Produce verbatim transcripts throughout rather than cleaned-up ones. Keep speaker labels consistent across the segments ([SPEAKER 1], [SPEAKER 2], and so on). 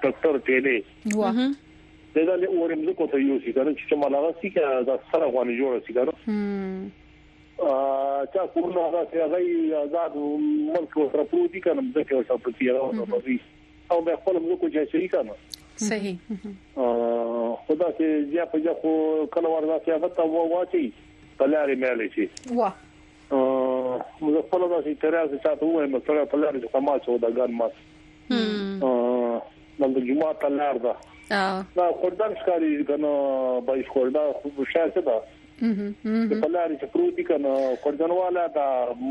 [SPEAKER 1] ټکټر ټیلې
[SPEAKER 2] واه
[SPEAKER 1] دا له اورم زه کوته یو شي کنه چې مالا سي کې دا سره غوړي جوړ شي کنه
[SPEAKER 2] هم
[SPEAKER 1] ا چا کورنه راځي هغه آزاد ملک سره پروتي کنه د کې اوسه پروتي راوځي او به خپل موږ چې شي کنه
[SPEAKER 2] صحیح
[SPEAKER 1] ا خدا چې بیا په ځکه کله وردا چې هغه ته واچي پلاري مېلې شي
[SPEAKER 2] واه
[SPEAKER 1] ا موږ خپل دا چې تر اوسه چاته وایي مثلا پلاري چې سماج و دا ګان ما
[SPEAKER 2] هم
[SPEAKER 1] ا نن د جمعه تلار دا
[SPEAKER 2] اه
[SPEAKER 1] دا خردان ښکاری کنه بای خوردا خو شاته دا
[SPEAKER 2] هم
[SPEAKER 1] پلاري چې پروتي کنه خردانواله دا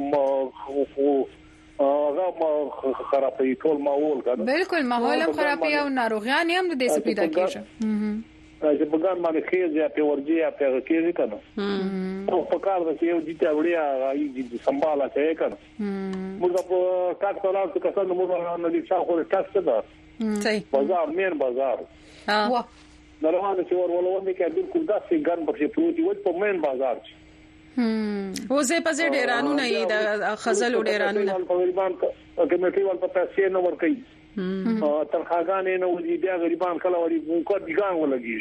[SPEAKER 1] خو هغه خرابې ټول ماحول کنه
[SPEAKER 2] بالکل ماحول هم خرابې او ناروغیان هم د دې پیدا کیږي هم
[SPEAKER 1] چې بګان باندې خېز یا په ورځي یا په کېږي کنه او په کار د یو دي ته وړیا غي دي سمباله کوي کنه موږ په کار کولای چې کسان موږ نه دي چې خو ټاکس ده
[SPEAKER 2] صحیح
[SPEAKER 1] بازار مین بازار
[SPEAKER 2] اه
[SPEAKER 1] نه روانه چې ورولونه کې بالکل داسې ګن په پروتي و په مین بازار
[SPEAKER 2] هم وزه په زړه ډیرانو نه ای د خزل ډیرانو نه
[SPEAKER 1] په غریبان کمیټي ول په پیسې نه ور کوي تر خاګانې نه ودی بیا غریبان کله وړي کو دیګان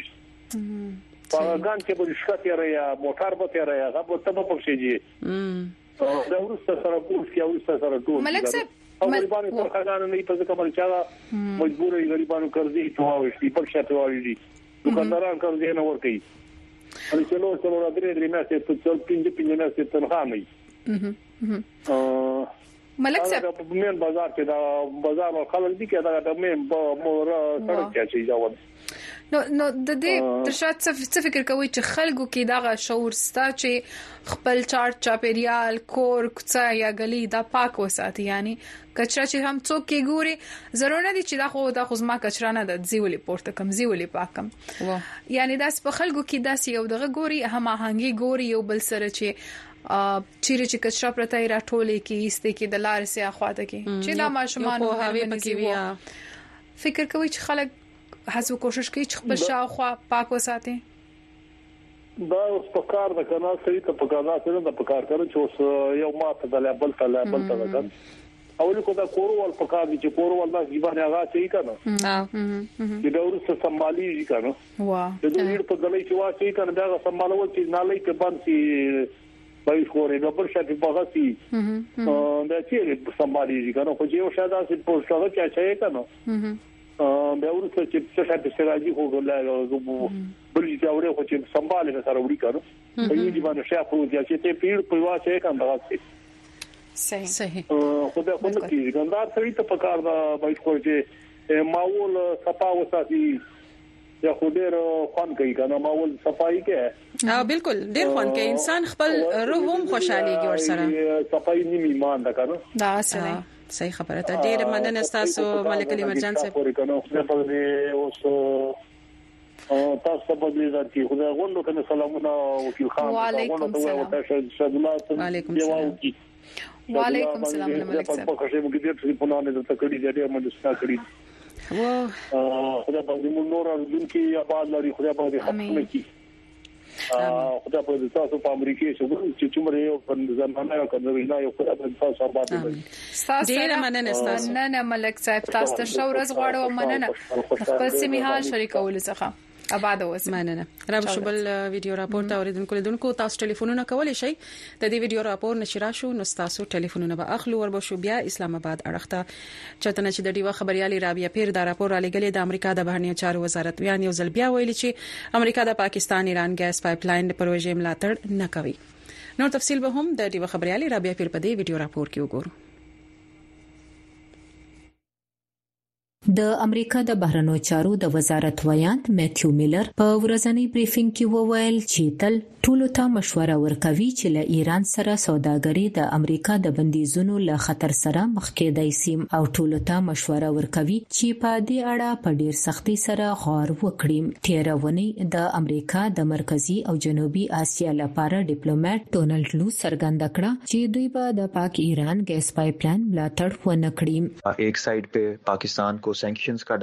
[SPEAKER 1] ولګي په ګان چې په شکایت یا موټر په تیر یا غو ته په پښېږي دا ورسته سره کوم چې ورسته سره ټول
[SPEAKER 2] ملک صاحب
[SPEAKER 1] او غریبان تر خاګانې نه په ځکه باندې چا مجبور دي غریبانو قرضې ته وایي په شته وایي دکانداران قرضې نه ور کوي ان چې نو څلور درې درې میاشتې په څل پنځه پنځه میاشتې تنخواه نه اه
[SPEAKER 2] ملک صاحب
[SPEAKER 1] په مین بازار کې دا بازار خلک دي کې دا د مین په مور سره کې ځاوند
[SPEAKER 2] نو نو د دې ترشات څه فکر کوي چې خلکو کې دا شعور ستا چې خپل چارت چاپیریال کور کوڅه یا گلی دا پاک وساتي یعنی کچرا چې هم څوک کې ګوري ضرور نه دي چې دا خو دا خو زما کچرا نه د زیولي پورته کم زیولي پاکم یعنی دا په خلکو کې دا یو دغه ګوري هم هانګي ګوري یو بل سره چې چیرې چې کچرا پرته را ټولې کې ایسته کې د لار سه اخواته کې چې دا ماشومان
[SPEAKER 3] په هوی پکې ویا
[SPEAKER 2] فکر کوي چې خلک هڅه کوشش کوي چې خپل شاوخوا پاک وساتي
[SPEAKER 1] دا اوس په کار د کنه سړي ته په کار نه د په کار کړو چې اوس یو ماته د لیبل ته لیبل ته ده اول کو دا کورول په کار دي چې کورول دا ځبانه هغه شي کنه چې دا ورسره سمالي شي کنه
[SPEAKER 2] واه
[SPEAKER 1] د دې په دلای چې واسي کنه دا سمالول چې نالای ته باندې بای خوري نو پر شاته بغاسي دا چې سمالي شي کنه خو یو شاده چې په څه کې چي کنه دا ورته چې څه شاته سراجي خو ګلای بل چې اورې خو چې سمباله سره وړي کړو په یوه باندې شاف خو چې ته پیر په واسه کنه راځي
[SPEAKER 2] صحیح
[SPEAKER 3] صحیح
[SPEAKER 1] خو دا کوم کې ګندار سړي ته پکار دا بای خو چې ماحول صفا وساتي یا خو ډېر خوان کوي کنه ماحول صفائی کې
[SPEAKER 3] ها بالکل ډېر خوان کوي انسان خپل روح هم خوشاليږي ور سره
[SPEAKER 1] صفائی نیمه ایمان ده کنه
[SPEAKER 3] دا اصله صحیح خبره ده ډېر مننه تاسو ملک علي مرجان صاحب
[SPEAKER 1] پورې کنه خو په دې اوس تاسو په دې ځکه خو دا غوندو کنه سلامونه وکیل خان
[SPEAKER 2] وعلیکم السلام
[SPEAKER 1] وعلیکم
[SPEAKER 2] السلام وعلیکم السلام ملک صاحب
[SPEAKER 1] په خښه موږ دې په پونه نه د تکړی دې موږ څه کړی
[SPEAKER 3] و
[SPEAKER 1] خدای په دې موږ نور د کې آباد لري خدای په دې خپل کې خدای په دې تاسو په امریکا کې چې څومره یو په زمانه یو کنه نه یو خدای په تاسو آباد لري
[SPEAKER 2] ډیر مننه تاسو نه نه ملک صاحب تاسو ته شو ورځ غواړم مننه خپل سیمه حال شریکول څخه آباد اوس
[SPEAKER 3] مننه را شبل ویډیو راپور ته اوریدونکو لیدونکو تاسو ټلیفونونه کولای شئ د دې ویډیو راپور نشرا شو نو تاسو ټلیفونونه به اخلو وربو شو بیا اسلام آباد اړخته چته چې د ډیوه خبريالي رابعه پیر دا راپور را لګلې د امریکا د بهرنیو چارو وزارت بیان یو ځل بیا ویلي چې امریکا د پاکستان ایران ګیس پایپ لاین پروژې ملاتړ نه کوي نو تفصیل به هم د ډیوه خبريالي رابعه پیر په دې ویډیو راپور کې وګورو
[SPEAKER 4] د امریکا د بهرنیو چارو د وزارت ویاند میتھیو میلر په ورځنی بریفینګ کې وویل چې تل ټولو ته مشوره ورکوي چې له ایران سره سوداګري د امریکا د بندیزونو له خطر سره مخ کېدای شي او ټولو ته مشوره ورکوي چې په دې اړه په ډیر سختي سره غور وکړي تیرونی د امریکا د مرکزی او جنوبي اسیا لپاره ډیپلوماټ ډونالد لو څرګنده کړه چې دوی به د پاک ایران ګیس پایپ لاین ملاتړ ونه کړي
[SPEAKER 5] ایک سایډ په پاکستان کو سینکشنز کا ڈر ہے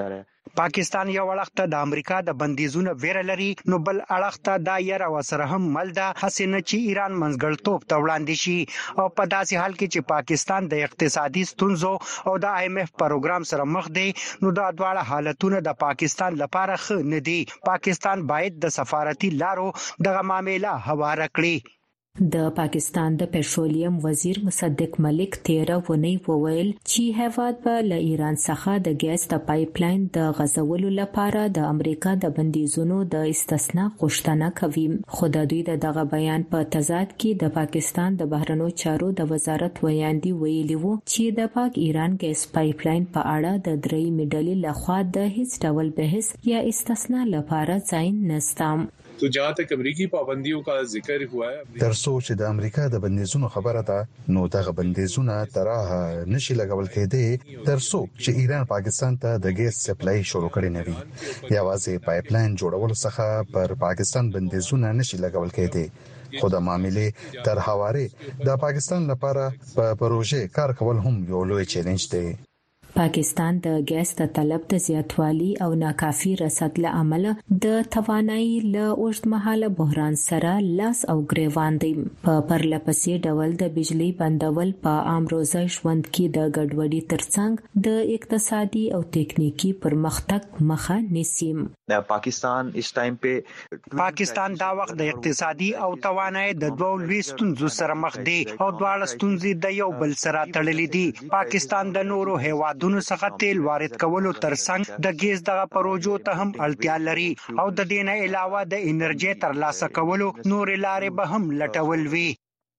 [SPEAKER 5] پاکستان یو وړخته د امریکا د بندیزونو ویره لري نو بل اړخته دا یره وسره هم ملدا حسنه چې ایران منځګړتوب ته وړاندې شي او په داسې حال کې چې پاکستان د اقتصادي ستونزو او د آی ایم ایف پروګرام سره مخ دی نو دا دواړه حالتونه د پاکستان لپاره ښه نه دي. پاکستان باید د سفارتي لارو دغه معاملې هواره کړي.
[SPEAKER 4] د پاکستان د پېټرولیم وزیر مصدق ملک تیرا ونی وویل چې هیواد به له ایران څخه د ګاز د پایپ لاین د غځولو لپاره د امریکا د بندیزونو د استثناء غوښتنه کوي. خو د دوی دغه بیان په تضاد کې د پاکستان د بهرنیو چارو د وزارت ویاندی ویلي وو چې د پاک ایران ګاز پایپ لاین په اړه د درې میډلې لخوا د هیڅ ډول بحث یا استثناء لپاره ځای نشته.
[SPEAKER 6] तो जहाँ तक अमेरिकी पाबंदियों का जिक्र हुआ है
[SPEAKER 7] تر څو چې د امریکا د بندیزونو خبره ده نو دغه بندیزونه تراه نشي لګول کېدي تر څو چې ایران پاکستان ته د ګاز سپلای شروع کړي نه وي. یوازې پایپ لاین جوړول څخه پر پاکستان بندیزونه نشي لګول کېدي. خو د معاملې تر حواله د پاکستان لپاره په پروژه کار کول هم یو لوی چیلنج دی.
[SPEAKER 4] پاکستان د ګاز د طلب د زیاتوالي او ناکافي رسد له امله د توانایي له اوږدمهاله بحران سره لاس او ګریوان دی. په پرلپسې ډول د بجلی بندول په عام روزه ژوند کې د ګډوډۍ ترڅنګ د اقتصادي او تکنیکی پرمختګ مخه نیسي.
[SPEAKER 8] پاکستان اس ټایم په
[SPEAKER 5] پاکستان دا وخت د اقتصادي او توانایي د دوه لوی ستونزو سره مخ دی او دواړه ستونزې د یو بل سره تړلې دي. پاکستان د نورو هیوادونو دونو څخه تیل وارد کولو ترڅنګ د ګیز دغه پروژو ته هم اړتیا لري او د دې نه علاوه د انرژي ترلاسه کولو نور لارې به هم لټول وي.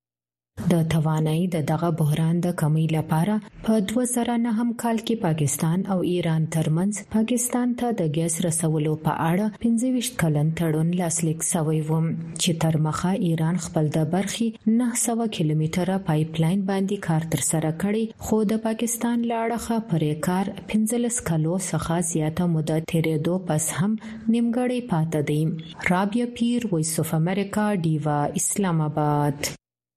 [SPEAKER 4] د توانایي د دغه بحران د کمی لپاره په دوه زره نهم کال کې پاکستان او ایران ترمنځ پاکستان ته د ګاز رسولو په اړه پنځه ویشت کلن تړون لاسلیک شوی و چې تر مخه ایران خپل د برخې نه سوه کیلومتره پایپ لاین باندې کار تر سره کړی خو د پاکستان لاړه پرې کار پنځلس کلو څخه زیاته مدت تیرېدو پس هم نیمګړی پاتې دی. رابعه پیر، وایس اف امریکا، ډیوا، اسلام آباد.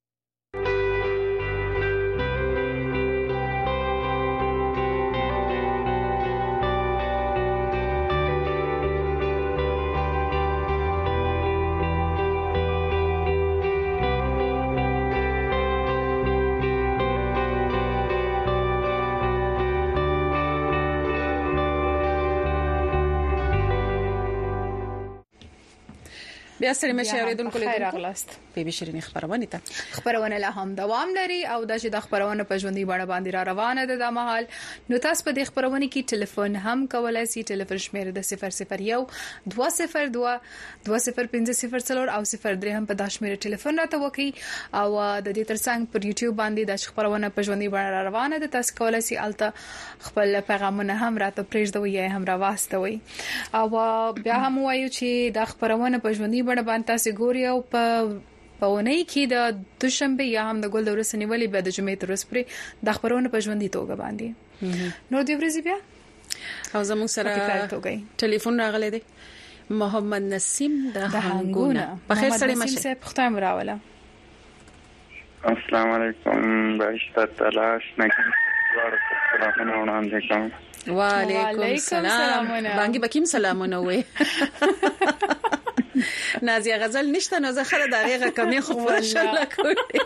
[SPEAKER 3] بیا سره مشه اوریدونکو له
[SPEAKER 2] راغلاست
[SPEAKER 3] په بشرینی خبرونه ته
[SPEAKER 2] خبرونه له هم دوام لري او د چې د خبرونه په ژوندۍ بڼه باندې را روانه ده د مهال. نو تاسو په دې خبرونه کې ټلیفون هم کولای شئ. ټلیفون شمیره د صفر صفر یو دوه صفر دوه دوه صفر پنځه صفر څلور او صفر درې هم په داش شمیره ټلیفون راته وکي او د دې ترڅنګ پر یوټیوب باندې د خبرونه په ژوندۍ بڼه را روانه ده. تاسو کولای شئ الته خپل پیغامونه هم راته پرېږدوي یا هم راوستوي او بیا هم وایو چې د خبرونه په ژوندۍ باندې تاسو ګوري او په پاونی کې د دوشنبه یا هم د ګل د ورځې نیولې به د جمعې تر ورځې پورې د خبرونو په ژوندۍ توګه باندې نو د ورځې بیا
[SPEAKER 3] او زموږ سره ټلیفون راغلی دی. محمد نسیم د هنګونه په خیر سره مشه
[SPEAKER 2] پختم راوله.
[SPEAKER 9] السلام علیکم باشا تلاش نکي ورته سلامونه وړاندې کوم.
[SPEAKER 3] وعلیکم السلام. بانګي بکیم سلامونه وې نازیه غزل نشته نو زه خره دغه کمی خو ماشاءالله کوي.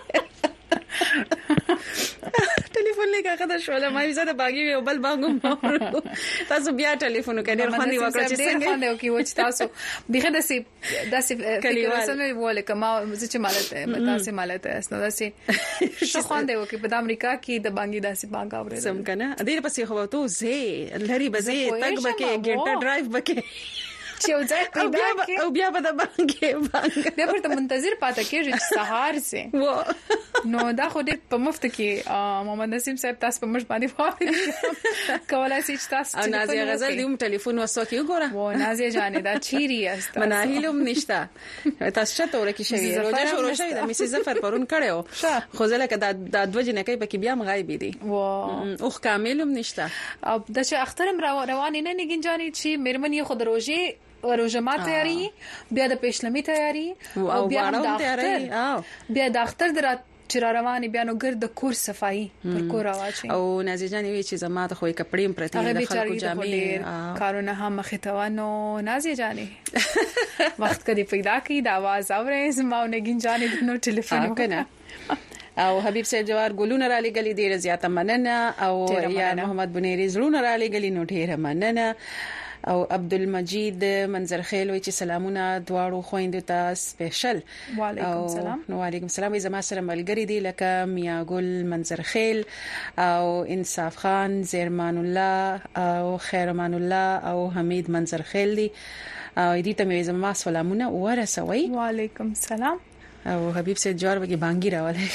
[SPEAKER 3] ټلیفون لیکه غدا شوله ما زه د باغي یو بل باغم تاسو بیا ټلیفون وکړئ خو دی وکړه چې څنګه
[SPEAKER 2] څنګه وکي و چې تاسو بيخه داسي داسي کلیوالو وله کما چې چې مالته تاسو مالته اسنه داسي شو خوانده وکي په امریکا کې د باغي داسي باغ اوري
[SPEAKER 3] سم کنه ډیر پسې خو ته زه لري بزې تک بکې ګټه ډرایو بکې
[SPEAKER 2] چې او ځای پیدا کې
[SPEAKER 3] او بیا به د بانګې بانګ
[SPEAKER 2] بیا پر ته منتظر پاتې کېږي چې سهار سي نو دا خو دې په مفت کې محمد نسیم صاحب تاسو په مش باندې وایي کولای شي چې تاسو
[SPEAKER 3] او نازیه غزل دې هم ټلیفون وسو کې وګوره
[SPEAKER 2] و نازیه جانې دا چیرې است
[SPEAKER 3] مناهیلم نشته تاسو چاته ورکی شوی روزه شروع شوی د میسي زفر پرون کړو خو زله که دا د دوه جنې کې بکې بیا مغایبې دي و اوخ کاملم نشته
[SPEAKER 2] او د چې اخترم روان نه نه گنجانې چې مېرمنې خود روزه روزه ما تیاری بیا د پېشلمي تیاری
[SPEAKER 3] او بیا د اختر
[SPEAKER 2] بیا د اختر در چې را روانې بیا نو ګرد کور صفائی پر کور واچي
[SPEAKER 3] او نازي جان وی چې زما ته خو کپړې پرتی د خلکو جامې
[SPEAKER 2] کارونه هم مخېتوانو نازي جانې وخت کدي پیدا کی د आवाज اورې زما نګین جانې نو ټلیفون
[SPEAKER 3] کنه او حبیب سید جوار ګلونه را لګلې ډیره زیاته مننه او یا محمد بنيري زړونه را لګلې نو ډیره مننه او عبدالمجید منظرخیل وی چې سلامونه دواړو خويندو ته سپیشل
[SPEAKER 2] وعلیکم السلام
[SPEAKER 3] نو وعلیکم السلام زما سره ملګری دی لکه میا ګل منظرخیل او انصاف خان زیرمان الله او خیرمان الله او حمید منظرخیل دی او دې ته مې زما سلامونه ورسوي
[SPEAKER 2] وعلیکم السلام
[SPEAKER 3] او حبیب سید جوار وګي بانګي راولای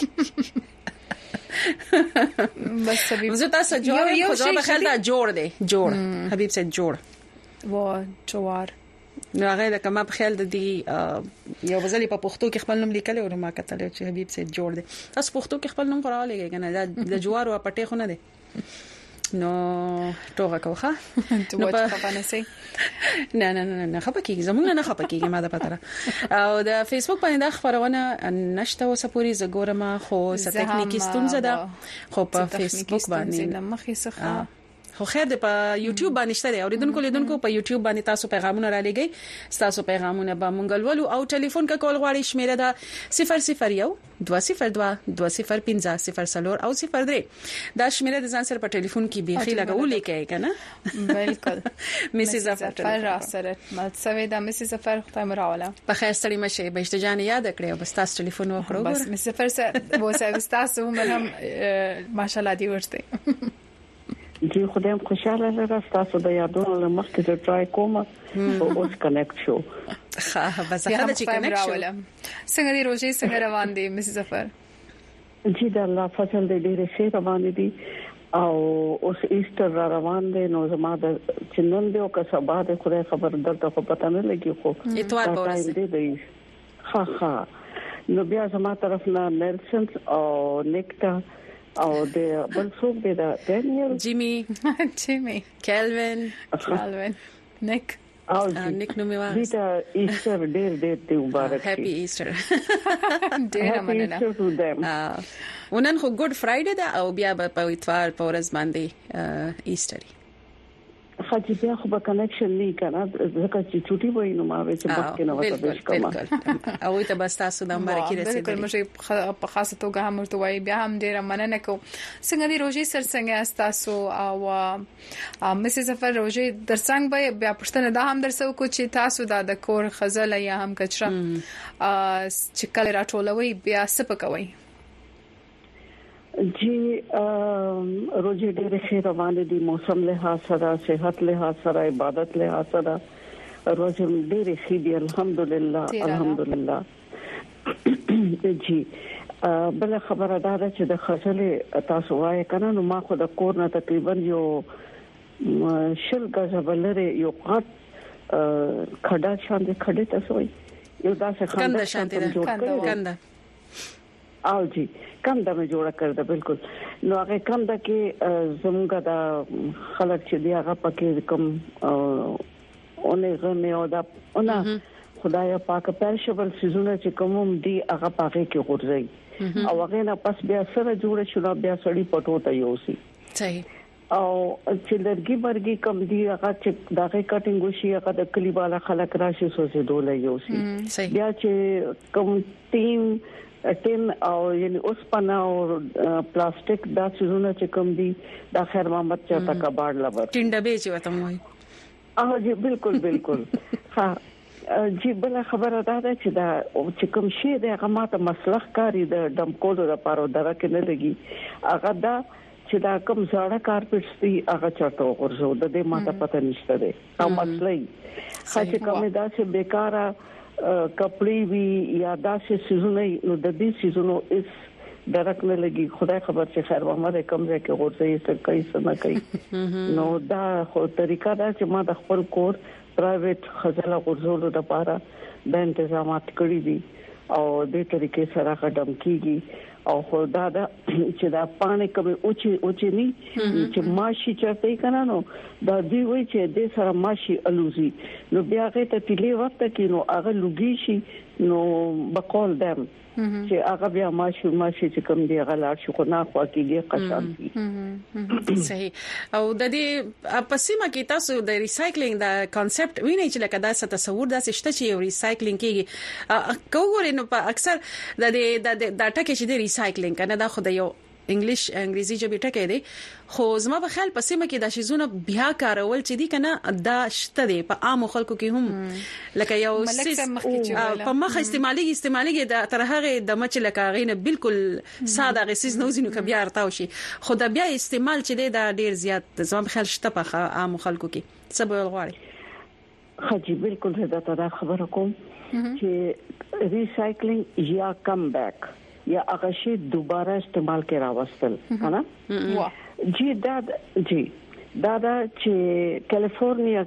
[SPEAKER 2] بس حبیب
[SPEAKER 3] زه تاسو جوړ یم خو به خل دا جوړ دی جوړ حبیب سید جوړ
[SPEAKER 2] و جوار
[SPEAKER 3] نو هغه د کما په خیال د دې یو بزلی په پښتو کې خپل نوم لیکل او ما کتل چې حبیب سید جوړ دی تاسو پښتو کې خپل نوم غواړئ کنه د جوار او پټه خو نه دی نو توګه کوخه
[SPEAKER 2] نو په خپانه سي
[SPEAKER 3] نه نه نه نه خپکیږي زمونږ نه خپکیږي ما د پتره او د فیسبوک باندې د خبرونه نشته وسپوري زګورما خو س تکنیکی ستونزه ده خو په فیسبوک باندې
[SPEAKER 2] مخې څخه
[SPEAKER 3] خو خیر د په یوټیوب باندې شته دی اوریدونکو لیدونکو په یوټیوب باندې تاسو پیغامونه را لګي تاسو پیغامونه به مونږ ولولو او ټلیفون کا کول غواړئ شمیره ده صفر صفر یو دوه صفر دوه دوه صفر پنځه صفر صفر او صفر درې دا شمیره د ځان سره په ټلیفون کې بيخي لګولې کوي کنه
[SPEAKER 2] بالکل
[SPEAKER 3] مسز ظفر
[SPEAKER 2] را سره مڅوي دا مسز ظفر خدای مراوله
[SPEAKER 3] په خیر ستړي مشه به اشتجان یاد کړو بس تاسو ټلیفون وکړو
[SPEAKER 2] بس مسز ظفر سره وو سرویس تاسو هم ماشاءالله دی ورته
[SPEAKER 10] جی خدایم خوشاله لرم تاسو د یادونو لمخکې چې ټرای کوم او اوس کنیکټ شو
[SPEAKER 3] ها بس هغه چې کنیکټ شو
[SPEAKER 2] څنګه دی روزي څنګه روان دي مسز ظفر
[SPEAKER 10] جی د الله فضل دې ډېر ښه روان دي او اوس ایستر را روان دي نو زما د چنن دی او که سبا د خدای خبر درته خو پته نه لګي خو
[SPEAKER 3] اتوار پورې
[SPEAKER 10] دی ها ها نو بیا زما طرف نه نلسن او نیکتا او د بل څوک دی دا ډینیل
[SPEAKER 3] جیمی
[SPEAKER 2] جیمی
[SPEAKER 3] کیلوین
[SPEAKER 2] کیلوین نیک
[SPEAKER 10] او
[SPEAKER 3] نیک نو میوا
[SPEAKER 10] دیتا ایستر ډیر ډیر دی مبارک
[SPEAKER 3] هپی ایستر
[SPEAKER 2] ډیر مننه
[SPEAKER 3] ونن خو ګډ فرایډے دا او بیا په اتوار په ورځ باندې ایستر
[SPEAKER 10] خاطی بیا خو به کنیکشن نه کنه ځکه چې چټي وای نو ما وې چې مخکې نه وته بش کوم
[SPEAKER 3] او ته بس تاسو د امبارکی رسیدل
[SPEAKER 2] بالکل مشه په خاصه توګه هم ورته وای بیا هم ډیر مننه کو څنګه دی روزي سر څنګه تاسو او مسز ظفر روزي در څنګه بیا پښتنه دا هم درسو کو چې تاسو د کور خزل یا هم کچره چې کله راټولوي بیا سپکوي
[SPEAKER 10] جی روزي ډېر ښه روان دي موسم له سره صحت له سره عبادت له سره روزي ډېر ښه دي الحمدلله الحمدلله جی بل خبره دا ده چې د خزلې تاسو وایي کنه نو ما خو د کور نه تقریبا یو شل غزه بلره یو قط خډا شاندې خډې تاسو یو داسې
[SPEAKER 3] خنده شاندې کنده
[SPEAKER 10] او جی کم دمه جوړه کړل بالکل نو هغه کم د کې زموږه د خلک چې دی هغه پکې کوم اونې غنه او دا انا خدای پاک پرشبل سيزونه چې کوم دی هغه پاکه کې ورځي او هغه نه پس بیا سره جوړه شو بیا سړی پټو ته یوسي
[SPEAKER 3] صحیح
[SPEAKER 10] او چې لرګي برګي کم دی هغه چې دغه کټینګ وشي هغه د کلیواله خلک راشي سوسي دوله یوسي بیا چې کوم ټیم ټین او یعنی اوس پنا او پلاستیک دا څونه چې کوم دي دا خیر محمد چاته کباړ لور
[SPEAKER 3] ټینډه به چې وته موي
[SPEAKER 10] اه جی بالکل بالکل ها جی بل خبره ده چې دا چې کوم شی د هغه ماته مسلخ کاری د دمکولو لپاره درکه نه لګي هغه دا چې دا کوم زړه کارپټس دي هغه چاته ورزو د دې ماته پته نشته ده او مسلې خاصه کومه دا چې بیکاره کپڑے وی یا داسې سيزونه نو د دې سيزونو اس درک نه لګي خدای خبر چې خیر محمد کم ځای کې ورته یې څه کوي څه نه کوي نو دا خو طریقه دا چې ما د خپل کور پرایویټ خزانه ورزولو لپاره د تنظیمات کړی دي او د طریقې سره خدم کیږي او خدا دا چې دا پانه کوي اوچي اوچي ني چې ماشي چرته کنه نو دا دی وای چې د سره ماشي الوزي نو بیا هغه ته تلی وخت کې نو هغه لوګي شي نو بقول دم چې هغه بیا ماشي ماشي چې کوم دی غلاړ شو خو نه خو کېږي قشانتي
[SPEAKER 3] صحیح او د دې پسیمه کې تاسو د ریسایکلینګ د کانسپټ وینئ چې لکه دا ست تصور دا شته چې یو ریسایکلینګ کېږي کوګورې نو په اکثر د د د ټکي چې د ریسایکلینګ کنه دا خو د یو انګلیش انګریزي ژبه ټکی دی خو زما په خیال پسې مکه د شیزونه بیا کارول چې دی کنه دا شته دی په عام خلکو کې هم لکه یو په مخ استعمالي استعمالي د تر هغه د مچ لکه غینه بالکل ساده غسیز نو زینو ک بیا ارتاو شي خو دا بیا استعمال چې دی دا ډیر زیات زما په خیال شته په عام خلکو کې سبب غواړي
[SPEAKER 10] خجی بالکل زه دا خبره کوم چې ریسایکلینګ یا کم بیک یا هغه شی دوباره استعمال کې راوستل هنا جی دا جی دا دا چې کیلیفورنیا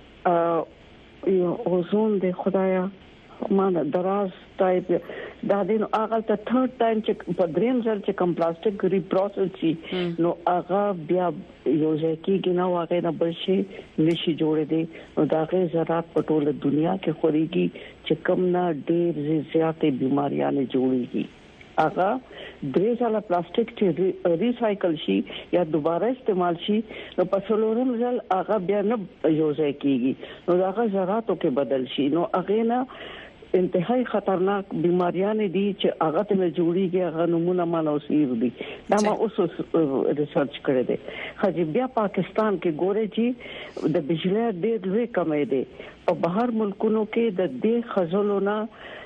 [SPEAKER 10] کې یو اوزون د خدایا مانه دراز ټایپ دا دین هغه ته ثird ټایم چې په دریم ځل چې کوم پلاستیک ریپروسس شي نو هغه بیا یو ځکه کې نو هغه نه بلشي نشي جوړې دي نو دا غي زراعت په ټوله دنیا کې خوريږي چې کم نه ډېر زیاتې بيمارياں نه جوړيږي اغه درې ځله پلاستیک چې ریسایکل شي یا دوباره استعمال شي نو په څلورم ځل اغه بیا نه یوځای کیږي نو هغه زراعتو کې بدل شي نو اغه نه انتهایی خطرناک بيمارياں دي چې هغه ته جوړيږي هغه نمونه مانوسیر دي دا ما اوس ریسرچ کړی دی خو بیا پاکستان کې ګوره چې د بجلی ډېر لوی کمې دي په بهر ملکونو کې د دې خزلو نه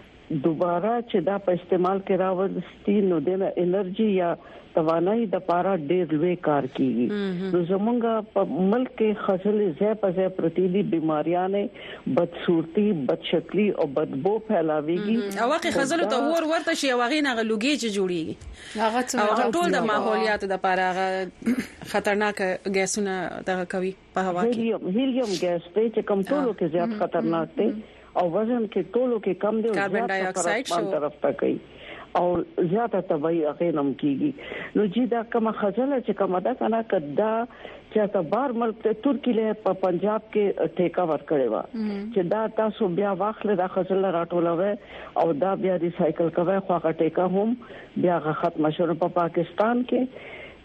[SPEAKER 10] دوباره چې دا په استعمال کې راوستي نو د انرژي یا توانایي د پاره ډېر لوی کار کوي نو زمونږ په ملک کې خزلې زې په زې پرتیدي بيمارياں نه بدصورتي بدشکلی او بدبو پھیلاويږي
[SPEAKER 3] او واقع خزلو ته ور ورته شي واغې نه غلوګي چې جوړيږي هغه ټول د ماحولیات د پاره خطرناک ګیسونه دغه کوي په هوا کې
[SPEAKER 10] هیلیم ګیس چې کوم ټولو کې زیات خطرناک دی او وزن کې ټولو کې کم دی او
[SPEAKER 3] کاربن ډای اکساید شو
[SPEAKER 10] طرف ته کوي او زیاته تبعی اغینم کیږي نو چې دا کومه خزله چې کومه دا کنه کدا چې تا بار ملک ته ترکی له په پنجاب کې ټیکا ور کړی و چې دا تاسو بیا واخله دا خزله راټولوي او دا بیا ریسایکل کوي خو هغه ټیکا هم بیا ختم شول په پاکستان کې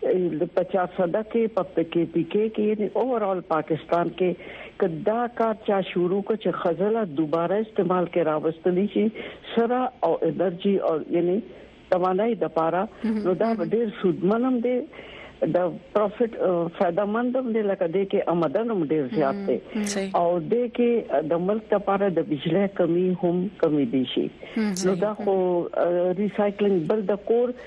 [SPEAKER 10] د پچاس صده کې په کې پی کې کې اوورال پاکستان کې کدا کار چا شروع کو چې خزله دوباره استعمال کې راوستلی شي سره او انرژي او یعنی توانایي د پاره نو دا ډېر سودمنم دي د پروفټ فائدہ مندم دي لکه د کې آمدنم ډېر زیات دي او د کې د ملک لپاره د بجلی کمی هم کمی دي شي نو دا خو ریسایکلینګ بل د کور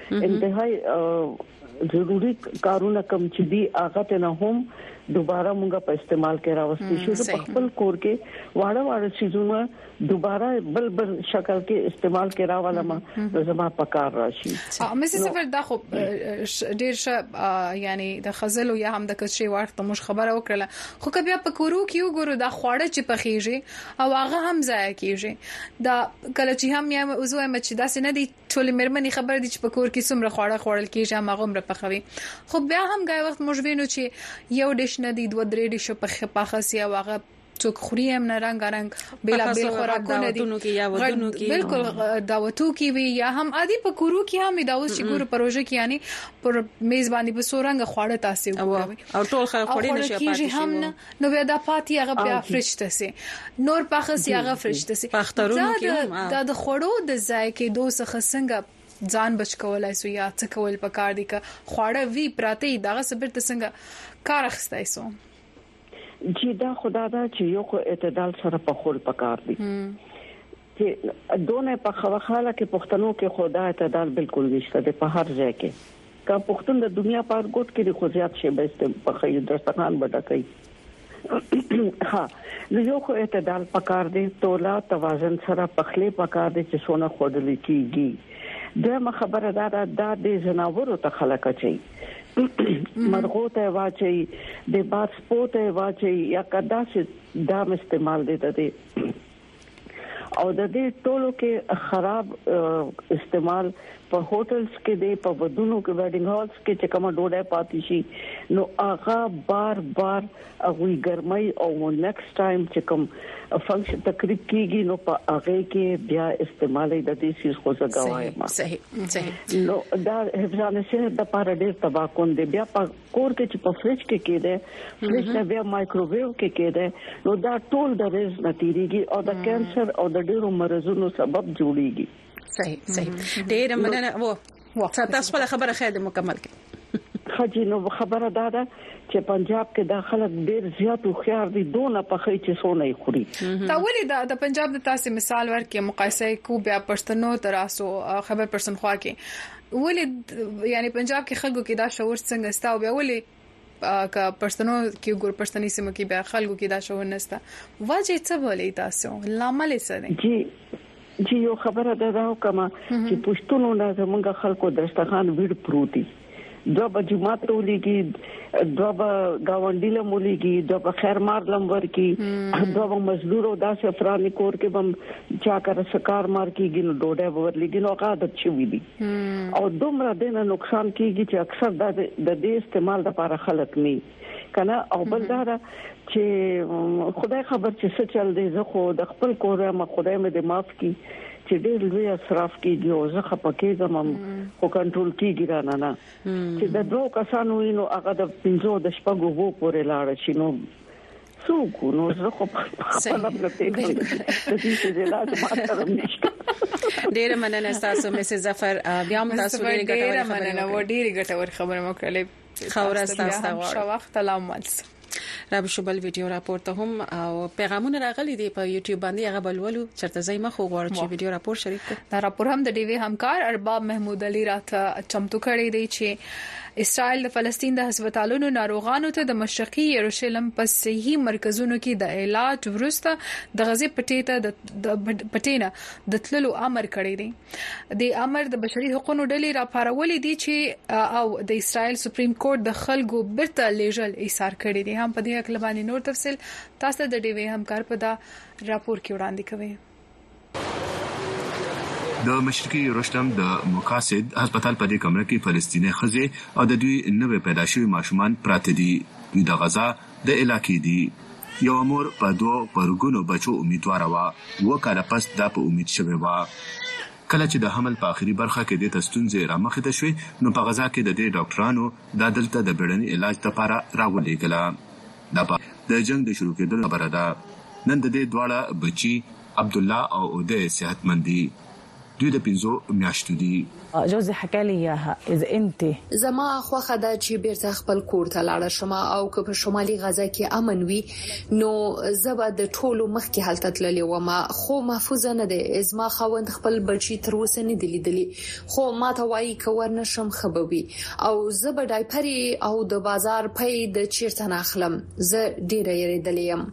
[SPEAKER 10] انتهایی ضروري کارونه کم چې دي هغه ته نه هم دوباره مونږه په استعمال کې راوستي شو په خپل کور کې واړه واړه شیزونه دوباره بل بل شکل کې استعمال کې راولم نو زما پکار راشي
[SPEAKER 2] مې صفر دا خو ډیر ش یعنی د خزل یا هم د کچې وخت مش خبره وکړه خو کبه په کورو کې وګورو دا خوړه چې پخېږي او هغه هم ځای کېږي دا کله چې هم یا وزوه مچ دا سن دي ټول مرمنې خبر دي چې په کور کې څومره خوړه خوړل کېږي هم هغه مر پخوي خو بیا هم غای وخت مجبینو چې یو ډیش نه دي دوه درې ډیش په پخاسي او هغه څوک خوري هم نه رنگ رنگ بیل بیل خوراکونه دي
[SPEAKER 3] ودونو کې
[SPEAKER 2] بالکل دعوتو کې وی یا هم عادي په کورو کې هم دا اوس چې ګور پروژه کې یعنی پر میزبانی په سورنګ خواړه تاسو کوي
[SPEAKER 3] او ټول خوري نشي پاتې
[SPEAKER 2] هم نو بیا د پاتې هغه بیا فرشته سي نور پخسي هغه فرشته سي
[SPEAKER 3] پخترونو کې
[SPEAKER 2] دا د خوړو د ځای کې دوه څنګه ځان بچ کولای سو یا څه کول پکار دي ک خواړه وی پراته دغه صبر ته څنګه کار اخستای سو
[SPEAKER 10] چې دا خدا دا چې یو کو اعتدال سره په خول پکار دي چې دونه په خواخاله کې پښتنو کې خدا اعتدال بالکل نشته د په هر ځای کې کا پښتون د دنیا په ګوت کې خو زیات شي به په خیر درستان بټا کوي ها نو یو کو اعتدال پکار دي تولا توازن سره پخلي پکار دي چې سونه خودل کیږي دغه خبره دا دا د زناورو ته خلک چي مرغو ته واچي د باد سپوت ته واچي یا کدا چې دا استعمال دي ته او د دې ټولو کې خراب استعمال په هوټلز کې دی په ودونو کې ویډینګ هالز کې چې کومه ډوډۍ پاتې شي نو هغه بار بار هغه ګرمای او نیکسټ ټایم چې کوم فنکشن تقریب کیږي نو په هغه کې بیا استعمال د دې سیس خو ځګوای
[SPEAKER 3] صحیح صحیح
[SPEAKER 10] نو دا حفظان صحت د پاره ډېر تباہ کون دی بیا په کور کې چې په فریج کې کېده فریج ته بیا مایکروویو کې کېده نو دا ټول د ریز نتیریږي او د کانسر او د ډېرو مرزونو سبب جوړيږي
[SPEAKER 3] صحیح صحیح ډېر مننه وو تاسو په خبره خیر مکمل کړئ
[SPEAKER 10] خجی نو خبره دا ده چې پنجاب کې د خلک ډېر زیات خيار دي دونه په خې چې سونه خوري
[SPEAKER 2] دا ولې دا د پنجاب د تاسو مثال ورکې مقایسه کو بیا پښتنو تراسو خبر پرسنخوا کې ولې یعنی پنجاب کې خلکو کې دا شعور څنګه ستاو بیا ولې کا پښتنو کې ګور پښتني سیمه کې بیا خلکو کې دا شعور نستا واجه څه ولې تاسو لامل څه دی
[SPEAKER 10] جی جی یو خبره ده دا کومه چې پښتنو نه زمونږ خلکو درستخان ویډ پروتي دو په جمعات ولېږي دو په گاونډیله مولېږي دو په خیرمار لمبر کې دو په مزدور او داسې افرانی کور کې بم چا کر سکار مار کېږي نو ډوډۍ ورلېږي نو عادت شوی دي او دومره دنه نقصان کېږي چې اکثر د دې استعمال لپاره خلک نه کنه او بلدار چې خدای خبر چې څه چل دی زه خو د خپل کور ما خدای مې د معاف کی چې ډېر لوی اسراف کیږي او زه خپکیږم خو کنټرول کیږي را نه نه چې د دوه کسانو وینو هغه د پنځو د شپږو وو پورې لاړ شي نو څوک نو زه خو په خپل پته کې د دې چې لاس ماته نشته
[SPEAKER 3] ډېر مننه تاسو مسز ظفر بیا هم تاسو ډېر ګټور
[SPEAKER 2] مننه و ډېر ګټور خبره مو کړلې
[SPEAKER 3] خورا تاسو
[SPEAKER 2] ته وخت لامل
[SPEAKER 3] را بشبل ویډیو راپور ته هم او پیغامونه راغلي دي په یوټیوب باندې هغه بلولو چرته زای مخ غواړم چې ویډیو راپور شریک کړم
[SPEAKER 2] دا راپور هم د ډي وی همکار ارباب محمود علي راته چمتو کړی دی چې اسرائیل د فلسطین د هسپتالونو ناروغانو ته د مشرقي یروشلم په صحي مرکزونو کې د علاج ورسته د غزې پټې ته د پټینه د تللو امر کړی دی د امر د بشري حقوقو ډلې راپارولې دي چې او د اسرائیل سپریم کورټ د خلکو برته لیږل ایثار کړی دی هم په دې اړه باندې نور تفصیل تاسو د ډي وی همکار په دا راپور کې وړاندې کوي
[SPEAKER 11] د مشرقي یروشلم د مقاصد هسپتال په دې کمره کې فلسطیني خزې او د دوی نوې پیدا شوی ماشومان پراته دي دوی د غزا د علاقې دي یو امور په دوه پرګونو بچو امیدوار و وکاله پس دا په امید شوی و کله چې د حمل په اخري برخه کې د تستونځ رامخې ته شوي نو په غزا کې د دې ډاکټرانو د دلته د بیړني علاج لپاره راولېګل دا د جنگ د شروع کېدو خبره ده نن د دې دواړه بچي عبد الله او اودې صحتمندي دوی د پنځو میاشتو دي
[SPEAKER 12] جوزي حكى لي اياها اذا انت
[SPEAKER 13] زما خوخه دا چې بیرته خپل کور ته لاړ شم او که په شمالي غزا کې امن وي نو زبا د ټولو مخ کې حالت تللې و ما خو محفوظ نه ده ازما خوند خپل بچي تر اوسه نه دي لیدلي خو ما ته وایي کور نشم خبوي او زبا ډایپري او د بازار پې د چیرته ناخلم زه ډیره یریدلیم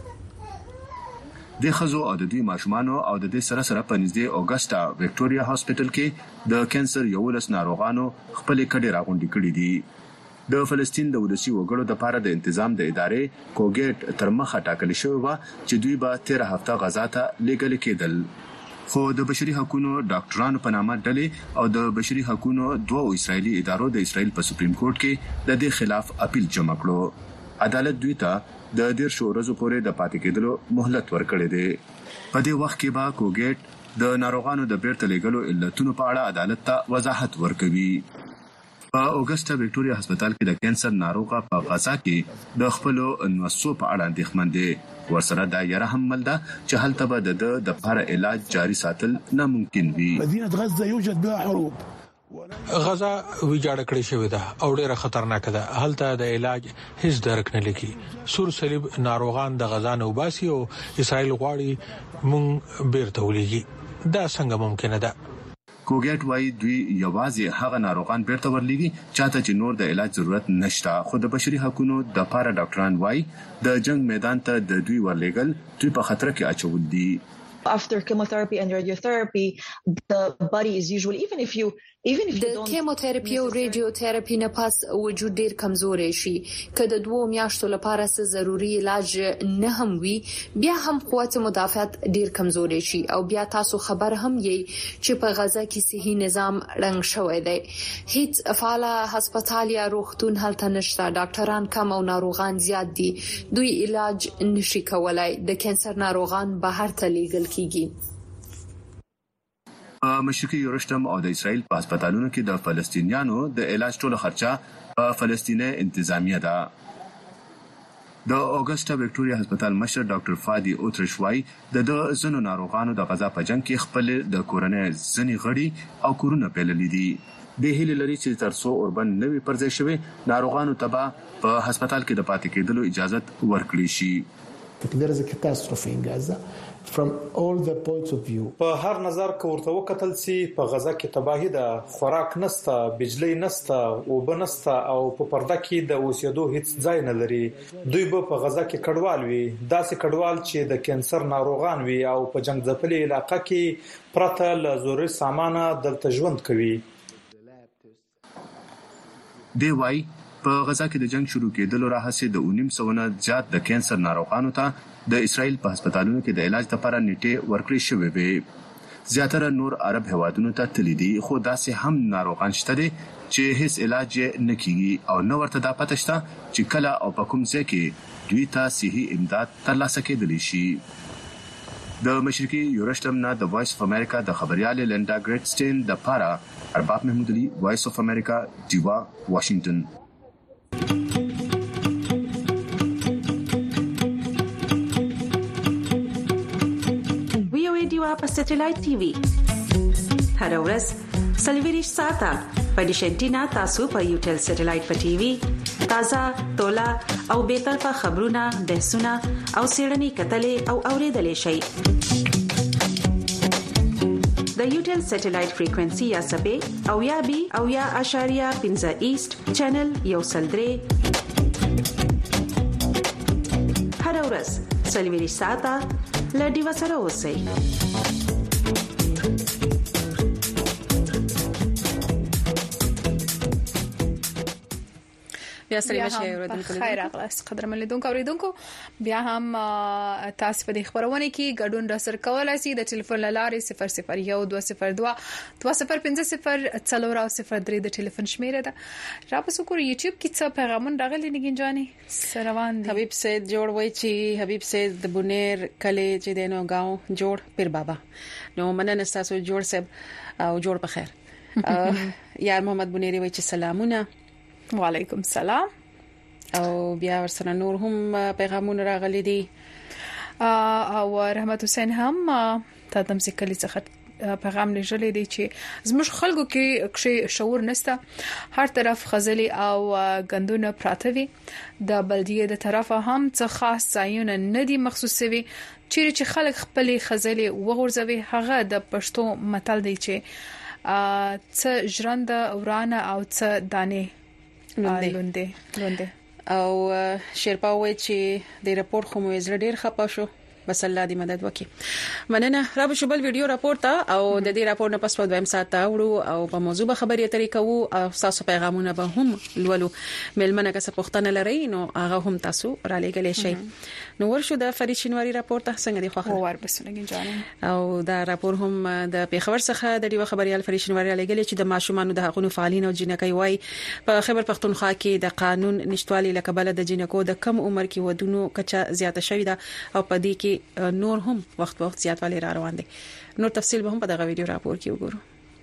[SPEAKER 11] د خزو او د دوی ماشومانو او د دې سره سره په نږدې اوګستا وکټوريا هاسپټل کې د کانسر یو لس ناروغانو خپل کډې راغونډې کړې دي د فلسطین د ولسی وګړو د لپاره د تنظیم د ادارې کوګیټ تر مخه ټاکل شوی و چې دوی به تیر هفته غزا ته لېږل کېدل خو د بشري حقوقو ډاکټرانو په نامه ډلې او د بشري حقوقو دوه اسرایلی ادارو د اسرایل په سپریم کورټ کې د دې خلاف اپیل جمع کړو عدالت دوی ته د ډیر شو ورځې پورې د پاتې کېدلو مهلت ورکړی دی په دې وخت کې به کوګیټ د ناروغانو د بیرته لېږلو علتونو په اړه عدالت ته وضاحت ورکوي په اوګستا وکټوريا هسپتال کې د کانسر ناروغه په غزا کې د خپل نوسو په اړه اندېښمن دي ورسره دا یره هم مل ده چې هلته به د د لپاره علاج جاري ساتل ناممکن وي
[SPEAKER 14] مدينه غزه يوجد بها حروب
[SPEAKER 15] غزا ویجاړ کړی شوی ده او ډیره خطرناک ده هلته د علاج هیڅ درک نه لګي سور صلیب ناروغان د غزا نه وباسي او اسرائیل غواړي مونږ بیرته ولېږي دا څنګه ممکنه ده
[SPEAKER 11] کوګیټ وايي دوی یوازې هغه ناروغان بیرته ورلېږي چاته چې نور د علاج ضرورت نشته خو د بشري حقوقو د لپاره ډاکټران وايي د جنگ میدان ته د دوی ورلېګل دوی په خطر کې اچول دي
[SPEAKER 16] after chemotherapy and radiotherapy the body is usually even if you even if you
[SPEAKER 13] don't د کیموتراپي او ریډیوتراپي نه پس وجود ډیر کمزوري شي کله دوه میاشتو لپاره څه ضروري علاج نه هم وي بیا هم قوت مدافعت ډیر کمزوري شي او بیا تاسو خبر هم یې چې په غزا کې صحي نظام رنګ شوی دی هیڅ فعال هسپتال یا روغتون هلته نشته ډاکټران کم او ناروغان زیات دي دوی علاج نشي کولای د کانسر ناروغان بهر ته لیږل کیږي
[SPEAKER 11] مشرقي یورشتم او د اسرائیل په هسپتالونو کې د فلسطینیانو د علاج ټولو خرچه په فلسطیني انتظامیه ده د اوګسټا وکټوريا هسپتال مشر ډاکټر فادي اوترشوای د د زنو ناروغانو د غزا په جنگ کې خپل د کورنۍ ځنی غړي او کورونه پیللې دي د هیله لري چې ترڅو اوربن نوي پرځای شوی ناروغانو تبا په هسپتال کې د پاتې کېدلو اجازه ورکړي شي
[SPEAKER 14] There is a catastrophe in Gaza from all the points of view.
[SPEAKER 17] په هر نظر کې ورته وکتل سي په غزا کې تباہي ده خوراک نسته بجلی نسته او بنسته او په پرده کې د اوسېدو هیڅ ځای نه لري دوی به په غزا کې کډوال وي داسې کډوال چې د کانسر ناروغان وي او په جنگ ځپلې علاقې کې پرته له ضروري سامانه دلته ژوند کوي
[SPEAKER 11] دی وايي په غزا کې د جنگ شروع کېدلو راهسې د اونیم سونه زیات د کانسر ناروغانو ته د اسرائیل په هسپتالونو کې د علاج لپاره نیټه ورکړې شوې وي زیاتره نور عرب هوادونو ته تللی دي خو داسې هم ناروغان شته دي چې هیڅ علاج نه کیږي او نو ورته دا پته شته چې کله او په کوم ځای کې دوی ته صحي امداد ترلاسه کېدلی شي د مشرقي یورشتم نه د وایس اف امریکا د خبريال لیندا ګریټسټین د پارا ارباب محمود علي وایس اف امریکا دیوا واشنگټن
[SPEAKER 18] په سټلایټ ټي وي هر ورځ سلویریش ساته په ډیشنټینا تاسو په یوټل سټلایټ په ټي وي تازه تولا او به طرفه خبرونه بحثونه او سیړنی کتلې او اوریدلې شي د یوټل سټلایټ فریکوئنسي یا سبې او یا بي او یا اشاریه پنځه ایست چینل یو سلدري هر ورځ سلویریش ساته لډي وسره اوسئ
[SPEAKER 3] بیا سلام شي اوریدونکو
[SPEAKER 2] خیر اغلاس قدر ملیدونکو اوریدونکو بیا هم تاسو په خبرونه کې ګډون را سر کولای شئ د ټلیفون لارې صفر صفر یو دوه صفر دوه دوه صفر پنځه صفر څلور صفر درې د ټلیفون شمیره ده را په سکور یوټیوب کې څه پیغامون راغلي نګین جاني سروان
[SPEAKER 3] حبیب سید جوړ وای چې حبیب سید د بونیر کله چې دینو گاو جوړ پیر بابا نو مننه تاسو جوړ سب او جوړ په خیر یار محمد بونیری وای چې سلامونه
[SPEAKER 2] وعلیکم السلام
[SPEAKER 3] او بیا ورسره نور هم پیغامونه راغلي دي
[SPEAKER 2] او رحمت حسین هم تا دم سکلی څخه پیغام لږلې دي چې زموږ خلکو کې شعور نشته هر طرف خزلي او غندونه پراتوي د بلدیه د طرفه هم څه خاص ځایونه نه دي مخصوصوي چې خلک خپل خزلي وغورځوي هغه د پښتو متل دی چې څه ژرند ورانه او څه دانه لونده لونده
[SPEAKER 3] او شیرپا وای چې د راپور خو مو زړه ډیر خپه شو بس الله دې مدد وکړي مننه را به شبل ویډیو راپور ته او د دې راپور نه پس په دویم ساعت وړو او په موضوع به خبرې اترې کوو او تاسو پیغامونه به هم لولو ملمنه که څه پوښتنه لرئ نو هغه هم تاسو را لېږلی شئ نو ورشو د فرید شینواری راپور ته څنګه دی خوښه
[SPEAKER 2] ور بسنګین جان
[SPEAKER 3] او دا راپور هم د پیښور څخه د ډیو خبريال فرید شینواری لګلې چې د ماشومان د حقوقو فعالین او جنکۍ وای په خبر پښتونخوا کې د قانون نشټوالي لکبل د جنکو د کم عمر کې ودونو کچا زیاته شوې ده او په دې کې نور هم وخت وخت زیاتوالی را روان دي نور تفصیل به هم په دغه ویډیو راپور کې وګورو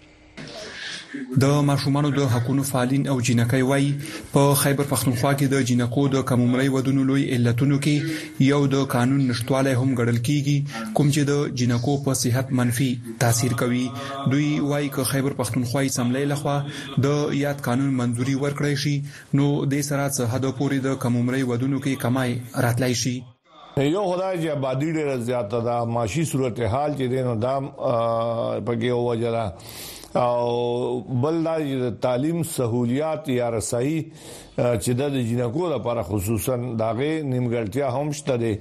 [SPEAKER 19] د ماشومانو د حقوقو فعالین او جنکۍ وای په خیبر پختونخوا کې د جنکو د کم عمرۍ ودونو لوی علتونو کې یو د قانون نشټوالی هم ګڼل کیږي کوم چې د جنکو په صحت منفي تاثیر کوي دوی وای ک خیبر پختونخوا سملې لخوا د یاد قانون منځوري ورکړی شي نو د سره څه حد پورې د کم عمرۍ ودونو کې کمای راتلای شي
[SPEAKER 20] یو خدای چې آبادی ډېر زیاته ده معاشي صورتحال چې دینو دام پکې وجلا او بل د تعلیم سہولیات یا رسایي چې د جنکو لپاره خصوصا داغه نیمګړتیا هم شته دي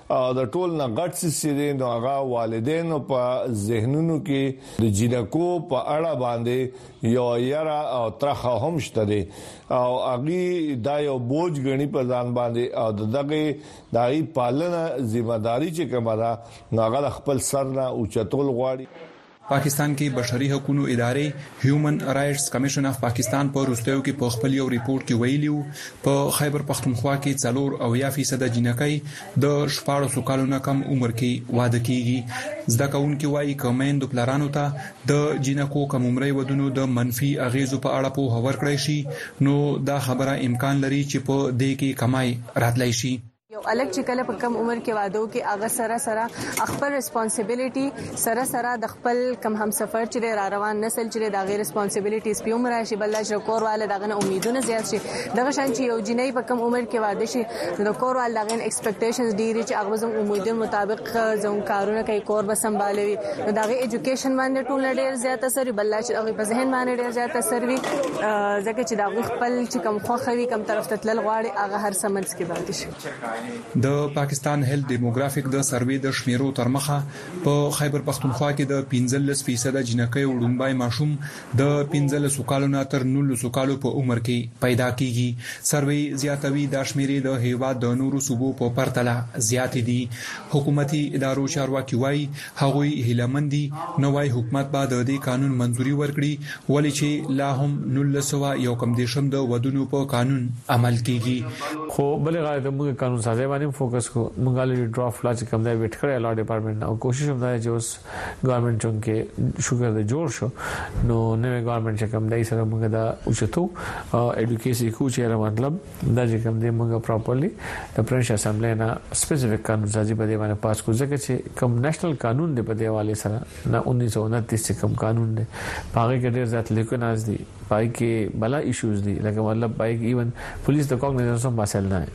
[SPEAKER 20] د ټول نه غټ سي نو هغه والدین په ذهنونو کې د جنکو په اړه باندې یو یرا او ترخه هم شته او اغي دا یو بوج غني په ځان باندې او دغه دای پالنه ځمېداري چې کومه ده هغه خپل سر نه اوچتول غواړي.
[SPEAKER 19] پاکستان کې بشري حقوقو ادارې هیومن رائټس کمیشن اف پاکستان په روستیو کې په خپل یو ریپورت کې ویلیو په خیبر پختونخوا کې څلور او یا فیصد جنکۍ د شپږ کالو نه کم عمر کې واده کیږي. زده کوونکي وایي کومین د پلانونو ته د جنکو کم عمري ودونو د منفي اغیزو په اړه په هور کړی شي نو دا خبره امکان لري چې په دې کې کمای راتلای شي.
[SPEAKER 21] یو الګ چې کله په کم عمر کې واده کې هغه سره سره خپل ریسپانسیبিলিټي سره سره د خپل کم هم سفر چې را روان نسل چې د غیر ریسپانسیبিলিټیز په عمر راشي بل چې کوروال دغه امیدونه زیات شي دغه شان چې یو جنۍ په کم عمر کې واده شي د کوروال دغه ایکسپیکټیشنز ډیری چې هغه زموږ امیدونو مطابق زموږ کارونه کوي کور به سمبالوي دغه ایجوکیشن باندې ټول ډیر زیات اثر بل چې هغه په ذهن باندې ډیر زیات اثر وي ځکه چې دغه خپل چې کم خوخوي کم طرف ته تل غواړي هغه هر سمنس کې باندې شي.
[SPEAKER 19] د پاکستان هیلث ډیموګرافیک د سروې د شمیرو تر مخه په خیبر پختونخوا کې د پنځلس فیصد جنکۍ وړومبای ماشوم د پنځلس کالو نه تر نولس کالو په عمر کې پیدا کیږي. سروې زیاتوي د شمیرې د هیواد د نورو صوبو په پرتله زیات دي. حکومتي ادارو چارواکي وایي هغوی هیلمندي نوای حکومت به د دې قانون منځوري ورکړي ولې چې لا هم نولس یو کم دیشم د ودونو په قانون عمل کیږي.
[SPEAKER 22] خو بل غاړه د موږ قانون سازي باندې فوکس کو مونږه لري ډرافټ لا چې کوم دی ویټ کړی لا ډپارټمنټ او کوشش هم دی چې اوس ګورنمنت چونکه شوګر د جوړ شو نو نوې ګورنمنت چې کوم دی سره مونږه دا اوچتو اډوکیشن کو چې مطلب دا چې کوم دی مونږه پراپرلی د پرنس اسمبلی نه سپیسیفیک قانون سازي په دی باندې پاس کو ځکه چې کوم نېشنل قانون دی په دی حواله سره نه انیس سو انتیس چې کوم قانون دی هغه کې ډېر ځات لیکوناز دي پای کې بلا ایشوز دي لکه مطلب پای کې ایون پولیس د کوګنیزنس هم مسل نه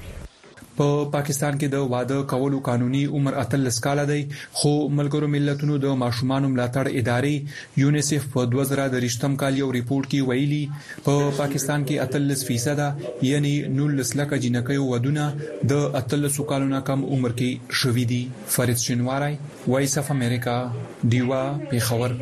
[SPEAKER 19] په پاکستان کې د واده کولو قانوني عمر اتلس کال دی خو ملګرو ملتونو د ماشومان ملاتړ ادارې یونیسف په دوه زره درې کال یو ریپورت کې ویلي په پا پاکستان کې اتلس فیصد یعنی نولس لک جنکۍ ودونه د اتلس کالو نه کم عمر کې شوې دي. فرید شینواری وایس اف امریکا دیوا پیښور.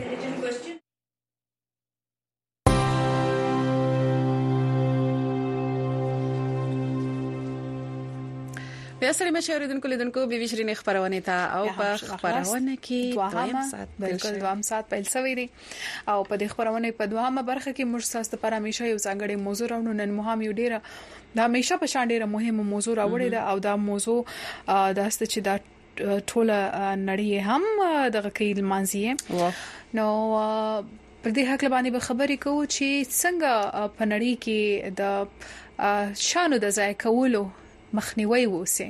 [SPEAKER 3] بیا سره مې شوریدونکو لیدونکو بي بي شرین خبرونه ته او په خبرونه کې دویم سات
[SPEAKER 2] بالکل دویم سات پیل شوی دی او په دې خبرونه په دوهمه برخه کې موږ تاسو ته همیشه یو ځانګړی موضوع راوړو نن مهم یو ډیره د همیشه په شان ډیره مهمه موضوع راوړی دا او دا موضوع د است چې دا ټوله نړۍ هم دغه کې لمانځي نو پر دې حق باندې به خبرې کوو چې څنګه په نړۍ کې د شانو د ځای کولو مخنیوي ووسی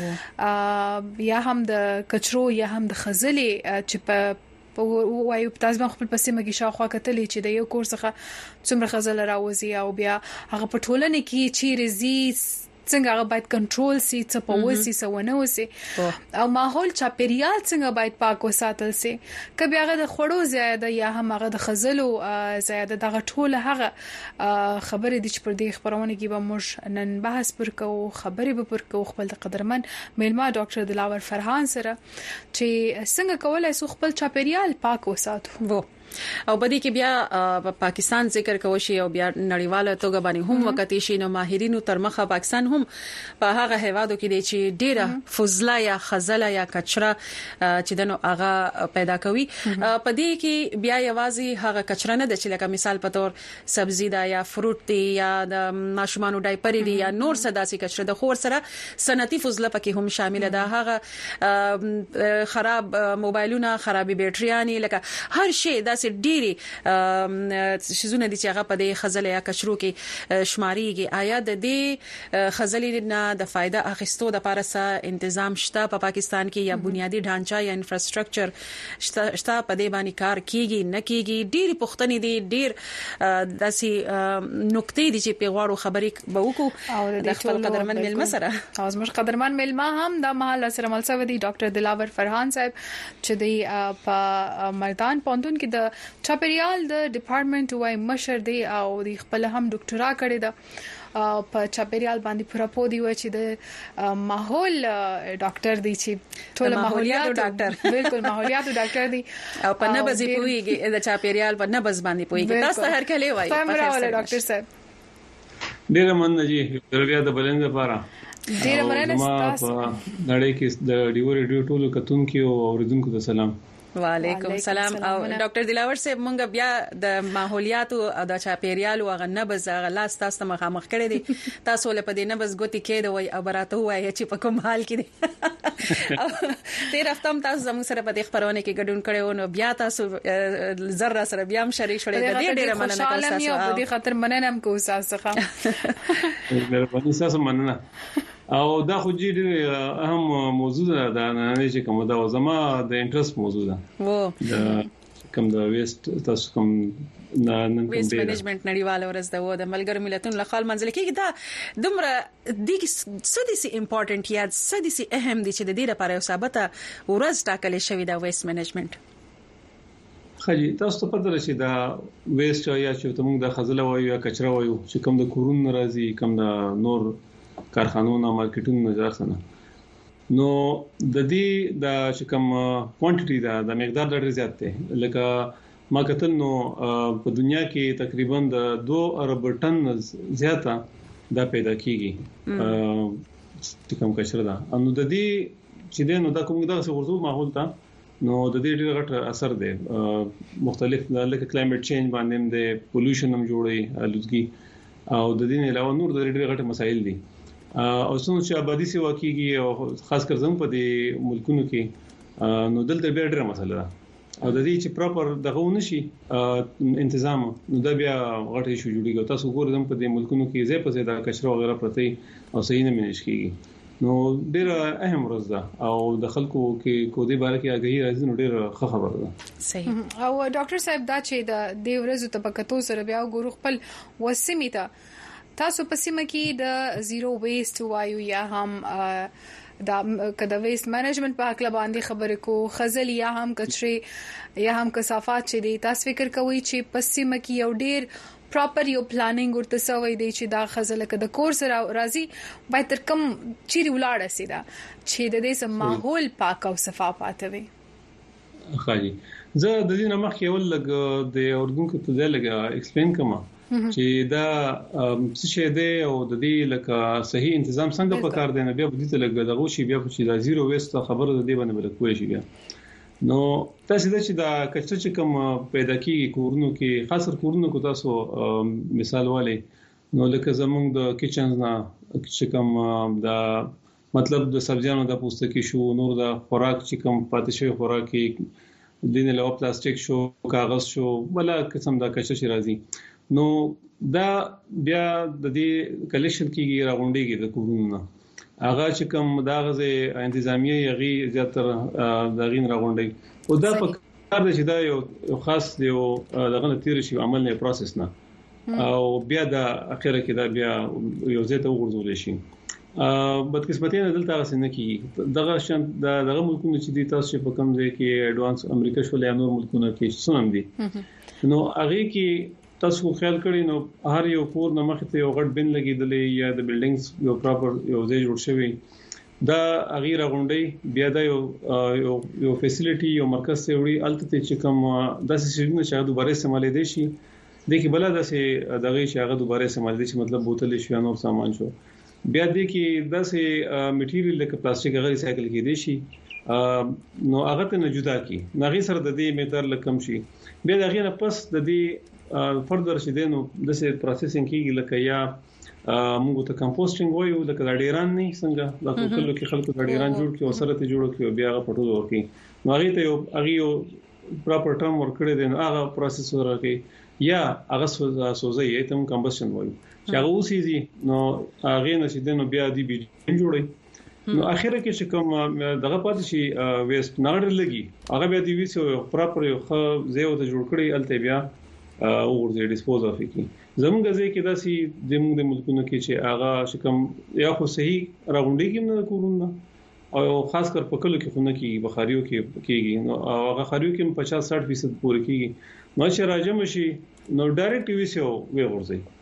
[SPEAKER 2] یا هم د کچرو یا هم د خزلې چې په وایو تاسو خپل پسې مګي شاوخوا کتلې چې د یو کورس څخه څومره خزل راوځي او بیا هغه په ټولنه کې چې رزي څنګه هغه باید کنټرول سي څه په وسی سونه وسی او ماحول چاپیریال څنګه باید پاک وساتل سي کبي هغه د خړو زیاده یا هم هغه د خزلو زیاده دغه ټوله هغه خبرې د چې پر دې خبرونه کې به موږ نن بحث پر کوو خبرې به پر کوو خپل قدرمن میلما ډاکټر دلاور فرحان سره چې څنګه کولای سو خپل چاپیریال پاک وساتو وو
[SPEAKER 3] او بدی کې بیا پاکستان ذکر کوي شي او بیا نړیواله توګه باندې هم وکټي شي نو ماهرینو تر مخه پاکستان هم په هغه هوادو کې دي چې ډیره فضله یا خزله یا کچره چې دنو هغه پیدا کوي په دې کې بیا یوازې هغه کچره نه د چې لکه مثال په تور سبزی دا یا فروټ دی یا د ماشومان ډایپر دی یا نور صداسي کچره د خور سره صنعتي فضله پکې هم شامل ده هغه خراب موبایلونه خرابې بیټریانې لکه هر شی د ډيري شزونه دي چې هغه په دې خزل یا کچرو کې شماريږي آیا د دې خزلې نه د فائدہ اخیستو د پارسه تنظیم شته په پاکستان کې یا بنیادی ډانچا یا انفراستراکچر شته په دې باندې کار کیږي نه کیږي ډيري پښتنې دي ډير داسي نقطې دي چې په غواړو خبرې به وکړو د خپل قدرمن ملما سره
[SPEAKER 2] او زموږ قدرمن ملما هم د محل سره ملسوي دي ډاکټر دلاور فرحان صاحب چې دی په میدان پوندون کې د چاپیریال د ډپارټمنټ وای مشر دی او د خپل هم ډاکټرا کړی دا په چاپیریال باندې پوره پودي و چې د ماحول ډاکټر دی چې ټول ماحولیات ډاکټر بالکل ماحولیات ډاکټر دی
[SPEAKER 3] او په نبض پويږي د چاپیریال په نبض باندې پويږي تاسو هر کله وایي
[SPEAKER 2] په خیر ډاکټر صاحب
[SPEAKER 1] ډیره مننه جی دربیا د بلند لپاره
[SPEAKER 2] ډیره مننه تاسو
[SPEAKER 1] نړۍ کې د ډیو ریډیو ټولو کتونکو او اوریدونکو ته سلام
[SPEAKER 3] وعلیکم السلام او ډاکټر دلاور صاحب مونږ بیا د ماحولیاتو او د چاپیریال او غنبز غلاس تاسو مخامخ کړی دي تاسو له پدې نبز ګوتی کې دوی او براته وایي چې په کوم حال کې دي تیر هفته تاسو زموږ سره په دې خبرونه کې ګډون کړو نو بیا تاسو ذره سره بیا هم شریک شولې د دې ډیره مننه کوم تاسو
[SPEAKER 2] په دې خاطر مننه هم کوم تاسو څخه
[SPEAKER 1] مهرباني تاسو مننه او دا خو ډېر اهم موضوع ده دا نه چې کوم دا زما د انټرست موضوع ده
[SPEAKER 3] وو
[SPEAKER 1] د کوم د ویست تاسو کوم
[SPEAKER 3] نن ویست منیجمنت نړیواله ورځ ده و د ملګرو ملتونو له خپل منځل کې دا دومره د سدي سي امپورټنت یا سدي سي اهم دي چې د دې لپاره یو ثابته ورځ ټاکل شوې ده ویست منیجمنت
[SPEAKER 1] خجی تاسو ته پته راشي دا ویست یا چې موږ د خزله وایو یا کچره وایو چې کوم د کورون ناراضي کوم د نور کارخانونو مارکیټونو نه ځارسنه نو د دې د چې کوم کوانټیټي دا د مقدار ډېر زیات دی لکه ما کتل نو په دنیا کې تقریبا د دوه ارب ټن زیاته دا پیدا کیږي چې کوم کچره ده نو د دې چې د نو دا کوم دغه څه ورته ماحول ته نو د دې ډېر غټ اثر دی مختلف لکه کلایمټ چینج باندې د پولوشن هم جوړي الودګي او د دې نه علاوه نور د ډېر غټ مسایل دي او څنګه چې آبادی سي واقعي او خاص کر زموږ په دې ملکونو کې نو دلته بیا ډېر مسله ده او د دې چې پراپر دغه ونشي تنظیم نو دا بیا غټه شو جوړیږي تاسو ګورئ زموږ په دې ملکونو کې زې په زې دا کچره وغیرہ پرته او صحیح نه منش کیږي نو ډېر اهم ورځ ده او د خلکو کې کو دې باره کې اگهي راځي نو ډېر ښه خبره ده
[SPEAKER 2] صحیح او ډاکټر صاحب دا چې د دې ورځو ته پکتو سره بیا ګورو خپل وسمیته تاسو په سیمه کې د زیرو ویست وایو یا هم دا کدا ویست مینجمنت په اړه باندې خبرې کو خزل یا هم کچري یا هم کثافات چې دي تاسو فکر کوئ چې په سیمه کې یو ډیر پراپر یو پلانینګ ورته سوي دی چې دا خزل کده کور سره راځي باید تر کم چیرې ولاړ سي دا چې د دې سم ماحول پاک او صفا پاتې وي
[SPEAKER 1] خالي زه د دې نمخ کې ول لګ د اردن کې ته لګ ایکسپلین کوم چې دا څه شي دی او د دې لکه صحیح تنظیم څنګه پکار دی نه بیا په دې ته لګ دغه شی بیا چې دا زیرو ویست خبره د دې باندې بل کوی شي بیا نو تاسو د چې دا کچته چې کوم پیدا کیږي کورونو کې خاصه کورونو کو تاسو مثال والی نو لکه زمونږ د کچنز نه چې کوم دا مطلب د سبزیانو د پوستکي شو نور د خوراک چې کوم پاتې شوی خوراک کې دینه له پلاستیک شو کاغذ شو بل قسم دا کچته شي راځي نو دا بیا د دې کلیکشن کیږي راغونډيږي د کورونو هغه چې کوم دا غزه انتظامیه یغي زیاتره د غین راغونډي او دا په کار د چې دا یو خاص دی او دغه تیر شي عمل نه پروسس نه او بیا د اخره کې دا بیا یو ځای ته وګرځول شي ا بدقسمتي نه دلته غسنه کیږي دغه شان دغه ملکونه چې دي تاسو په کوم ځای کې اډوانس امریکا شول یا نور ملکونه کې څنګه دي نو هغه کې تاسو خیال کړئ نو هر یو کور نه مخ ته یو غټ بن لګیدلې یا د بلډینګز یو پراپر یو ځای جوړ شوی دا غیر غونډي بیا دا یو یو یو فیسیلیټي یو مرکز ته وړي الته چې کوم داسې شیونه چې دوباره استعمال دي شي د کی بل داسې دغه شي هغه دوباره استعمال دي چې مطلب بوتل شي نور سامان شو بیا د کی داسې میټیریل لکه پلاستیک هغه ریسایکل کېدي شي نو هغه ته نه جدا کی نغې سره د دې مقدار لکم شي بیا دغه نه پس د دې فردر شې دینو د سه پروسیسینګ کیږي لکه یا موږ ته کمپوسټینګ وایو لکه د ډیران نه څنګه د خپل کې خلکو د ډیران جوړ کړي او سره ته جوړ کړي بیا هغه پټو ورکي نو هغه ته یو هغه یو پراپر ټرم ورکړي دي نو هغه پروسیس ورکي یا هغه سوزي ایتم کمبشن وایو چې هغه وسیږي نو هغه نشي دینو بیا دی بي جوړي نو اخره کې چې کوم دغه پاتې شي ویست ناړ لګي هغه بیا دی ویسو پراپر یو خو زیو ته جوړ کړي الته بیا او ورته ډیسپوز اف کی زموږ ځای کې داسي د موږ د ملکونو کې چې هغه شکم یا خو صحیح راغونډي کې نه کورونه او خاص کر په کلو کې خونه کې بخاریو کې کېږي نو هغه خاریو کې پچاس ساټ فیصد پوره کېږي نو چې راځم شي نو ډایرکټ ویسو وی ورځي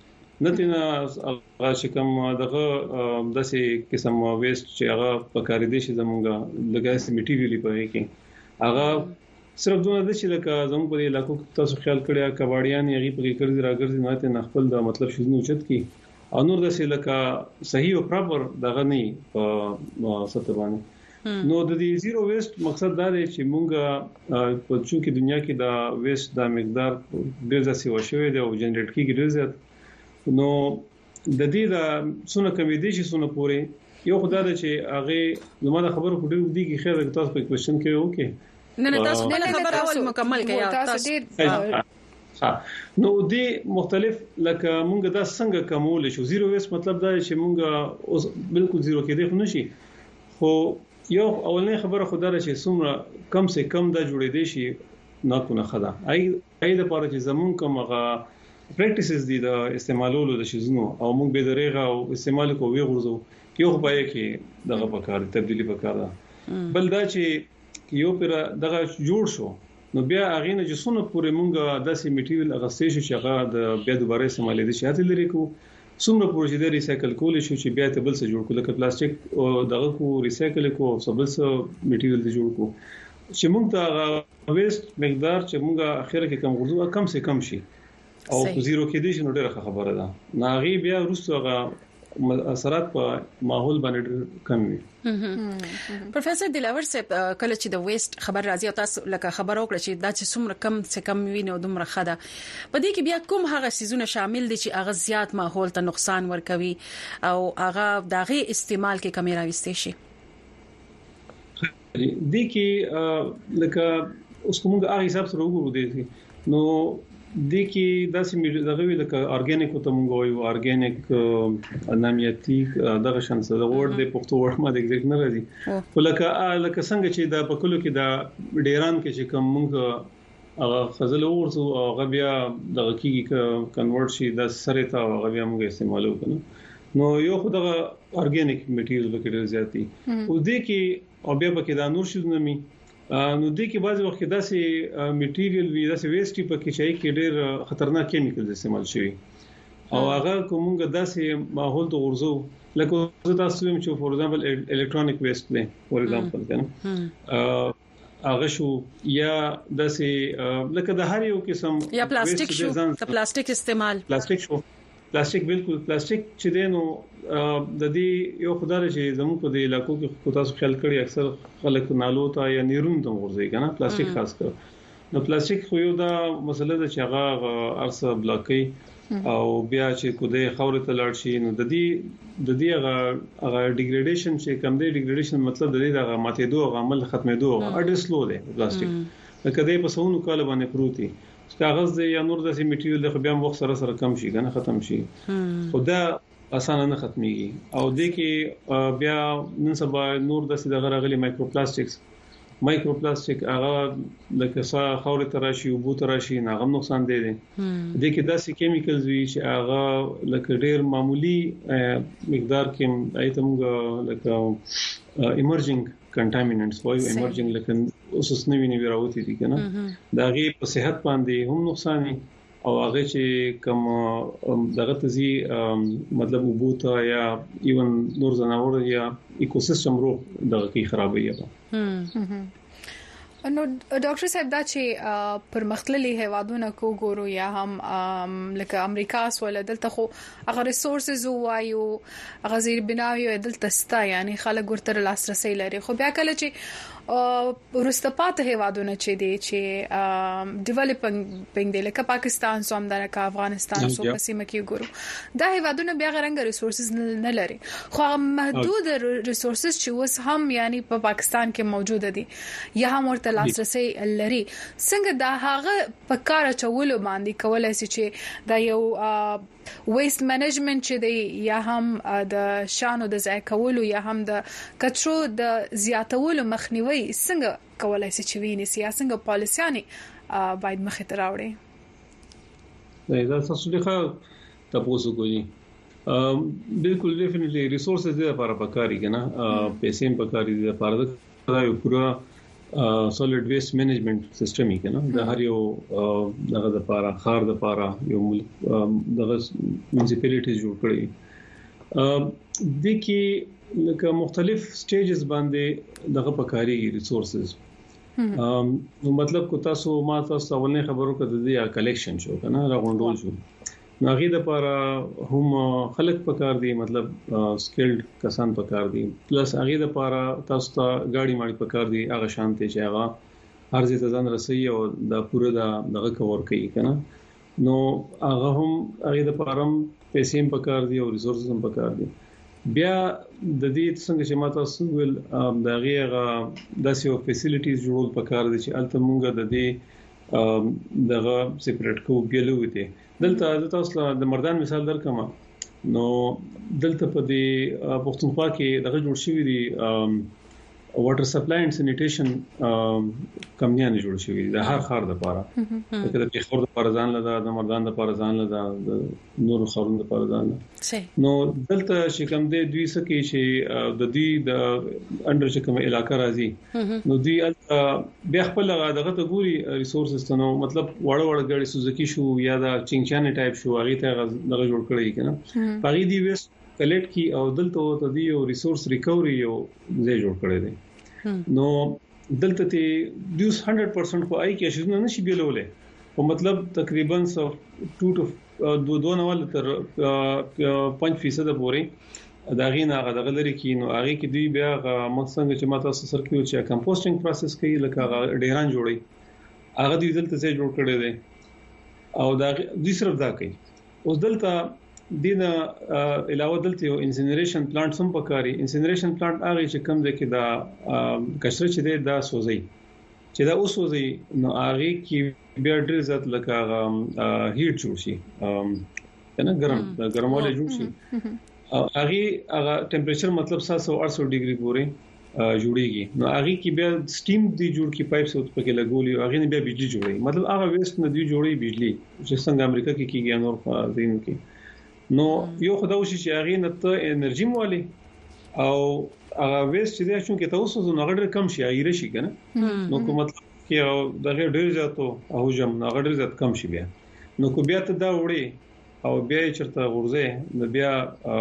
[SPEAKER 1] نتینا هغه چې کوم دغه داسې قسم ویست چې هغه په کار دي چې زمونږه لګاسي میټیریال په کې هغه صرف دونه د چې لکه زموږ په علاقو کې تاسو خیال کړی کباړیان یې په کې کړی راګرځي ماته نه خپل د مطلب شنو چت کی او نور داسې لکه صحیح او پراپر دغه نه په ستبانه نو د دې زیرو ویست مقصد دا دی چې مونږه په چونکې دنیا کې دا ویست د مقدار ډیر ځای وشوي دی او جنریټ کیږي ډیر زیات نو د دې د سونه کمیډي چې سونه پوري یو خدای د چې هغه زموږ خبرو په ډیر دی کې خیر تاسو په کوېشن کې وکي
[SPEAKER 3] نه نه تاسو د خبر اول مکمل کړئ تاسو
[SPEAKER 1] ها نو دې مختلف لکه مونږ دا څنګه کومول شو زیرو ویست مطلب دا چې مونږ اوس بالکل زیرو کې دی خو نشي خو یو اولنې خبره خدای چې څومره کم سه کم دا جوړې دي شي نه کو نه خدا اي اي د پاره چې زمون کومه پریکټیسز دي د استعمالولو د شیزونو او موږ به درېغه او استعمال کوو غوړزو یو په کې دغه پکار تبدیلی پکار ده بل دا چې یو پر دغه جوړ شو نو بیا اغه نه جسونه پورې مونږه داسې میټیریال اغستې شو چې هغه د بیا دوباره استعمال دي چې هغه لري کو څومره پروژې د ریسایکل کول شو چې بیا ته بل څه جوړ کول کله پلاستیک او دغه کو ریسایکل کو او بل څه میټیریال دي جوړ کو چې مونږ ته ویست مقدار چې مونږه اخیره کې کم غوړو کم سه کم شي او زیرو کې دي چې ډېره خبره ده ناغي بیا وروسته هغه اثرات په ماحول باندې کم وي
[SPEAKER 3] پروفیسور دلاور صاحب کله چې د ویست خبر راځي او تاسو لکه خبر وکړه چې دا چې څومره کم څه کم وي نو دومره خده په دې کې بیا کوم هغه سيزونه شامل دي چې هغه زیات ماحول ته نقصان ورکوي او هغه دغه استعمال کې کمی راوستي شي
[SPEAKER 1] دي کې لکه اوس کومه هغه حساب سره وګورو دي نو د کې داسې دغه وی لکه ارګانیک ته مونږ وایو ارګانیک نامیاتي دغه شان څه د ورډ د پښتو ورډ ما د ایگزیکټ نه راځي ولکه لکه څنګه چې د پکلو کې د ډیران کې چې کوم مونږ هغه خزل ورسو او هغه بیا دغه کې کنورټ شي د سره ته هغه بیا موږ استعمالو کنه نو یو خو دغه ارګانیک میټیریال به کې زیاتی او د کې او بیا به کې د نور شي نمي نو د کې بعض وخت داسې میټیریال وی داسې ویسټي په کې شي کې ډېر خطرناک کیمیکل استعمال شوی او هغه کومه داسې ماحول ته ورزو لکه زه تاسو هم چې فور ایگزامپل الکترونیک ویسټ دی فور ایگزامپل کنه هغه شو یا داسې لکه د هر یو قسم
[SPEAKER 3] یا پلاستیک شو د پلاستیک استعمال
[SPEAKER 1] پلاستیک شو پلاستیک بالکل پلاستیک چې دینو د دې یو خدای چې زموږ په دې علاقو کې تاسو خیال کړی اکثر خلک نالو ته یا نیرون ته ورځي کنه پلاستیک خاص کر نو پلاستیک خو یو دا مسله ده چې هغه ارسه بلاکي او بیا چې کوده خاورې ته لاړ شي نو د دې د دې هغه هغه ډیګریډیشن چې کم دی ډیګریډیشن مطلب د دې د ماتېدو عمل ختمېدو اډ سلو دی پلاستیک لکه دې په سونو کال باندې پروتي کاغذ دی یا نور داسې میټیریال د بیا وخت سره سره کم شي کنه ختم شي خدا اسانه نه ختميږي او د کې بیا نن سبا نور داسې د غرغلي مایکرو پلاستیکس مایکرو پلاستیک هغه لکه سا خاورې تراشي او بو تراشي هغه نقصان دی دي د کې داسې کیمیکلز وی چې هغه لکه ډېر معمولی مقدار کې ایتمګه لکه ایمرجنګ کنټامینټس وایو ایمرجنګ لکه اوس اوس نوی نوی راوتی دي کنه دا غي په صحت باندې هم نقصان او هغه چې کوم دغه تزي مطلب وبوتا یا ایون نور زناور یا ایکوسیستم روح دغه کی خرابوي
[SPEAKER 2] هم نو ډاکټر صاحب دا چې پرمختللي هیوادونه کو ګورو یا هم لکه امریکا سول دلته خو هغه ریسورسز وایو هغه زیر بناوي دلته ستا یعنی خلک ورته لاسرسي لري خو بیا کله چې ورستپات هیوادونه چې دي چې ډیولپینګ دي لکه پاکستان سوم دغه افغانستان سو پسې مکه ګورو دا هیوادونه بیا غرنګ ریسورسز نه لري خو محدود ریسورسز چې وس هم یعنی په پاکستان کې موجود دي یا هم ورته لاسرسي لري څنګه دا هغه په کار چولو باندې کولای شي چې دا یو ویست منیجمنت چې دی یا هم د شانو د ځای کولو یا هم د کچرو د زیاتولو مخنیوي څنګه کولای شي چې ویني سیاسي پالیسياني باید مخه ته راوړي
[SPEAKER 1] دا تاسو لخوا تاسو کوی بالکل ډیفینټلی ریسورسز د لپاره پکاري کنه پیسې هم پکاري د لپاره دا یو پورا سولید ویسټ منیجمنت سیستم یې کنه د هر یو دغه د لپاره خار د لپاره یو ملک دغه منسیپالیټیز جوړ کړی د کې لکه مختلف سټیجز باندې دغه پکاري ریسورسز نو مطلب کو تاسو ما تاسو اولنې خبرو کړه د کلیکشن شو کنه راغونډول شو ناغي د لپاره هم خلک پکار دي مطلب سکلډ کسان پکار دي پلس هغه د لپاره تاسو ته گاډي ماړي پکار دي هغه شانته چې هغه هر ځای ته ځان رسي او د پوره دغه کور کوي کنه نو هغه هم هغه د لپاره پیسې هم پکار دي او ریسورسز هم پکار دي بیا د دې څنګه چې ماته سوول د هغه داسې یو فیسیلیټیز جوړول پکار دي چې الته مونږ د دې دغه سیپریټ کو بیلو دي دلته تاسو د مردان مثال درکم نو دلته په دې پښتونخوا کې دغه جوړ شوی دی واټر سپلای اند سینیټیشن کمپنیان جوړ شوی دي د هر خار د لپاره د پیښور د لپاره ځان لدا د مردان د لپاره ځان لدا د نور خارونو د لپاره ځان لدا نو دلته چې کوم دی دوی سکه چې د دې د انډر چې کوم علاقې راځي نو دوی بیا خپل دغه ته ګوري ریسورسز ته نو مطلب وړ وړ غړي سوزکی شو یا د چینچانه ټایپ شو هغه ته دغه جوړ کړی کنه پغې دی ویست کلیکټ کی او دلته ته دی یو ریسورس ریکوري یو ځای جوړ کړی دی نو دلته ته دوه سوه پرسنټ خو آی کې شنو نشي بیلولې په مطلب تقریبا دوه ټو دوه نول تر پنځه فیصد پورې دا غینه هغه دغه لري کې نو هغه کې دوی بیا مقصد چې ماته سر کې چې کمپوسټینګ پروسس کوي لکه ډیران جوړي هغه دوی دلته ځای جوړ کړی دی او دا دوی صرف دا کوي اوس دلته دینه علاوه دلته یو انسینریشن پلانټ هم پکاري انسینریشن پلانټ هغه چې کم دی کې دا کشره چې دی دا سوزي چې دا اوسوزي نو هغه کې بیا ډیر زیات لکه هیټ جوړ شي کنه ګرم ګرمواله جوړ شي هغه هغه ټمپریچر مطلب سات سو اړ سو ډیګري پورې جوړیږي نو هغه کې بیا سټیم دی جوړ کی پایپ سوت پکې لګولي هغه نه بیا بجلی جوړي مطلب هغه ویست نه دی جوړي بجلی چې څنګه امریکا کې کیږي نور په دین کې نو یو خدای شي چې هغه نه ته انرژي مولي او هغه ویست چې دا شون کې تاسو زو نغړ کم شي ایره شي کنه نو کوم مطلب کې دا ډېر زیاتو او جام نغړ زیات کم شي بیا نو کو بیا ته دا وړي او بیا چرته ورځي نو بیا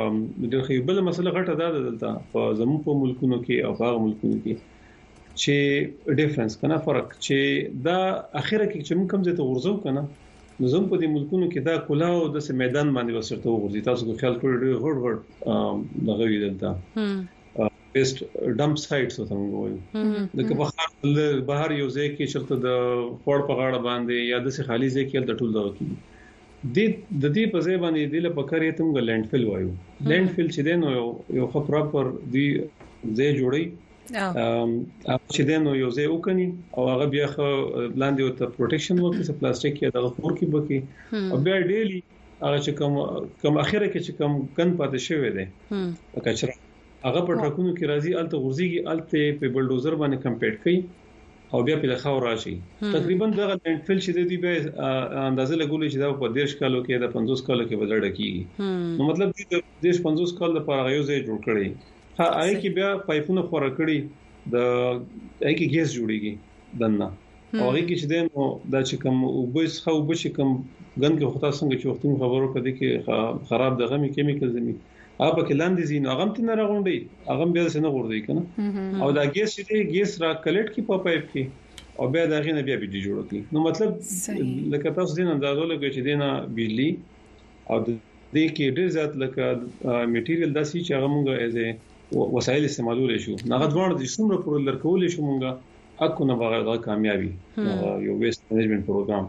[SPEAKER 1] د خیبل مسله غټه ده دلته په زمو په ملکونو کې او هغه ملکونو کې چې ډیفرنس کنه فرق چې دا اخیره کې چې موږ کوم ځای ته ورځو کنه نو زم په دې ملکونو کې دا کلاو د سه میدان باندې وسرته وګورئ تاسو کو خیال کړئ غړ غړ دغه وی دلته بیسټ ډمپ سایټس ته موږ وایو د کبه بهر یو ځای کې چرته د خور په غاړه باندې یا د سه خالی ځای کې د ټول دغه کې د د دې په ځای باندې د لپاره کړی ته موږ لینډ فیل وایو لینډ فیل چې دین یو خو پراپر دی ځای جوړي ام چې دنه یو ځای وکني او هغه بیا خو لاندې او ته پروټیکشن ورکړي څه پلاستیک یا دغه خور کې بکی او بیا ډیلی هغه چې کوم کوم اخیره کې چې کوم کن پاتې شوی دی کچره هغه په ټرکونو کې راځي الته غورځيږي الته په بلډوزر باندې کمپیټ کوي او بیا په لخوا راشي تقریبا دغه لینډ فیل چې دی به اندازه لګولې چې دا په دیرش کالو کې د پنځوس کالو کې بدل کیږي نو مطلب د دیرش پنځوس کال لپاره یو ځای جوړ کړي ها آی کې بیا پایپونه خور کړی د آی کې ګیس جوړیږي دنه او هغه کې چې دنه دا چې کوم وبس خو وبس کوم ګن کې خطا څنګه چې وختونو خبرو کړي کې خراب دغه می کیمیکل زمي هغه په کې لاندې زین هغه تم نه راغونډي هغه بیا څنګه غوړدي کنه او دا ګیس چې ګیس را کلیکټ کې په پایپ کې او بیا دا غینه بیا بجلی جوړ کړي نو مطلب لکه تاسو دین اندازو لګی چې دینه بجلی او د دې کې ډیر زیات لکه میټیریل داسي چې هغه مونږه ایزه وسایل استعمالول شو نه غوړ د څومره پر لرکول شو مونږه اكو نه بغیر کامیابی یو ویست منیجمنت پروګرام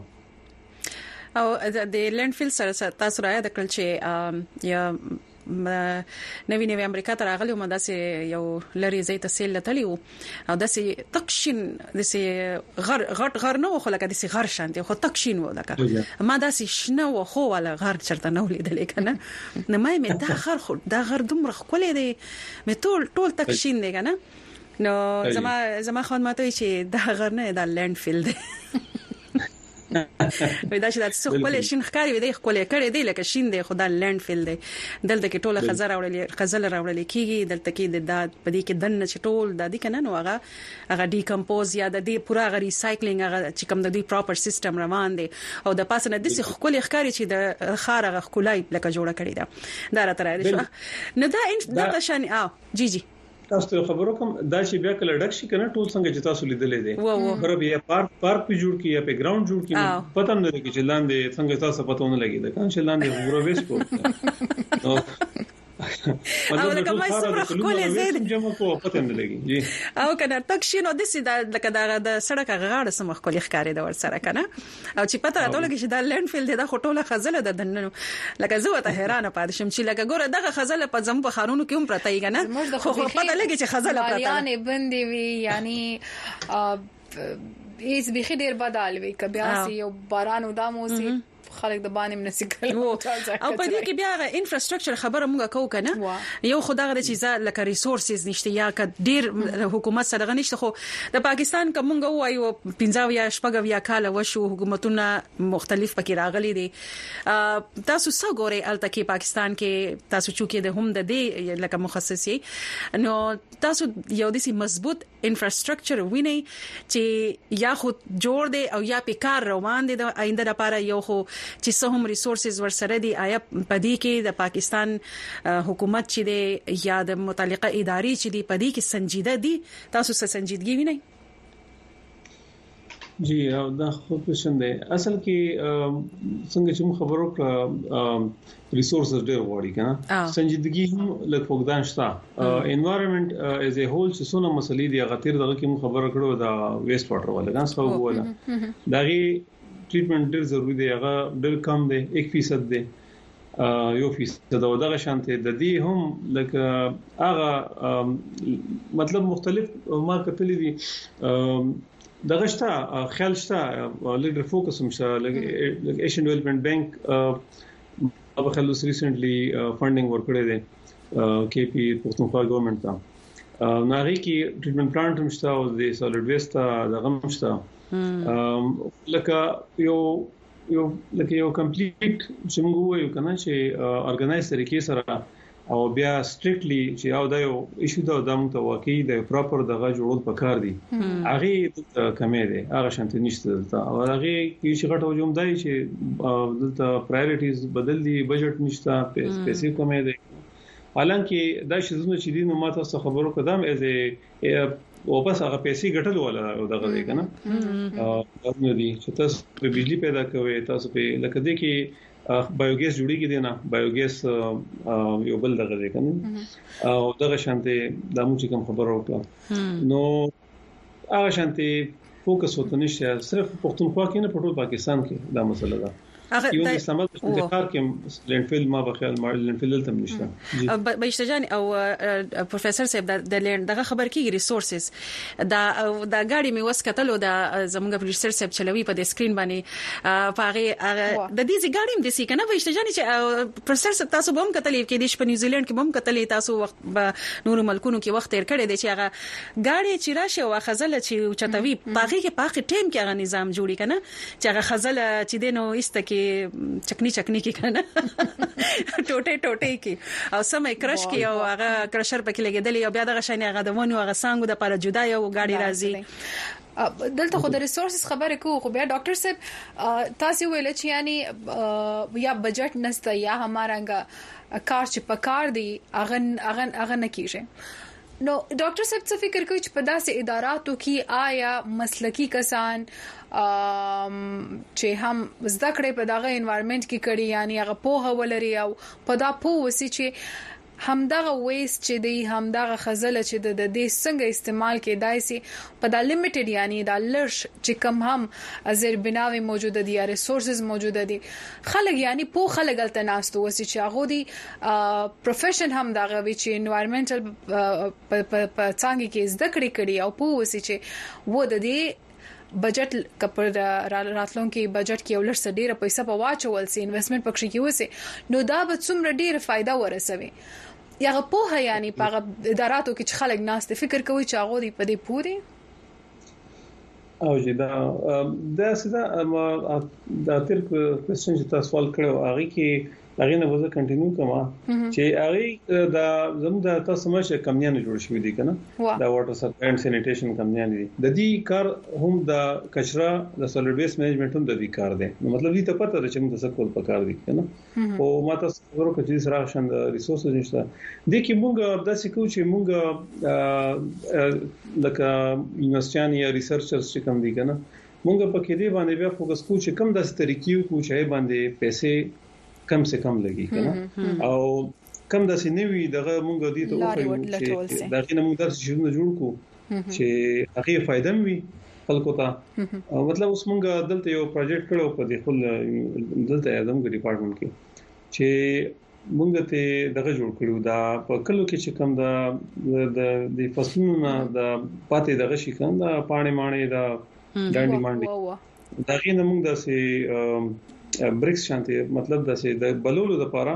[SPEAKER 3] او د لینډ فیل سره تاسو راځي د کل چې یا نوی نوی امریکا ته راغلی و داسې یو لری زی تسهیل لتلی او داسې تکشین داسې غر غټ غر نه خو لکه داسې غر شانتي خو تکشین و لکه ما داسې شنه و خو ولا غر چرته نه ولیدل کنه نه مې مې دا غر خو دا غر دومره خولې دی مې ټول ټول تکشین دی کنه نو زما زما خان ماته چې دا غر نه دا لینډ فیل دی ودا چې د خپل شین ښکاری وي د خپل کړي دی لکه شین دی خدای لند فیل دی دلته کې ټوله خزر راوړل خزل راوړل کیږي دلته کې د داد پدې کې دنه چټول د دې کنه نو هغه هغه ډیکمپوز یا د دې پورا غری سایکلینګ هغه چې کوم د دې پراپر سیستم روان دی او د پاسه نه د خپل ښکاری چې د خارغه خولای لکه جوړه کړی دا دا راته راځي نو دا دا شان او جی جی
[SPEAKER 1] تاسو خبرو کوم دا چې بیا کله ډک شي کنه ټول څنګه چې تاسو لیدلې دي پر بیا پارک پارک په جوړ کی یا په ګراوند جوړ کی پته نه لګي چې لاندې څنګه تاسو پته نه لګي دا کنه چې لاندې غوړو وېس کو
[SPEAKER 3] او لکه ما سره خپل زید
[SPEAKER 1] جمع کو پته نه لګي جی
[SPEAKER 3] او کنه تک شي نو د سي د لکه د سړک غاړه سم خپل ښکارې د ور سره کنه او چې پته راته لګي چې دا لند فیل دی دا خټوله خزله د دننو لکه زه ته حیرانه پاتې شم چې لکه ګوره دغه خزله په زم په خارونو کې هم پرته یې کنه خو پته لګي چې خزله پرته
[SPEAKER 2] یعنی بندي وی یعنی هیڅ بخي ډیر بدال وی کبه اسی یو باران وداموسی خلک د باندې منسکل
[SPEAKER 3] او په دې کې بیا انفراستراکچر خبره موږ کوو کنه یو خدای د چیزه لکه ریسورسز نشته یا ک ډیر حکومت سره نشته خو د پاکستان کومه وایو پنځه یا شپږ یا کال وشو حکومتونه مختلف پکې راغلي دي تاسو څو ګوري الته کې پاکستان کې تاسو چې د هم د دې لکه مخصصي نو تاسو یو داسې مضبوط انفراستراکچر ویني چې یا خو جوړ دی او یا په کار روان دي د آینده لپاره یو خو چې څه هم ریسورسز ورسره دي آیا پدې کې د پاکستان حکومت چې دی یا د متعلقه ادارې چې دی پدې کې سنجیده دي تاسو څه سنجیدګي وینئ
[SPEAKER 1] جی دا خو پېښند دی اصل کې څنګه چې خبرو کړه ریسورسز ډېر وړي کنه سنجیدګي هم لږ فقدان شته انوایرنمنت از ا هول چې څونه مسلې دي غتیر دغه کې خبره کړو دا ویست واټر ولا ګانس خو ولا دغه ټریټمنټ ډېر ضروری دی هغه ډېر کم دی یک فیصد دی یو فیصد دا دغه شانته د دې هم لکه هغه مطلب مختلف ما کتلې دي دغه شته خیال شته لګ فوکس هم شته لګ ایشین ډیولپمنٹ بانک اب خلوص ریسنټلی فندینګ ورکړی دی کې پی پښتونخوا ګورنمنت ته ناغي کې ټریټمنټ پلانټ هم شته او د سالډ ویسټ دغه هم شته لکه یو یو لکه یو کمپلیټ چې موږ وایو کنه چې اورګنایز طریقې سره او بیا سټریکټلی چې او دا یو ایشو دا د موږ واقعي د پراپر دغه جوړول پکار دي هغه کمې دي هغه شانت نشته دلته او هغه کې چې غټ هجوم دی چې دلته پرایورټیز بدل دي بجټ نشته پیسې کمې دي حالانکه دا شزونه چې دي نو ماته څه خبرو قدم از او بس هغه پیسې ګټل ولا دغه دی کنه او نو دي چې تاسو په بجلی پیدا کوي تاسو په لکه دې کې بایوګیس جوړیږي دی نه بایوګیس یو بل دغه دی کنه او دغه شانته د مو چې کوم خبرو وکړه نو هغه شانته فوکس وته نشته صرف پښتونخوا کې نه په ټول پاکستان کې دا مسله ده یو د اسلام آباد په انتخاب کې لندفیل ما په خیال مار لندفیل تم نشته
[SPEAKER 3] بهشته جان او پروفیسور صاحب د لند دغه خبر کې ریسورسز دا دا غاړي می وسکتلو د زمونږ پروفیسور صاحب چلوي په د سکرین باندې پاره د دې غاړي د سې کنه بهشته جان چې پروفیسور صاحب تاسو به هم کتلې کې د په نیوزیلند کې هم کتلې تاسو وخت نور ملکونو کې وخت تیر کړی دی چې هغه غاړي چې راشه او خزل چې چتوي پاغي کې پاخه ټیم کې هغه نظام جوړی کنه چې هغه خزل چې دینو است کې چکنی چکنی کی کنه ټوټه ټوټه کی او سمې کرش کی او هغه کرشر پکې لګیدلی او بیا دغه شنه هغه د ونیو هغه څنګه د پر جدا یو غاډي راځي
[SPEAKER 2] دلته خو د ریسورسز خبره کوو خو بیا ډاکټر صاحب تاسو ویل چې یعنی یا بجټ نسته یا همارنګ کار چې پکار دی اغه اغه اغه نه کیږي نو ډاکټر صاحب څه فکر کوي چې په داسې اداراتو کې آیا مسلکی کسان چې هم زده کړې په دغه انوایرنمنت کې کړي یعنی هغه په ولري او په دا په وسی چې همدغه ویست چې دی همدغه خزله چې د دې څنګه استعمال کې دایسي په د لیمیټډ یعنی د لرش چې کم هم ازر بناوي موجوده دي یا ریسورسز موجوده دي خلک یعنی په خلک الته ناستو وسی چې هغه دي پروفیشن هم دغه وی چې انوایرنمنټل په څنګه کې زده کړې کړي او په وسی چې و د دې بجټ کپر راتلون کې بجټ کې ولر څه ډیره پیسې په واچول سي انویسټمنټ پکې کې وسی نو دا به څومره ډیره فائدہ ورسوي یا په یعنی په اداراتو کې چې خلک ناست فکر کوي چې هغه دی په دې پوري
[SPEAKER 1] او چې دا دا سده ما دا تر کوېسچن چې تاسو سوال کړو هغه کې هغه نه وځه کنټینیو کوم چې هغه دا زموږ د تاسو مشه کمنیان جوړ شوې دي کنه دا واټر سپلای اند سینیټیشن کمنیان دي د دې کار هم د کچرا د سولید ویسټ مینجمنت هم د دې کار دی نو مطلب دې ته پته ده چې موږ څه کول پکار دي کنه او ما تاسو ورو کې چې سره شند ریسورسز نشته د کې موږ د څه کوو چې موږ لکه یونیورسيټیان یا ریسرچرز چې کوم دي کنه موږ په کې دی باندې بیا فوکس کوو چې کوم د طریقې کوو چې باندې پیسې کم سے کم لګي کنه او کم د سینوي دغه مونږ دي ته وایو چې دا غینه مونږ درس شروع جوړ کو چې هغه فائدہ وي خلکو ته مطلب اوس مونږ دلته یو پروجیکټ کړو په دې خپل دلته اعظم ډپارټمنټ کې چې مونږ ته دغه جوړ کړو دا په کلو کې چې کم دا د د فصلونو د پاتې دغه شي کم دا پانی مانی دا ډانډي مانډي دا غینه مونږ داسې بریکس شانتي مطلب داسې د بلولو لپاره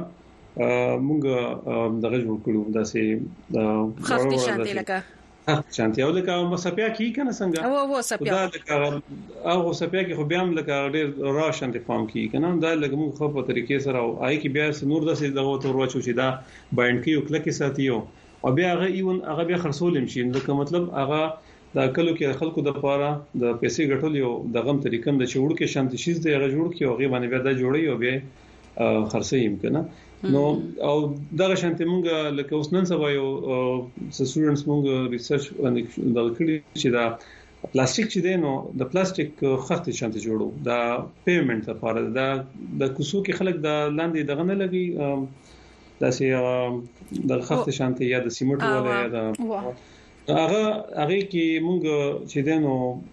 [SPEAKER 1] مونږ دغه جوړ کړو داسې
[SPEAKER 3] خاصه شانتي لکه
[SPEAKER 1] شانتي او لکه مسپیا کی کنه څنګه
[SPEAKER 3] او او سپیا
[SPEAKER 1] دا لکه او سپیا کې خو بیا هم لکه ډېر را شانتي فارم کی کنه دا لکه مونږ خو په طریقې سره او آی کی بیا نور داسې دغه تور واچو چې دا باینډ کیو کلک ساتیو او بیا هغه ایون هغه بیا خرڅول شي لکه مطلب هغه دا کلو کې خلکو د لپاره د پیسې ګټل یو دغه طریقې د چوړ کې شانتي شیز دی هغه جوړ کې او غي باندې بیا دا جوړي او بیا خرڅي امکنه نو او دغه شانتي مونږ لکه اوس نن سبا یو سټوډنټس مونږ ریسرچ باندې دا کړی چې دا پلاستیک چې دی نو د پلاستیک خخت شانتي جوړو دا پیمنٹ لپاره دا د کوسو کې خلک دا لاندې دغه نه لګي دا سي د خخت شانتي یا د سیمټ ولا یا د هغه هغه کې مونږ چې دنو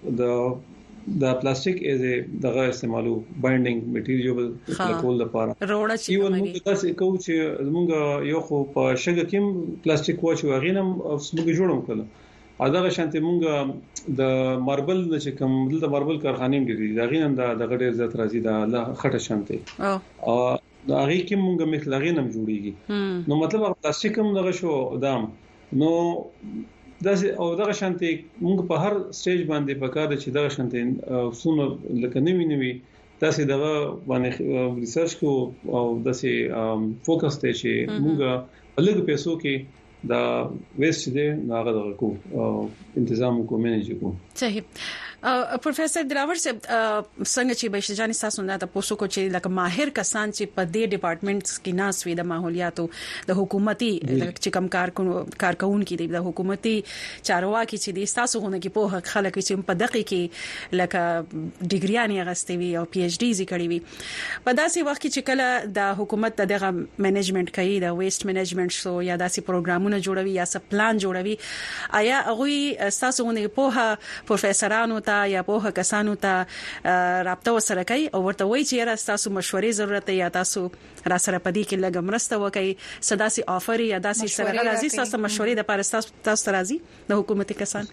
[SPEAKER 1] د د پلاستیک از دغه استعمالو بایندینګ میټیریال کول لپاره
[SPEAKER 3] روړه چې
[SPEAKER 1] یو موږ تاسو کوو چې موږ یو خو په شګه کې پلاستیک واچو هغه نم موږ جوړم کړل ادا شانته موږ د ماربل چې کوم د ماربل کارخانې دي دا غینم د دغه ډیر زیات راځي د خټه شانته او دا هغه کې موږ مثل هغه نم جوړیږي نو مطلب پلاستیک هم دغه شو دام نو دا او دغه شانتي موږ په هر سټیج باندې پکاره چې دغه شانتي سونو لکه نوی نوی تاسو دغه باندې ریسرچ کو او داسې فوکس ته چې موږ لږ پیسو کې دا ویسټ دي هغه دغه کو تنظیم کو مینیج کو
[SPEAKER 3] صحیح پروفیسور دراور صاحب څنګه چې بهش جاني تاسو نه تاسو کو چې لکه ماهر کسان چې په دې ډپارټمنټس کې ناس وي د ماحولیاتو د حکومتي چې کم کارکونو کارکون کې د حکومتي چارواکي چې د تاسو غونه کې په حق خلک چې په دقیق کې لکه ډیګریانې غستې وي او پی ایچ ډیز کړي وي په داسې وخت کې چې کله د حکومت دغه منیجمنت کوي د ویسټ منیجمنت شو یا داسې پروګرامونه جوړوي یا څه پلان جوړوي آیا هغه تاسو غونه په پروفیسورانو یا په کسانو ته رابطه وسره کوي او ورته وایي چې را تاسو مشورې ضرورت یا تاسو را سره پدې کې لګ مرسته وکړي صداسي افر یا داسي سره راځي تاسو مشورې د پاره تاسو راځي د حکومتي کسان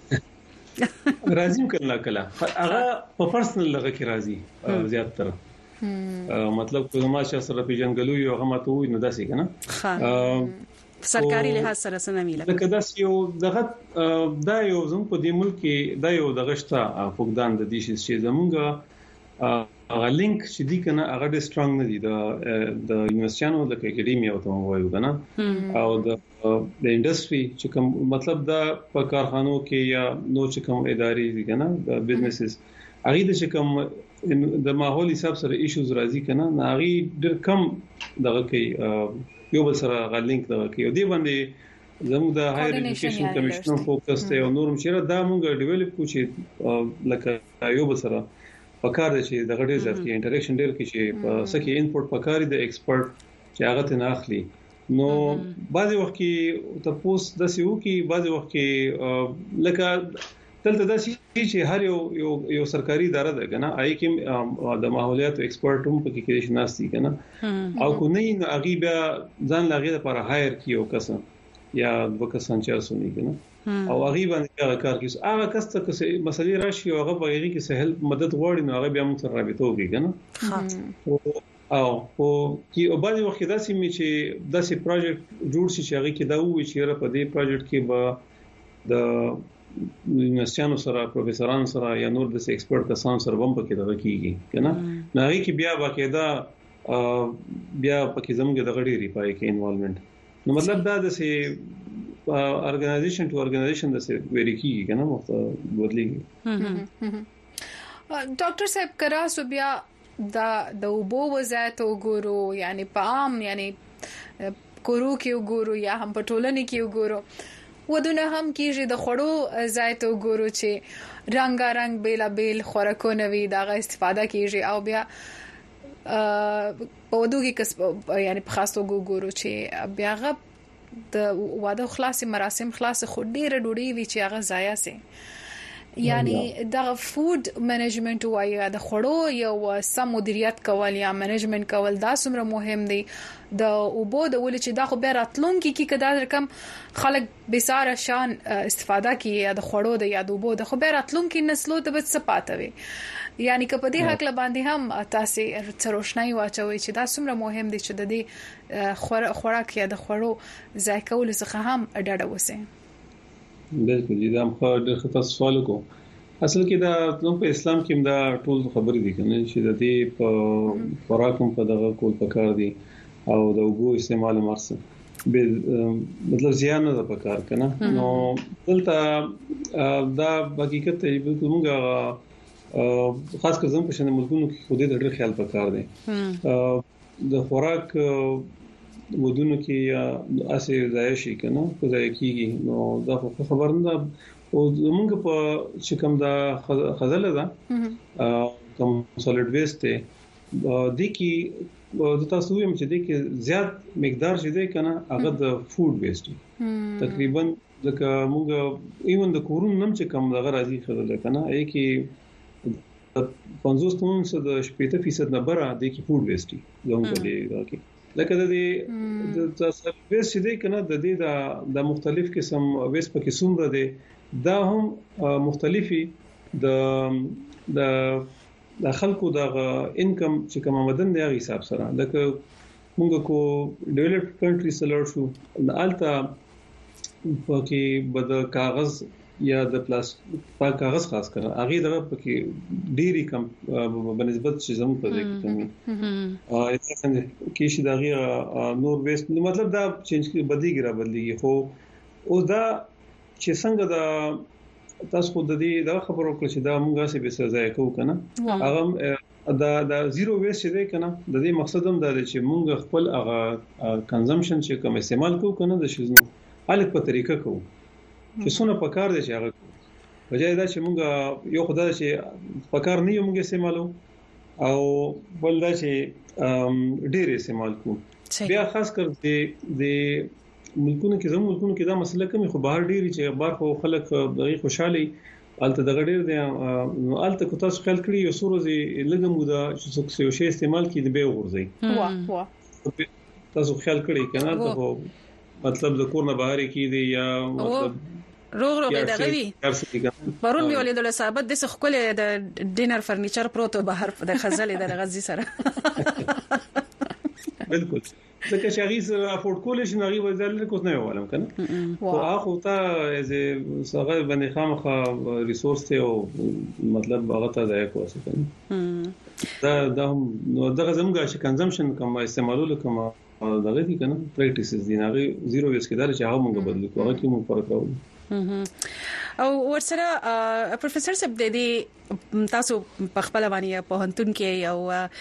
[SPEAKER 1] راځي کله کله هغه په پرسنل لغه کې راځي زیات تر مطلب کومه چې سره پیژنګلو یو هغه ماته وي نو داسي کنه
[SPEAKER 3] سرکاري لحاظ سره سنویل
[SPEAKER 1] لکه دا یو دغه دا یو زموږ په دې ملک کې دا یو دغه شته فقدان د دې شي چې زموږ هغه لینک چې دی کنه هغه ډېر سترونګ نه دی د د یونیورسيانو د اکیډمیا او ته وایو کنه او د د انډستری چې کوم مطلب دا په کارخانو کې یا نو چې کوم ادارې دي کنه د بزنسز هغه د چې کوم د ماحول حساب سره ایشوز راځي کنه نه هغه ډېر کم دغه کې یو بل سره غلینک دا کوي او دی باندې زموږ د هایر ایجوکیشن کمیشن فوکس ته او نورم شیره دا مونږ ډیولپ کوو چې لکه یو بل سره پکاره چې د غړي ځات کې انټریکشن ډیر کې چې په سکه انپوټ پکاري د ایکسپرت چې هغه ته نه اخلي نو بعضي وخت کې تاسو د سیو کې بعضي وخت کې لکه دلته د شي چې هر یو یو یو سرکاري اداره ده کنه آی کې د ماحولیات ایکسپرت هم پکې کې شناستي کنه او کو نه اغي بیا ځان لاغي لپاره هایر کیو کسان یا وکسان چې اسونی کنه او اغي باندې کار کوي هغه کس ته څه مسلې راشي او هغه بغیر کې سهل مدد غواړي نو هغه بیا موږ سره رابطه وکړي کنه او او کی او باندې وخت داسې می چې داسې پروجیکټ جوړ شي چې هغه کې دا وي چې را په دې پروجیکټ کې به د یونیورسيانو سره پروفیسورانو سره یا نور د ایکسپرت کسان سره هم پکې دغه کیږي کنه نه هغه کې بیا باقاعده بیا پکې زموږ د غړي پای کې انوالومنت نو مطلب دا د سي ارګنایزیشن ټو ارګنایزیشن د سي ویری کیږي کنه بدلېږي
[SPEAKER 2] ډاکټر صاحب کرا سو بیا دا د وبو وضعیت وګورو یعنی په عام یعنی کورو کې وګورو یا هم په ټولنه کې وګورو ودونه هم کېږي د خړو زایت وګورو چې رنگارنګ بیل بیل خوراکونه وي دغه استفاده کیږي او بیا په ودو کې کس یعنی په خاص توګه وګورو چې بیا غ د واده خلاصي مراسم خلاص خو ډیره ډوډۍ وی چې هغه ضایع سي یعنی د فود منیجمنت وايي د خړو یو سم مدیریت کول یا منیجمنت کول دا څومره مهم دی د اوبو د ول چې دا خو به راتلونکي کې کدا رقم خلک بساره شان استفاده کوي یا د خړو د یا د اوبو د خو به راتلونکي نسلو ته به څه پاتې وي یعنی که په دې حق لباندې هم تاسو تروشنای واچوي چې دا څومره مهم دي چې د دې خوراک یا د خړو ځای کول څخه هم ډډه وسه
[SPEAKER 1] بالکل دا هم ډېر ښه سوال کو اصل کې دا نو په اسلام کې دا ټول خبرې دي کنه چې د دې په خوراکم په دغه کول پکار دي او د وګو استعمال مرسته به مطلب زیان نه پکار کنه نو دلته دا حقیقت ته موږ خاص کر زم په شنه ملکونو کې خوده د ډېر خیال پکار دي د خوراک ودونو کې یا اسې ځای شي کنه په ځای کېږي نو دا خبر نه ده او موږ په چې کوم دا خزله ده کوم سولید ویسټ دی د کی د تاسو هم چې د کی زیات مقدار چې دی کنه هغه د فود ویسټ تقریبا لکه موږ ایون د کورون نم چې کوم دغه راځي خزله کنه ای کی پنځوس د شپږ فیصد نه بره د کی فود ویسټ زموږ په دې کې لکه د دې د تاسو ویسټ دی کنه د دې د مختلف قسم ویسټ پکې څومره دی دا هم مختلفي د د د خلکو د انکم چې کوم مدن دی غي حساب سره لکه موږ کو ډیولپډ کنټری سلر شو د التا پکې بد کاغذ یا د پلاستیک په کاغذ خاص کړه هغه دغه پکې ډيري کم بنسبت چې زموږ په ځای کې کمی ا څنګه کې شي دغه نور ویست مطلب دا چینج کې بدلیږي را بدلیږي خو اوس دا چې څنګه دا تاسو خو د دې دا خبرو کړ چې دا مونږه سه به سزا کوو کنه هغه دا دا زیرو ویست دی کنه د دې مقصد هم دا دی چې مونږ خپل هغه کنزمپشن چې کوم استعمال کوو کنه د شیزنو الک په طریقه کوو چې څونه پکار دي چې هغه وجه دا چې مونږ یو خدای چې پکار نه یو مونږ استعمالو او بل دا چې ډېر استعمال کوو بیا خاص کر دې د ملکونو کې زموږ ملکونو کې دا مسله کوي خو بهر ډېری چې بهر خو خلک دغه خوشحالي الته دغه ډېر دي الته کو تاسو خیال کړی یو سورزي لګم دا چې څه شی استعمال کړي د به ورځي
[SPEAKER 2] واه واه
[SPEAKER 1] تاسو خیال کړی کنه ته مطلب د کور نه بهر کې دي یا مطلب
[SPEAKER 3] روغ روغ دغه وی پرون می ولې د ثابت د خپل د ډینر فرنیچر پروتو بهر د خزلې د غزي سره
[SPEAKER 1] بالکل ځکه چې هغه سره افورد کول شي نو هغه وځل کوڅ نه وعلم کنه او هغه ته از هغه باندې خامخا ریسورس ته او مطلب هغه ته ځای کوسه کنه دا دا نو دغه زموږ چې کنزمپشن کوم استعمالول کوم دغه دي کنه پریکټیسز دي هغه زیرو ویس کې دا چې هغه موږ بدل کوو هغه کې موږ فرق راوړو
[SPEAKER 3] او ورسره پروفیسور صاحب د دې تاسو په خپل باندې په هنتون کې یو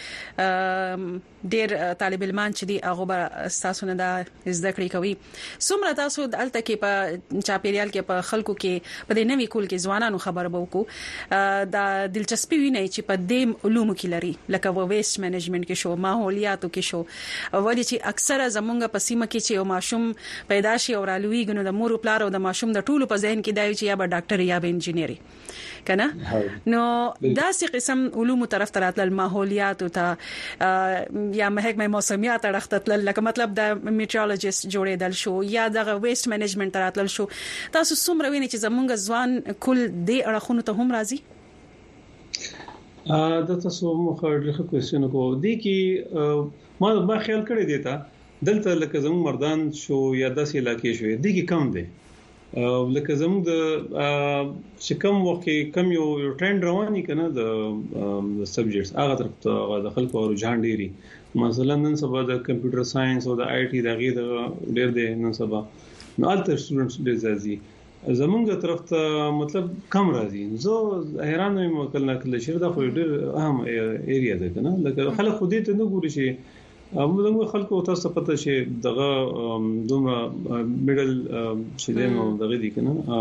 [SPEAKER 3] ډېر طالب علمان چې دی هغه به تاسو نه د زده کړې کوي څومره تاسو د الته کې په چاپیریال کې په خلکو کې په دې نوې کول کې ځوانانو خبر به وکړو دا دلچسپي ویني چې په دې علومو کې لري لکه ویسټ مینجمنت کې شو ماحولیاتو کې شو ولې چې اکثره زمونږ په سیمه کې چې یو ماشوم پیدا شي او رالوي غنو د مور پلار او د ماشوم د ټولو په ذهن کې دی چې یا به ډاکټر یا به انجینری کنه نو داسې قسم علوم طرف ته راتل ماحولیات او ته یا محکمه موسمیات اړخته لکه مطلب د میټرولوژیست جوړېدل شو یا د ویسټ مینجمنت راتل شو تاسو څومره وینئ چې زمونږ ځوان کل دې اړخونو ته هم راځي
[SPEAKER 1] ا د تاسو مخه ډېر کوېشن کو دي کې ما ما خیال کړی دی تا دلته لکه زموږ مردان شو یا داسې علاقې شو دي کې کم دي لکه زموږ د شکم وخت کې کم یو ټرند رواني کنه د سبجیکټس هغه طرف ته د خلکو رجحان ډیری مثلا نن سبا د کمپیوټر ساينس او د آی ټي دغه ډیر دی نن سبا نو الټر سټوډنټس ډیر زیاتي زموږ طرف ته مطلب کم راځي زه حیران یم کله کله چې دا خو ډیر اهم ایریا ده کنه لکه خلک خو دې ته نه ګوري چې موږ خلکو تاسو پته چې دغه دومره میډل چې دنه دغه دي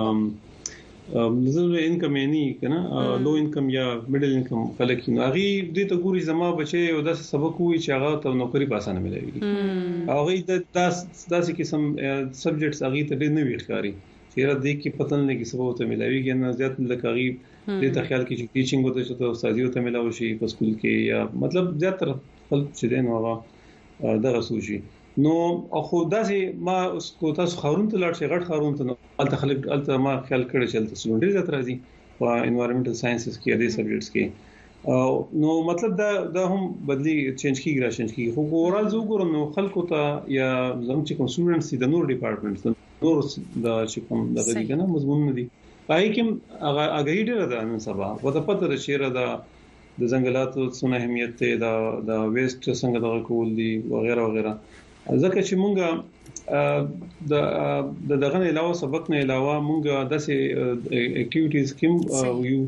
[SPEAKER 1] کنه نزله انکم یعنی کنه لو انکم یا میډل انکم خلک نو هغه دې ته ګوري زما بچي او د سبق وي چې هغه ته نوکری په اسانه ملایږي هغه د داسې قسم سبجیکټس هغه ته ډېر نه وی ښکاری چیرې دې کې پتن نه کې سبب ته ملایږي نه زیات لکه دې ته خیال کې چې ټیچینګ وته چې استادیو ته ملاوي شي په سکول کې یا مطلب زیات تر خلک چې دین هغه دغه سوشي نو اخو داسې ما اوس کو تاسو خارون ته لاړ شي غټ خارون ته الته خلک الته ما خیال کړی چې الته سټوډنټ زیات راځي په انوایرنمنټل ساينسز کې د سبجیکټس کې نو مطلب دا دا هم بدلی چینج کیږي را چینج کیږي خو اورال زو ګورم نو خلکو ته یا زموږ چې کوم سټوډنټس د نور ډپارټمنټس نور د چې کوم دغه دي کنه مضمون دي پای کې هغه هغه ډیره ده نن سبا وته پته ده چې را ده د ځنګلاتو څونه اهمیت ته دا د ویسټ څنګه دغه کول دي وغیرہ وغیرہ ځکه چې مونږه د دغه نه علاوه سبق نه علاوه مونږه داسې اکټیویټیز کوم یو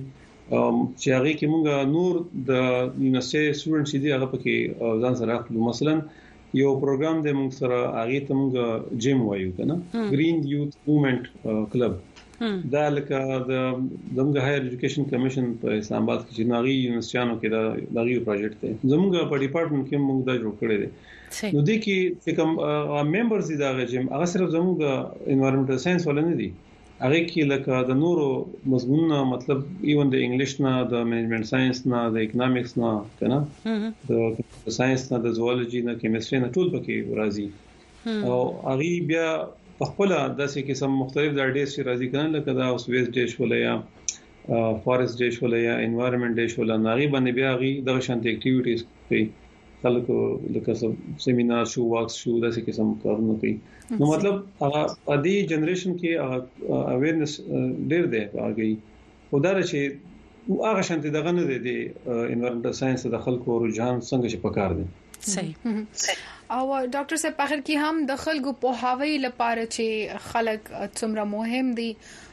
[SPEAKER 1] چې هغه کې مونږه نور د یونیورسيټي سټوډنټس دي هغه پکې ځان سره اخلو مثلا یو پروګرام د مونږ سره هغه ته مونږه جیم وایو کنه گرین یوث موومېنټ کلب دا لکه د زموږ هایر ایجوکیشن کمیشن په اسلام آباد کې چې ناغي یونیورسيټانو کې دا دغه پروجیکټ دی زموږ په ډپارټمنټ کې موږ دا جوړ کړی دی نو د کې چې کوم ممبرز دي دا غجم هغه صرف زموږ انوایرنمنټل ساينس ولنه دي هغه کې لکه د نورو مضمونونه مطلب ایون د انګلیش نه د مینجمنت ساينس نه د اکونومکس نه کنه د ساينس نه د زوالجي نه کیمستري نه ټول پکې راځي او هغه بیا په خپل داسې قسم مختلف د ډیس راځي کنه لکه دا اوس ویس ډیش ولیا فارست ډیش ولیا انوایرنمنت ډیش ولا ناغي باندې بیا غي د شانت اکټیویټیز کوي خلکو لکه سیمینار شو واکس شو داسې قسم کارونه کوي نو مطلب هغه ادي جنریشن کې اویرنس ډیر دی هغه خدای چې هغه شانت دغه نه دی انوایرنمنټل ساينس د خلکو رجحان څنګه چې پکار دي
[SPEAKER 2] صحیح او ډاکټر صاحب په اخر کې هم د خلکو په هاوی لپاره چې خلک څومره مهم دي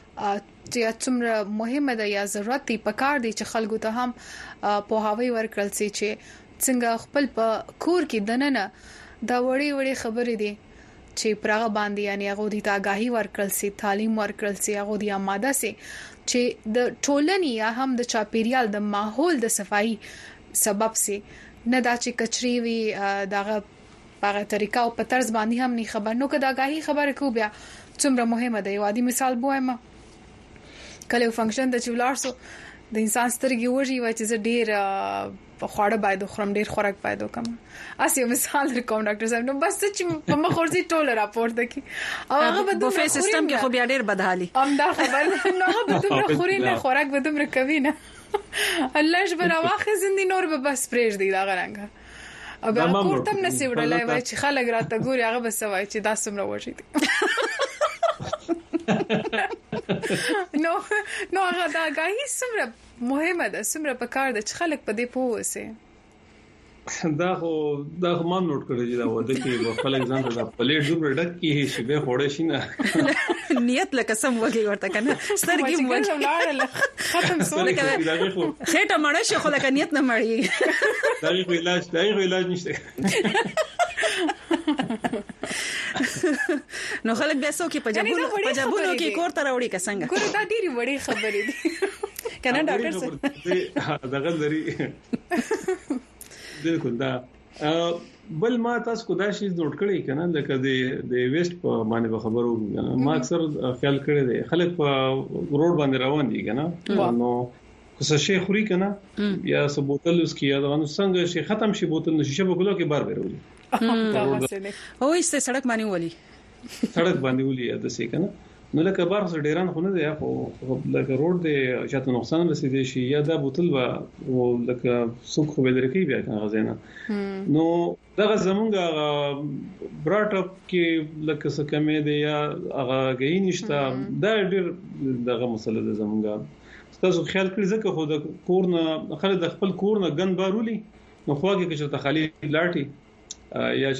[SPEAKER 2] چې څومره مهمه ده یا ضرورت دی پکار دي چې خلکو ته هم په هاوی ورکړل شي چې څنګه خپل په کور کې دننه دا وړي وړي خبرې دي چې پرغه باندې یعنی هغه د آگاهی ورکړل شي تعلیم ورکړل شي هغه د آماده شي چې د ټولنې یا هم د چاپیریال د ماحول د صفائی سبب شي نه دا چې کچري وي دغه په طریقه او په طرز باندې هم نه خبر نو کدا غاهي خبره کو بیا څومره مهمه ده یو عادي مثال بویم کله فنکشن د چولارسو د انسان سترګې وږي وای چې ډیر خواړه باید خورم ډیر خوراک باید وکم اسی مثال کوم ډاکټر صاحب نو بس چې په مخورزي ټوله راپورټ دکی او هغه په دوه
[SPEAKER 3] سیستم کې خو بیا ډیر بدحالي
[SPEAKER 2] ام دا خبر نو هغه په دوه خوري نه خوراک به دومره کوي نه الله جبر واخه زندي نور به بس پرېږ دی دا غرانګه او بیا کوم نسی وړلای وای چې خلک راته ګوري هغه بس وای چې دا سمره وشي نو نو هغه دا غاهي سمره مهمه ده سمره په کار ده چې خلک په دې پوهه
[SPEAKER 1] دا خو دا خو مان نوٹ کړی دا وده کې خپل ځان ته پلیټ جوړ ډک کی شي به خوړې شي
[SPEAKER 3] نه نیت لکه سم وږي ورته کنه سترګې مو ختم سونه کړه خېټه مړ شي خو لکه نیت نه مړی
[SPEAKER 1] دا یو علاج دا یو علاج نشته
[SPEAKER 3] نو خلک بیا څوک په جابونو په جابونو کې کور ته راوړي که څنګه
[SPEAKER 2] ګوره دا ډېری وړي خبرې دي کنه ډاکټر
[SPEAKER 1] صاحب دغه لري بالکل دا بل ما تاسو کو دا شی نوٹ کړی کنه لکه د د ویسټ په باندې خبرو ما اکثر خیال کړی دی خلک په روډ باندې روان دي کنه نو څه شي خوري کنه یا څه بوتل اس کی یا دا نو څنګه شي ختم شي بوتل نشي په ګلو کې بار بیرولي
[SPEAKER 3] او ایسته سړک باندې ولي
[SPEAKER 1] سړک باندې ولي د څه کنه نو لکه بارس ډیران خو نه دی خو لکه روډ دی چې ته نقصان رسیدي شي یا د بوتل با او لکه څوک خو به درکې بیا کنه غزنه نو دغه زمونږ براټ اپ کې لکه څه کمې دی یا هغه غي نشته دا ډیر دغه مسله ده زمونږ تاسو خیال کړئ ځکه خو د کورنه خلک د خپل کورنه ګن بارولي نو خواږه کې چې ته خالي لاټي یا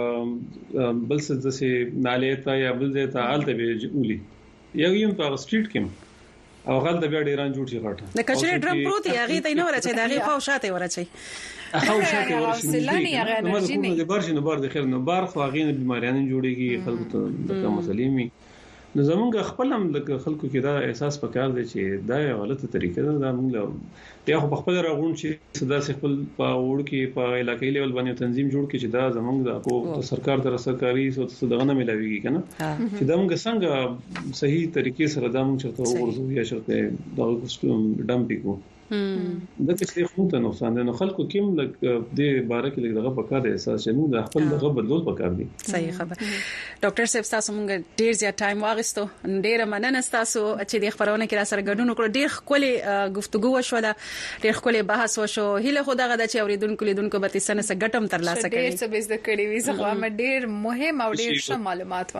[SPEAKER 1] چې بل څه ځسې نالې ته یا بل ځای ته حالت به ولي یا یم په سټریټ کې او غل د بیا ډیران جوړ شي غټه
[SPEAKER 3] د کچري ډرم پروت یاغي ته نه ورچې دغه خو شاته ورچې
[SPEAKER 1] خو شاته ورچې نو موږ کوم د بارش نو بار د خیر نو بار خو غین بیماریان جوړيږي خلکو ته د کوم مسلې نو زمونږ خپل هم د خلکو کې دا احساس پکار دی چې دا یو غلطه طریقه ده دا موږ یا خو خپل راغون چې صدا خپل په وړ کې په علاقې لیول باندې تنظیم جوړ کړي چې دا زمونږ د کو سرکار تر سرکاري سو دغه نه ملويږي کنه چې دا موږ څنګه صحیح طریقې سره دا موږ چرته ورزو یا چرته دا کوم ډمپینګ کو دا چې خو ته نقصان ده نو خلکو کوم لګ د باره کې لګ دغه پکار دی احساس چې موږ د خپل دغه بدلول پکار دي
[SPEAKER 3] صحیح خبر ډاکټر صاحب تاسو موږ ډیر زیات ټایم واغستو ډیر مننه تاسو چې د خبرونه کې را سره ګډون وکړو ډیر خولي گفتگو وشوله ډیر خولي بحث وشو هله خدای غدا چې اوریدونکو لیدونکو به تاسو سره ګټم تر لاسه کړي
[SPEAKER 2] ډیر څه بيزده کړی وي زه ما ډیر مهم او ډیر ښه معلومات و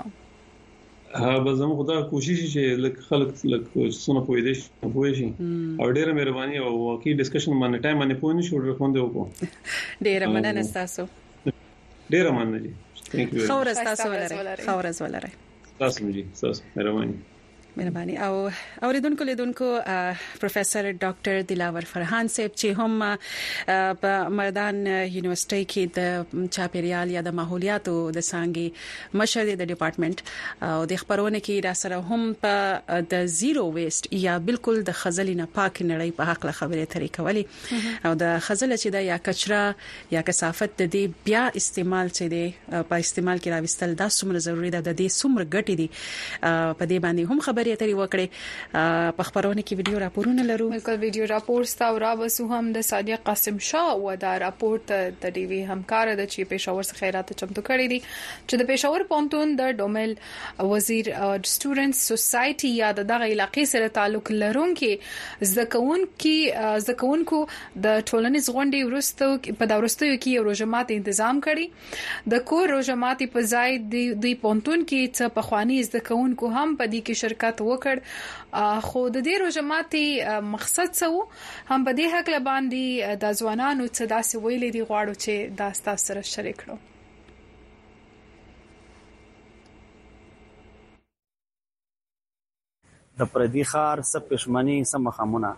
[SPEAKER 1] ها به زموږ خدای کوشش چې لک خلک لک څونه پوي دي پوي شي او ډیره مهرباني او واقعي ډسکشن باندې ټایم باندې پوه نشو ډیر خوند وکړو
[SPEAKER 3] ډیره مننه تاسو
[SPEAKER 1] ډیره مننه جی ثانک یو
[SPEAKER 3] خورز تاسو ولرئ خورز ولرئ
[SPEAKER 1] تاسو جی تاسو مهرباني
[SPEAKER 3] مهرباني او اوریدونکو لیدونکو پروفیسور ډاکټر دلاور فرحان صاحب چې هم په مردان یونیورسيټي کې د چاپیریال یا د ماحولیاتو د سانګي مشر د ډپارټمنټ او د خبرونه کې را سره هم په د زیرو ویسټ یا بالکل د خزل نه پاک نړۍ په حق خبرې ترې کولې او د خزل چې د یا کچرا یا کثافت د دې بیا استعمال چې د په استعمال کې راوستل دا څومره ضروری ده د دې څومره ګټې دي په دې باندې هم خبرې ترې وکړي په خبرونه کې ویډیو راپورونه لرو
[SPEAKER 2] بالکل ویډیو راپور ستا او رابسو هم د سادیه قاسم شاه او دا راپور ته د ډي وی همکار د چی پېښور څخه خیرات چمتو کړی دي چې د پېښور پونتون د ډومل وزیر سټوډنټس سوسايټي یا دغه علاقې سره تعلق لرونکي زکون کې زکونکو د ټولنیز غونډې ورستو په دا ورستو کې یو روزمات تنظیم کړي د کور روزمات په ځای د پونتون کې څه پخوانی زکونکو هم په دې کې شرکت وکړ خو د دې روزماتي مقصد څه هم په دې حق لباندې د ځوانانو څه داسې ویلې دي غواړو چې دا ستاسو سره شریک کړو
[SPEAKER 6] د پردي خار سب پښمنی سم خامونه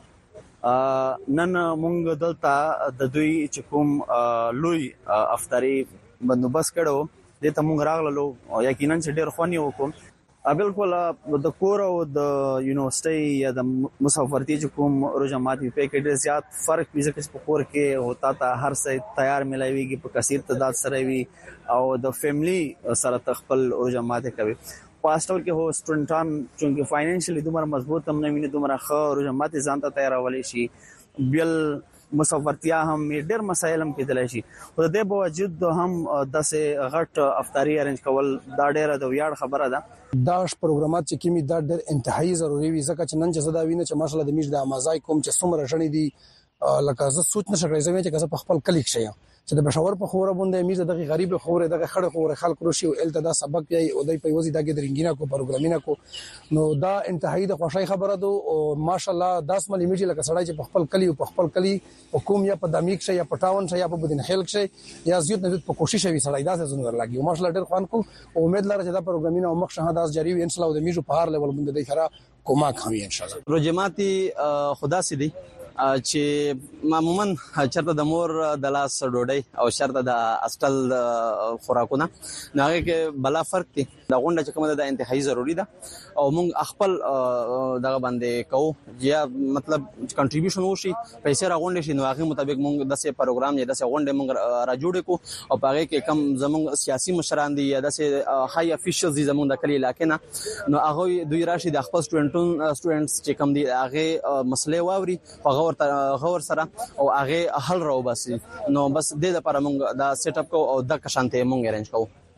[SPEAKER 6] نن مونږ دلته د دوی چې کوم لوی افطاری بندوبست کړو د ته مونږ راغلو یقینا چې ډېر خواني وکم بالکل د کور او د یونیورسيټي یا د مسافرتي چې کوم روزماتي په کې ډېر زیات فرق پیږي چې په کور کې ہوتا تا هر څه تیار ملایويږي په کثیر تعداد سره وي او د فیملی سره تخپل روزماتي کوي پاستور کې هو سټوډنټان چې فاینانشلی دومره مضبوط هم نه ویني دومره ښه روزماتي ځان ته تیارولې شي بل مسافرتیا هم ډېر مسایل هم کېدلی شي خو د دې باوجود هم داسې غټ افطاری ارنج کول دا ډېره د ویاړ خبره ده
[SPEAKER 7] دا پروګرامات چې کیمي دا ډېر انتهایی ضروری وي ځکه چې نن چې زدا ویني چې ماشاءالله د میش د امازای کوم چې څومره ژنې دي لکه زه سوچ نشم کولای چې کله په خپل کلیک شي چې د بشاور په خوره باندې میز دغه غریب خوره دغه خړ خوره خلک روشي او الته دا سبق یې او دای په وځي دغه درنګینا کو پروګرامینا کو نو دا انتهایی د خوشای خبره ده او ماشاءالله داس ملي میږي لکه سړی چې په خپل کلی او په خپل کلی حکومت یا په دامیک شي یا په ټاون شي یا په بدن خلک شي یا زیات نه په کوشش وي سړی دا څه زنګر لګي ماشاءالله ډېر خوان کو او امید لرم چې دا پروګرامینا او مخ شهادت جاری وي ان شاء الله د میجو په هر لیول باندې د خره کومه کوي ان شاء الله
[SPEAKER 6] روجماتي خدا سي دي چې معمولا چرته د مور د لاس ډوډۍ او شرط د استل خوراکونه ناغه کې بلا فرق دي دا غونډه چې کومه د انتهایی ضروری ده او موږ خپل دغه باندې کوو یا مطلب کنټریبیوشن وشي پیسې راغونډې شي نو هغه مطابق موږ د سه پروګرام یا د سه غونډه موږ را جوړ کو او هغه کې کم زموږ سیاسي مشران دي یا د سه های افیشلز زموږ د کلی علاقې نه نو هغه دوی راشي د خپل سټوډنټون سټوډنټس چې کم دي هغه مسلې واوري هغه غور سره او هغه حل راو بس نو بس د لپاره موږ دا سیټ اپ کو او د کشانته موږ ارنج کو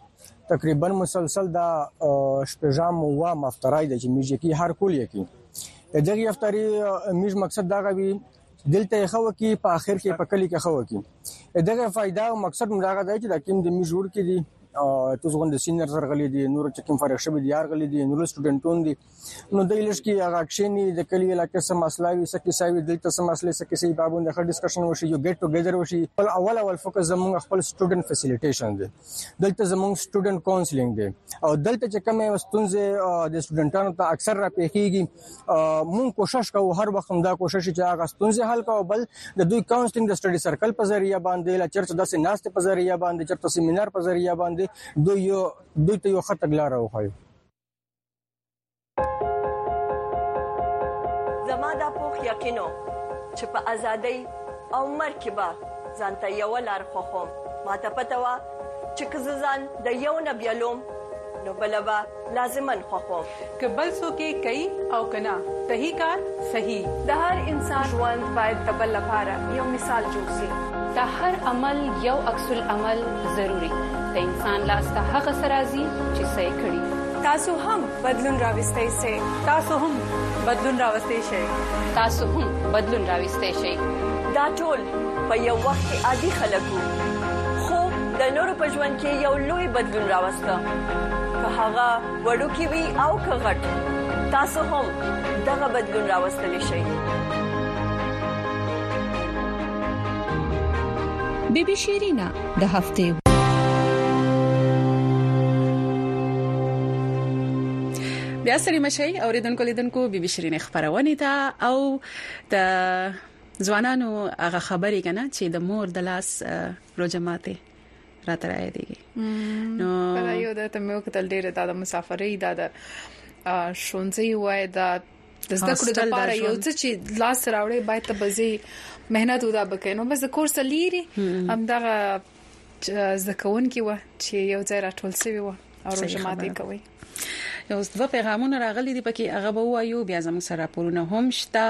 [SPEAKER 7] تقریبا مسلسل دا شپږم وا مفترای د چې میږي کی هر کول یکی دغه افطاری میږ مقصد دا غوي دلته خو کی په اخر کې په کلی کې خو کی دغه فائدہ او مقصد مراغه دی چې د کوم د میږ ور کې دي تو څنګه د سینر سره غلي دي نور چې کوم فرق شوی دي یار غلي دي نور سټوډنټون دي نو د لیش کې هغه اکشنی د کلی علاقې سم مسله وي سکه ساوي دلته سم مسله سکه سي بابو د ډسکشن وشي یو ګټ ټوګیدر وشي په اول اول فوکس زموږ خپل سټوډنټ فیسیلیټیشن دي دلته زموږ سټوډنټ کاونسلینګ دي او دلته چې کومه وستونځه د سټوډنټانو ته اکثر را پیخيږي مون کوشش کوو هر وخت دا کوشش چې هغه ستونزې حل کوو بل د دوی کاونسلینګ د سټډي سرکل په ذریعہ باندې لا چرچ داسې ناست په ذریعہ باندې چرته سیمینار په ذریعہ باندې دوی یو دوی ته یو خط اگلا راوخایو
[SPEAKER 5] زما دا پوخ یقینو چې په ازادۍ او مرګ به ځانته یو لار خوخم ما ته پته وا چې که ځان د یو نه بیلوم نو بلبا لازمن خوخم
[SPEAKER 2] که بل څوک کوي او کنا صحیح کار صحیح د هر انسان ژوند باید د بل لپاره یو مثال جوړ شي د هر عمل یو عکس العمل ضروری د انسان لاس ته هغه سرازي چې صحیح کړي تاسو هم بدلون راوستئ سي تاسو هم بدلون راوستئ شئ تاسو هم بدلون راوستئ شئ
[SPEAKER 5] دا ټول په یو وخت کې عادي خلکو خو د نورو په ژوند کې یو لوی بدلون راوسته که هغه وړوکی وي او که غټ تاسو هم دغه بدلون راوستلی شئ
[SPEAKER 4] بی بی شیرینا د هفته
[SPEAKER 3] بیا سړي مشي اوریدونکو لیدونکو بي بي شيرين خبرونه ته او د ځوانانو هغه خبرې کنه چې د مور د لاس روجماته راترای دي
[SPEAKER 2] نو کله یو د تمو کتل ډیره د مسافرۍ د شونځي وای د د زده کړو لپاره یو څه چې لاس راوړي باید ته بزي مهنت ودا بکینو بس د کورس لیري هم دا ځکون کی و چې یو ځای راټول سوي و او روجماته کوي
[SPEAKER 3] یو دوه پیغامونه راغلي دي پکې هغه به وایو بیا زموږ سره راپورونه هم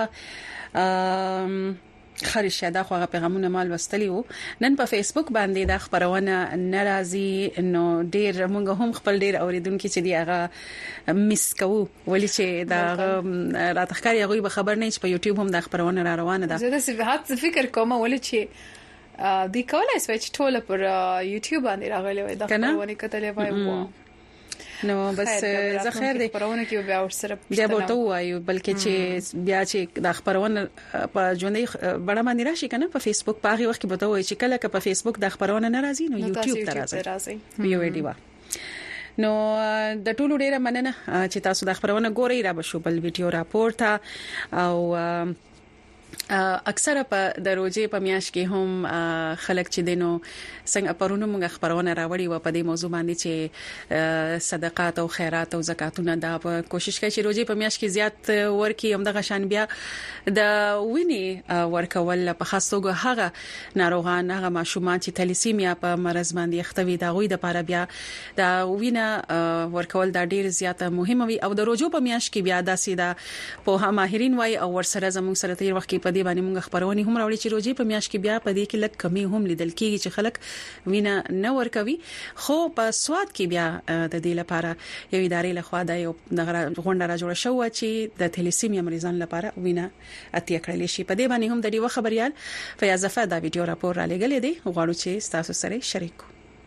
[SPEAKER 3] شته خریشه دا خو هغه پیغامونه مال وستلی وو نن په فیسبوک باندې دا خبرونه ناراضي نو ډیر موږ هم خپل ډیر اوریدونکو چې دی هغه مس کوو ولې چې دا راتخکاری هغه به خبر نه چې په یوټیوب هم دا خبرونه را روانه ده
[SPEAKER 2] زه د صفات فکر کوم ولې چې د کولای سوي چې ټول پر یوټیوب باندې راغلي وي دا خبرونه کتلې وای
[SPEAKER 3] نو بس زه خیر دی
[SPEAKER 2] خبرونه کې بیا ورسره
[SPEAKER 3] بیا به تو وایو بلکې چې بیا چې د خبرونه په ژوندۍ بڑا باندې راشي کنه په فیسبوک په هغه وخت کې به تو وایي چې کله په فیسبوک د خبرونه ناراضي نو یوټیوب ته راځي یو ویډیو نو د ټولو ډیره مننه چې تاسو د خبرونه ګورئ را بشو بل ویډیو راپورټ او اکثره په دروځي په میاش کې هم خلک چې دینو څنګه پرونو موږ خبرونه راوړي و په دې موضوع باندې چې صدقات او خیرات او زکاتونه دا په کوشش کوي چې روزي په میاش کې زیات ورکی هم د غشان بیا د ویني ورکول په خاص توګه هغه ناروغان هغه ماشومان چې تلیسیمیا په مرز باندې اختوي دا غوي د لپاره بیا د وینه ورکول دا ډیر زیات مهمه وي او د روزو په میاش کې بیا داسې دا په ماهرین وای او ورسره زموږ سره تیر وخت کې په دې باندې موږ خبرونه هم راوړي چې روزي په میاش کې بیا په دې کې لږ کمی هم لیدل کېږي چې خلک وینه نه ورکوي خو په سواد کې بیا د دې لپاره یو ادارې لخوا د یو غونډه را جوړه شو چې د تلیسیمیا مریضان لپاره وینه اتیا کړل شي په دې باندې هم د دې خبريال فیاض ظفر دا ویډیو راپور را لګلې دي غواړو چې تاسو سره شریک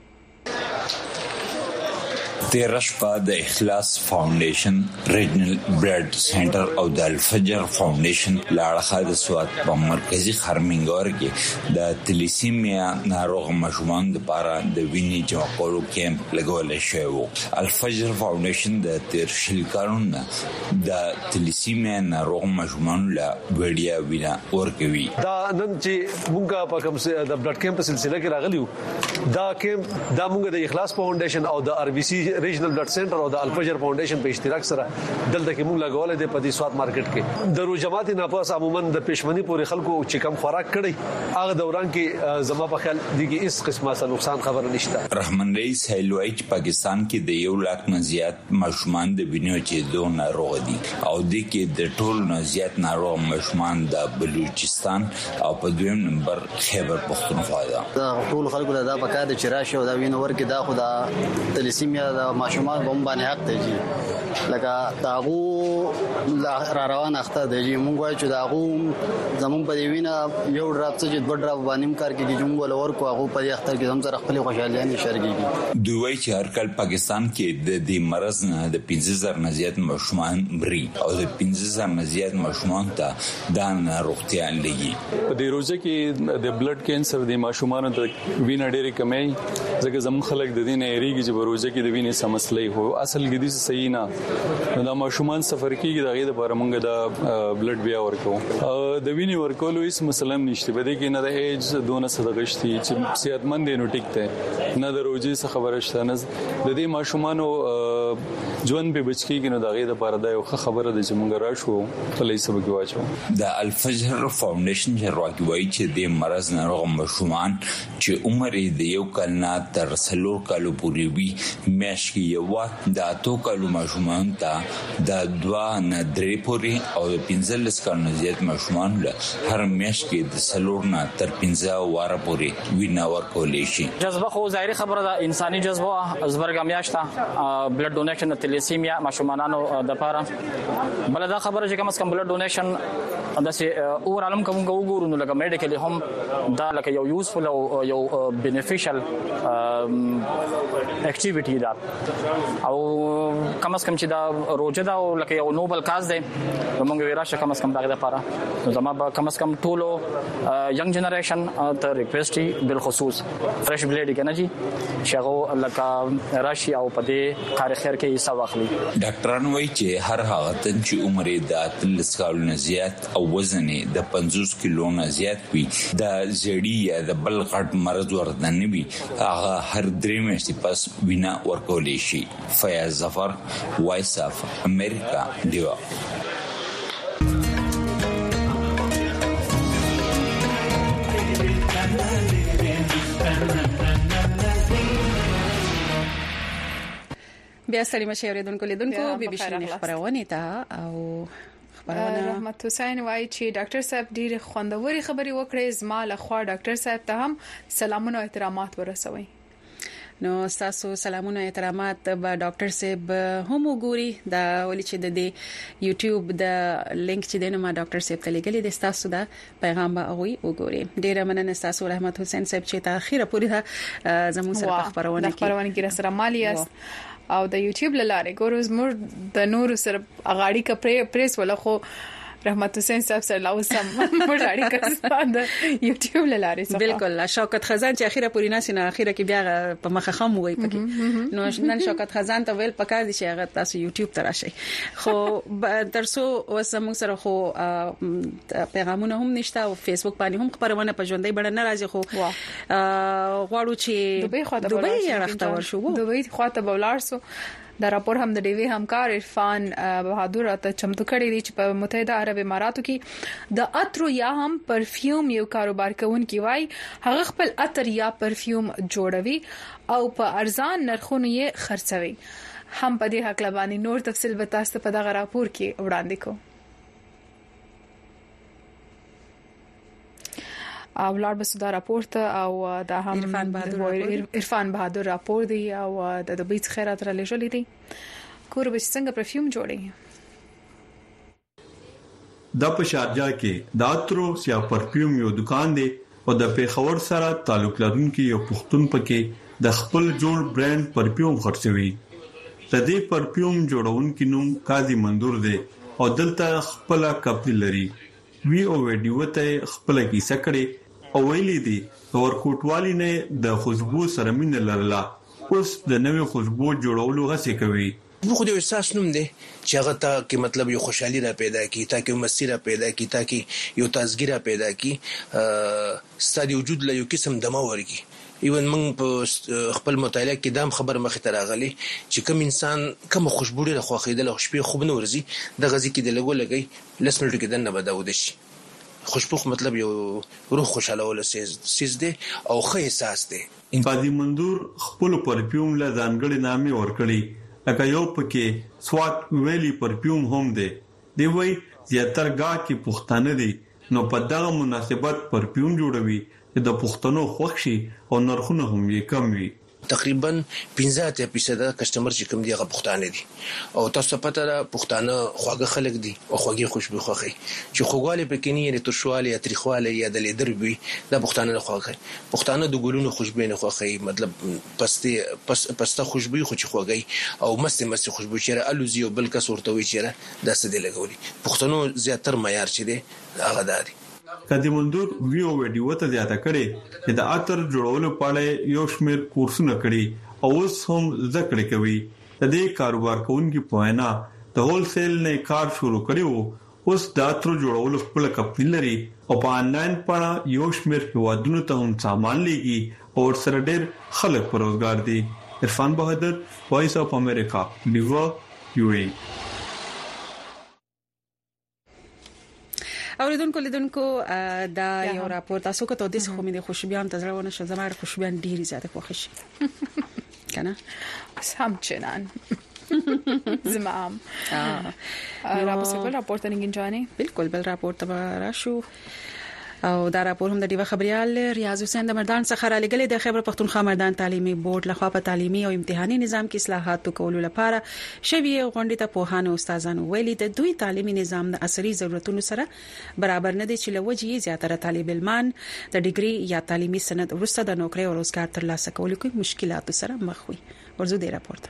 [SPEAKER 8] تیره شپه د اخلاص فاونډیشن ریجنل بلډ سنټر او د الفجر فاونډیشن لاړه د سواد په مرکزی خرمنګور کې د تلیسیمیا ناروغ ماشومان لپاره د وینې جمع کولو کیمپ لګول شوی وو الفجر فاونډیشن د تیر شل کارونه د تلیسیمیا ناروغ ماشومان له وړیا وینا ورکوي
[SPEAKER 23] دا نن چې موږ په کوم د بلډ کیمپ په سلسله کې راغلیو دا کیمپ دا موږ د اخلاص فاونډیشن او د ار بي سي ریجنل بلډ سنټر او د الفجر فاونډیشن په اشتراک سره دلته کې موږ لګولې د پدې سواد مارکیټ کې د روجمات نه پاس عموما د پښمنی پورې خلکو چې کم خوراک کړي هغه دوران کې زما په خیال دیږي هیڅ قسمه سره نقصان خبر نشته.
[SPEAKER 8] رحمان رئیس هیلوای چې پاکستان کې د یو لاک نه زیات ماشومان د بینو چې دوه ناروغ دي او د کې د ټول نه زیات ناروغ ماشومان د بلوچستان او په دویم نمبر خیبر پختونخوا ده.
[SPEAKER 9] دا ټول خلکو دا پکا د چرآشه او دا وینو ورکې دا خو دا تلسیمیا د ماشومان بم باندې حق دی لکه تاغو را روان اخته دی مونږ وایو چې تاغو زمون په دی وینا یو ډراپ څه چې دوه ډراپ باندې کار کوي چې موږ ولور کو هغه په اختر کې هم سره خپل خوشحالي نه شریکي.
[SPEAKER 8] دوی وایي چې هر کال پاکستان کې د دې مرز نه د پنځه زره نه زیات ماشومان مري او د پنځه زره نه زیات ماشومان ته دا ناروغتیا لګي.
[SPEAKER 10] په دې روزه کې د بلډ کینسر د ماشومان د وینې ډېرې کمې ځکه زموږ خلک د دې نه اړیږي چې په روزه کې د وینې سمسلې هو اصل کې دې صحیح نه دا ماشومان سفر کېږي دغه لپاره موږ د بلډ بیا ورکو د وینې ورکولو هیڅ مسله نشته بده کې نه د ایج دونه صدقه شتي چې صحتمند دي نو ټیک ته نه د روزي څخه خبره شته نه د دې ماشومانو ژوند به بچکیږي نو دغه لپاره دا یو خبره ده چې موږ راشو په لیسه به واچو.
[SPEAKER 8] د الفجر فاونډیشن چارواکي وایي چې د مرز ناروغ ماشومان چې عمر یې د یو کال نه تر څلور کالو پورې وي میاشت کې یو د اتو کالو ماشومان ته د دوه نه درې پورې او د پنځلس کالو زیات ماشومان له هر میاشت کې د څلور نه تر پنځه واره پورې وینا ورکولې شي.
[SPEAKER 12] جذبه خو ظاهري خبره ده انساني جذبه زبرګ میاشته بلډ ډونیشن تلیسیمیا ماشومانانو د پاره بل دا خبره چې کوم اس کم بلډ ډونیشن د سي اور عالم کوم وګورو نو لکه میډیکلی هم دا لکه یو یوزفل او یو بینیفیشل اکټیویټی دا او کوم اس کم چې دا روزه دا لکه یو نوبل کاز دی موږ ویراشه کوم اس کم دا د پاره زما به کوم اس کم ټولو ینګ جنریشن ته ریکویسټي بالخصوص فرش بلیډ کنه جی شغو لکه راشي او پدې کار خیر کې حصہ واخلي.
[SPEAKER 8] ډاکټران وایي چې هر هغه تن چې عمر یې د اتلس کالو نه زیات او وزن یې د پنځوس کیلو نه زیات وي د زړی یا د بل غټ مرض ورته نه وي هغه هر درې میاشتې پس وینا ورکولی شي. فیاض ظفر وایس اف امریکا دیوا.
[SPEAKER 3] بیا ستړي مشه اوریدونکو لیدونکو بي بي سي خبرونه ته او خبرونه
[SPEAKER 2] رحمت حسین وایي چې ډاکټر صاحب ډېر خوندوري خبري وکړې زما له خوا ډاکټر صاحب ته هم سلامونه او احترامات ورسوي.
[SPEAKER 3] نو تاسو سلامونه احترامات به ډاکټر صاحب هم وګوري دا ولې چې د دې یوټیوب د لینک چې دنه ما ډاکټر صاحب ته لګلې د تاسو دا پیغام به اوي وګوري. ډیره مننه تاسو رحمت حسین صاحب چې تا اخیره پوره زموږ سره خبرونه
[SPEAKER 2] کې خبرونه کې سره مالیاست او د یوټیوب لاره ګورز مور د نور سره اغاړي کپره پریس ولا خو رحمت حسین صاحب سره لاوسم مړاړي کسان د یوټیوب لاره څخه
[SPEAKER 3] بالکل شوکت خزان چې اخیره پوری ناس نه اخیره کې بیا په مخه خم وای پکې نو نن شوکت خزان ته ویل پکار دي چې هغه تاسو یوټیوب ته راشي خو ترسو وسمو سره خو پیغامونه هم نشته او فیسبوک باندې هم خبرونه په ژوندۍ بڼه نه راځي خو غواړو چې
[SPEAKER 2] دوبۍ خواته
[SPEAKER 3] دوبۍ راخته ورشو
[SPEAKER 2] دوبۍ خواته بولارسو دا راپور هم د ډیوی همکار عرفان بهادر ته چمتو کړی دی چې په متحده عرب اماراتو کې د عطر یا هم پرفیوم یو کاروبار کوونکی وای هغه خپل عطر یا پرفیوم جوړوي او په ارزان نرخونو یې خرڅوي. هم په دې حق لبانی نور تفصیل به تاسو په دغه راپور کې وړاندې کوم. او لار به سودا راپورت او دا هم
[SPEAKER 3] عرفان بهادر
[SPEAKER 2] عرفان بهادر راپور دی او د دبي خیرات را لېږلې دي کور به څنګه پرفیوم جوړي.
[SPEAKER 24] د په شارجه کې د عطرو یا پرفیوم یو دکان دی او د پیښور سره تعلق لرونکي یو پښتون پکې د خپل جوړ برانډ پرفیوم خرڅوي. د دې پرفیوم جوړونکو نوم قاضي منظور دی او دلته خپل کپل لري. وی او ویډیو ته خپل کیسه کړي او ویلي دي ورکوټوالي نه د خوشبو سره مين لرلا اوس د نوې خوشبو جوړولو غسې کوي.
[SPEAKER 25] خو د احساس نوم دی چې هغه ته کې مطلب یو خوشحالي را پیدا کی تاکي مسیره پیدا کی تاکي یو تازګي را پیدا کی ستاسو وجود له یو قسم دمه ورګي ایون موږ په خپل مطالعه کې دا خبر مخې ته راغلی چې کوم انسان کوم خوشبوړي له خوخیدل او شپې خوب نه ورځي د غزي کې د لګو لګي لس منټو کې دنه بداود شي. خوشبوخ مطلب یو روح خوشاله ول سیز دی او ښه احساس دی.
[SPEAKER 24] قاضي منظور خپل پرفیوم له ځانګړي نامې ورکړي لکه یو پکې سوات ویلی پرفیوم هم دی. دی وای زیاتره گا کې پښتانه دي نو په دغه مناسبت پرفیوم جوړوي چې د پښتنو خوښ شي او نرخونه هم یې کم وي.
[SPEAKER 25] تقریبا پنځه فیصد کسٹمر چې کوم دی هغه پښتانه دي او تاسو پته را پښتانه خواږه خلک دي او خواږه خوشبو خوخي چې خوګواله پکې نه لري ترشواله یا تاریخواله یا د لیدر وي د پښتانه خوخي پښتانه د ګلونو خوشبو نه خوخي مطلب پسته پس پسته خوشبو خو چې خوږي او مست مست خوشبو چې الوزي او بل کس ورته وي چې دا څه دی لګولي پښتنو زیاتر معیار چي دي هغه داري.
[SPEAKER 24] قاضي منظور ویو ویډیو ته زیاته کړي چې د اتر جوړولو په اړه یو شمېر کورسونه کړي او اوس هم ذکر کوي. د دې کاروبار کوونکي په وینا د هول سیل نه کار شروع کړو اوس د اتر جوړولو خپل کمپنی لري او په انلاین پاڼه یو شمېر هیوادونو ته هم سامان لېږي او سره ډېر خلک په روزګار دي. عرفان بهادر، وایس اف امریکا، نیو یو ای.
[SPEAKER 3] اوریدونکو لیدونکو دا یو راپور تاسو کو ته د خو مې د خوشبيان تزرونه ش زماره خوشبيان ډیری زیاته خوښ شي کنه
[SPEAKER 2] سم چنان زمام راپور څنګه راپور ته نګینځانه
[SPEAKER 3] بالکل بل راپور ته راشو او دا راپور هم د دیوه خبريال ریاض حسین د مردان څخه را لګلې د خیبر پختونخوا مردان تعلیمي بورډ لخوا په تعلیمي او امتحاني نظام کې اصلاحات کولو لپاره شوی غونډې ته په هانو استادانو ویلي د دوی تعلیمي نظام د عصري ضرورتونو سره برابر نه دي چې لوجي زیاتره طالب علمان د ډیګري یا تعلیمي سند ورسته د نوکری او روزګار ترلاسه کولو کې مشکلات سره مخ وي. ورزو دی راپور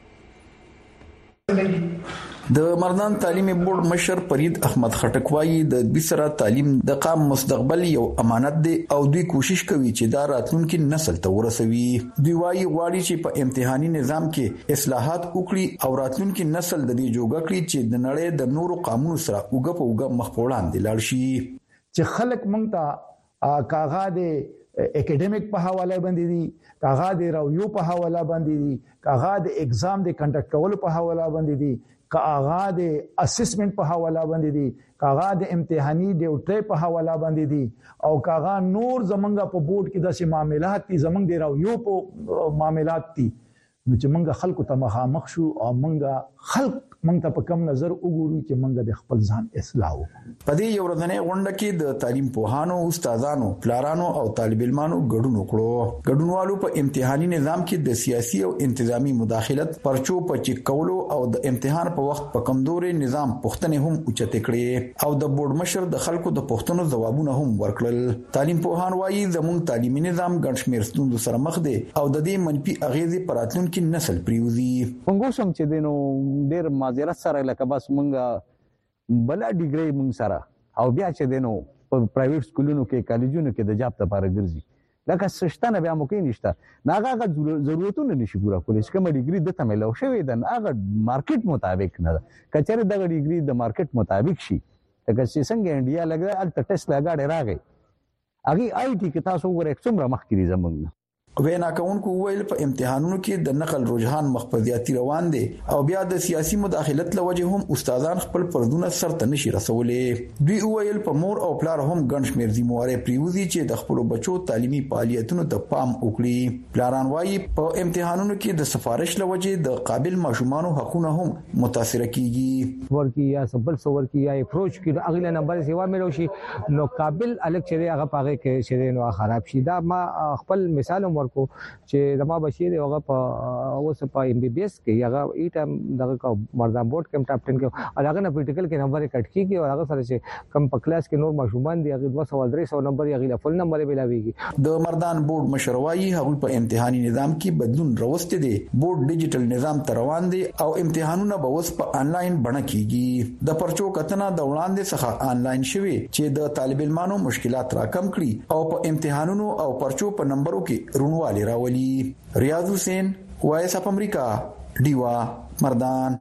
[SPEAKER 13] د مردان تعلیمي بورډ مشر فرید احمد خټک وايي د بسره تعلیم د قام مستقبل یو امانت دی او دوی کوشش کوي چې دا راتلونکي نسل ته ورسوي. دوی وايي غواړي چې په امتحاني نظام کې اصلاحات وکړي او راتلونکي نسل د دې جوړ کړي چې د نړۍ د نورو قانونو سره وګ په وګ مخ په وړاندې لاړ شي.
[SPEAKER 14] چې خلک مونږ ته کاغه د اکیډمیک په حواله باندې دي، کاغه د راویو په حواله باندې دي، کاغه د اگزام د کنډکټ کولو په حواله باندې دي، کاغه د اسسمنت په حواله باندې دي، کاغه د امتحاني ډیوټي په حواله باندې دي او کاغه نور زمونږ په بورډ کې د معاملات دي زمونږ د راویو په معاملات دي. نو چې مونږ خلکو ته مخامخ شو او مونږ خلک مونږ ته په کم نظر وګوري چې مونږ د خپل ځان اصلاح وکړو.
[SPEAKER 13] په دې یو ورځنۍ غونډه کې د تعلیم پوهانو، استادانو، پلارانو او طالب علمانو ګډون وکړو. ګډونوالو په امتحاني نظام کې د سیاسي او انتظامی مداخلت، پرچو په چک کولو او د امتحان په وخت په کمزوري نظام پوښتنې هم اوچته کړې او د بورډ مشر د خلکو د پوښتنو ځوابونه هم ورکړل. تعلیم پوهان وایي زموږ تعلیمي نظام ګڼ شمېر ستونزو سره مخ دی او د دې منفي اغیزې پر راتلونکي کې نسل پریوزي.
[SPEAKER 15] مونږ هم چې دینو ډېر معذرت سره لکه بس مونږ بل ډیګري مونږ سره او بیا چې دینو په پرایویټ سکولونو کې کالجونو کې د جاب لپاره ګرځي لکه سشتنه بیا مو کې نشته ناغه ضرورتونه نشي پورا کولای چې کوم ډیګري د تمه لو شوی دن هغه مارکیټ مطابق نه کچره د ډیګري د مارکیټ مطابق شي لکه څنګه انډیا لګا ال ټیسټ لګاډه راغی اغه آی ټی کې تاسو وګورئ څومره مخ کې زمونږ
[SPEAKER 13] وینا کوونکو ویل په امتحانونو کې د نقل رجحان مخفضیاتی روان دي او بیا د سیاسي مداخلت لوجه هم استادان خپل پردونه سرته نشي رسولې. دوی ویل په مور او پلار هم ګڼ شمېر ذمہواره پریوزي چې د خپل بچو تعلیمي فعالیتونو ته پام وکړي. پلاران وایي په امتحانونو کې د سفارش لوجه د قابل ماشومانو حقونه هم متاثر کیږي.
[SPEAKER 14] ورکی یا سبل سور کی یا اپروچ کې اغله نمبر سیوا ملو شي نو قابل الګ چره هغه پاګه کې شری نو خراب شي. دا ما خپل مثال کو چې زما بشیر هغه په اوس په ام بي بي اس کې هغه ایټم دغه مردان بورډ کې ټاپ ټن کې هغه نه پریکټیکل کې نمبر کټ کیږي او هغه سره چې کم په کلاس کې نور ماشومان دي هغه دوه سوه درې سوه نمبر یې فل نمبر بلاویږي.
[SPEAKER 13] د مردان بورډ مشروعي هغه په امتحاني نظام کې بدلون راوستي دي. بورډ ډیجیټل نظام ته روان دي او امتحانونه به اوس په انلاین بڼه کیږي. د پرچو کتنه د وړاندې څخه انلاین شوي چې د طالب علمانو مشکلات راکم کړي او په امتحانونو او پرچو په نمبرو کې رونوالي راولي. ریاض حسین، وایس اف امریکا، ډیوا مردان.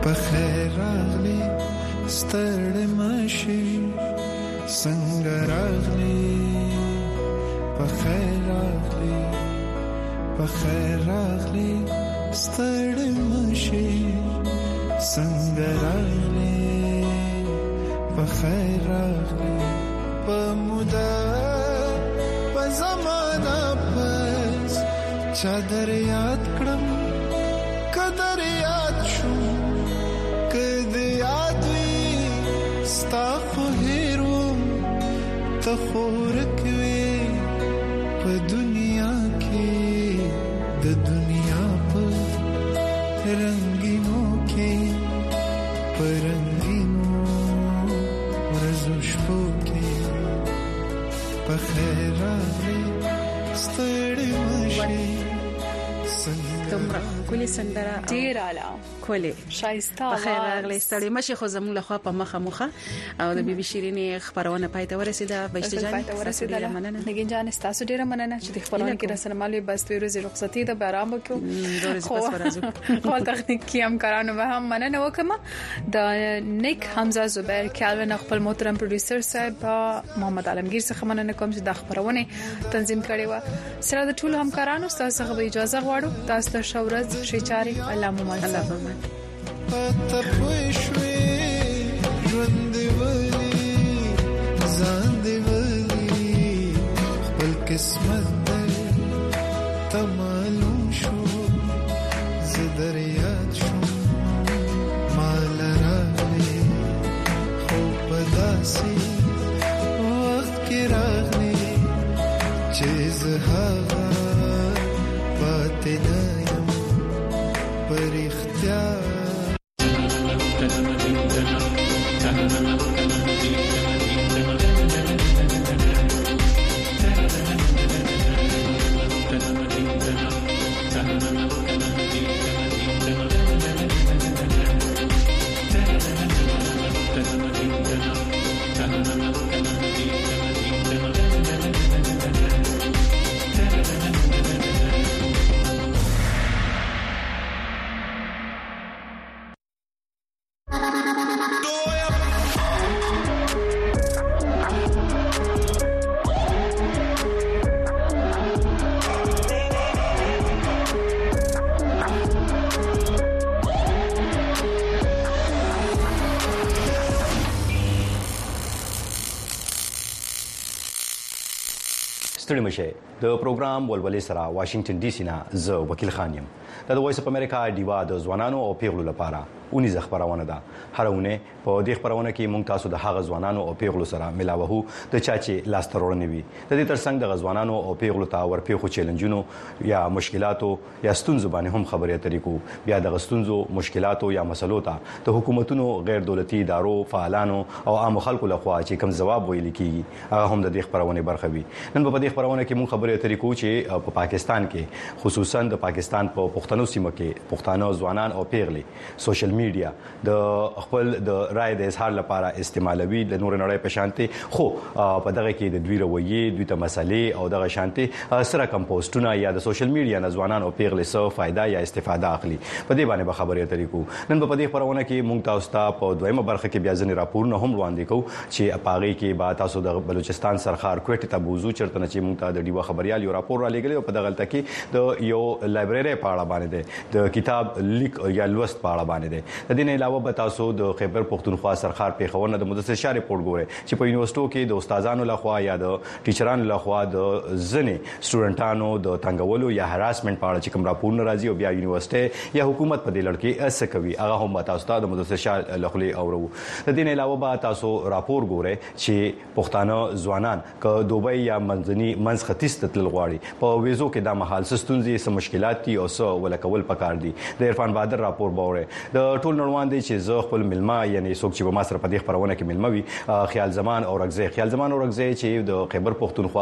[SPEAKER 11] بخیر راغلی ستړی مشي څنګه راغلی بخیر راغلی بخیر راغلی ستړی مشي څنګه راغلی بخیر راغلی په مودا په زمانہ پس چادر یاد کړم قدر یاد شو کده یاد وی ستا خو هیرو ته خور کوي په دنیا کې د دنیا په رنگینو کې پرنګینو ورځو شپو کې په خیر راغلی ستړی مشي
[SPEAKER 3] تمره کلی سندره
[SPEAKER 2] ډیر اعلی
[SPEAKER 3] کلی
[SPEAKER 2] شایسته
[SPEAKER 3] بخیر راغلی ستړي مشه خو زموږ له خوا په مخه مخه او د بي بي شيرينې خبرونه پاتې ورسیده بهشته جان
[SPEAKER 2] پاتې ورسیده مننه نګین جان تاسو ډیره مننه چې د خبرونه کې راسره مالي بس دوی ورځې رخصتي د بارام وکړو
[SPEAKER 3] ورځې پس ورځو
[SPEAKER 2] خو تخنیکی هم کارانو به هم مننه وکم د نیک حمزه زبیر کالوین خپل محترم پروډوسر صاحب محمد عالمگیر څخه مننه کوم چې د خبرونه تنظیم کړي و سره د ټول همکارانو تاسو څخه اجازه غواړو تاسو ته شورز شي چاري الله مو الله پمن
[SPEAKER 11] پته پښوی ژوند ولی ځان دی ولی خپل قسمت ته معلوم شو زدر یاد شو مال راغلی خو پداسي وخت کې راغلی چې زهغه پاتې نه یم پر اختیار
[SPEAKER 16] ستړي مشه د پروګرام ولولې سره واشنگټن ډي سي نه زه وکیل خان یم د وایس اف امریکا دیوا د ځوانانو او پیغلو لپاره اونې خبرونه ده هرونه په دې خبرونه کې مونږ تاسو د هغه ځوانانو او پیغلو سره ملاوهو د چاچي لاسترورنې وي د دې ترڅنګ د ځوانانو او پیغلو ته ورپیخو چیلنجونو یا مشکلاتو یا ستونزو باندې هم خبرې اترې کو بیا د ستونزو مشکلاتو یا مسلو ته د حکومتونو غیر دولتي ادارو فعالانو او عام خلکو لخوا چې کوم جواب ویل کیږي هغه هم د دې خبرونه برخه وي نن په دې خبرونه کې مونږ خبرې اترې کو چې په پاکستان کې خصوصا د پاکستان په پښتنو سیمه کې پښتانه ځوانان او پیغلي سوشل میډیا د خپل د رائے د اظهار لپاره استعمالوي د نور نړۍ په شانتي خو په دغه کې د دوی رویه دوی ته مسلې او دغه شانتي سره کمپوسټونه یا د سوشل میډیا نه ځوانان او پیغلي څخه فائدہ یا استفاده اخلي په دې باندې به خبرې اترې کو نن په دې خبرونه کې مونږ تاسو ته په دویمه برخه کې بیا ځنې راپورونه هم وړاندې کوو چې اپاغي کې با تاسو د بلوچستان سرخار کوټه ته بوزو چرته چې مونږ ته د ډیوا خبريال یو راپور را لګلی او په دغه تل کې د یو لایبرری په اړه باندې د کتاب لیک یا لوست په اړه باندې د دې نه علاوه به تاسو د خیبر پختونخوا سرخار په خبرونه د مدرسې شاه ریپورت ګوره چې په یونیورسيټو کې د استادانو لخوا یا د ټیچرانو لخوا د ځنې سټوډنټانو د تنګولو یا هراسمنت په اړه چې کوم راپورونه راځي او بیا یونیورسيټي یا حکومت په دې لړ کې اس کوي هغه هم تاسو ته د مدرسې شاه لخوا اورو د دې نه علاوه به تاسو راپور ګوره چې پښتانه ځوانان ک دوبۍ یا منځني منځ ختیځ تل غواړي په ویزو کې د محل سستونزي سم مشکلات دي او سو ولکول پکار دي د عرفان بادر راپور باوره د ټول نړوان دي چې زه خپل ملما یعنی څوک چې په ماستر په دې خبرونه کې ملموي خیال زمان او رغزه خیال زمان او رغزه چې د خیبر پختونخوا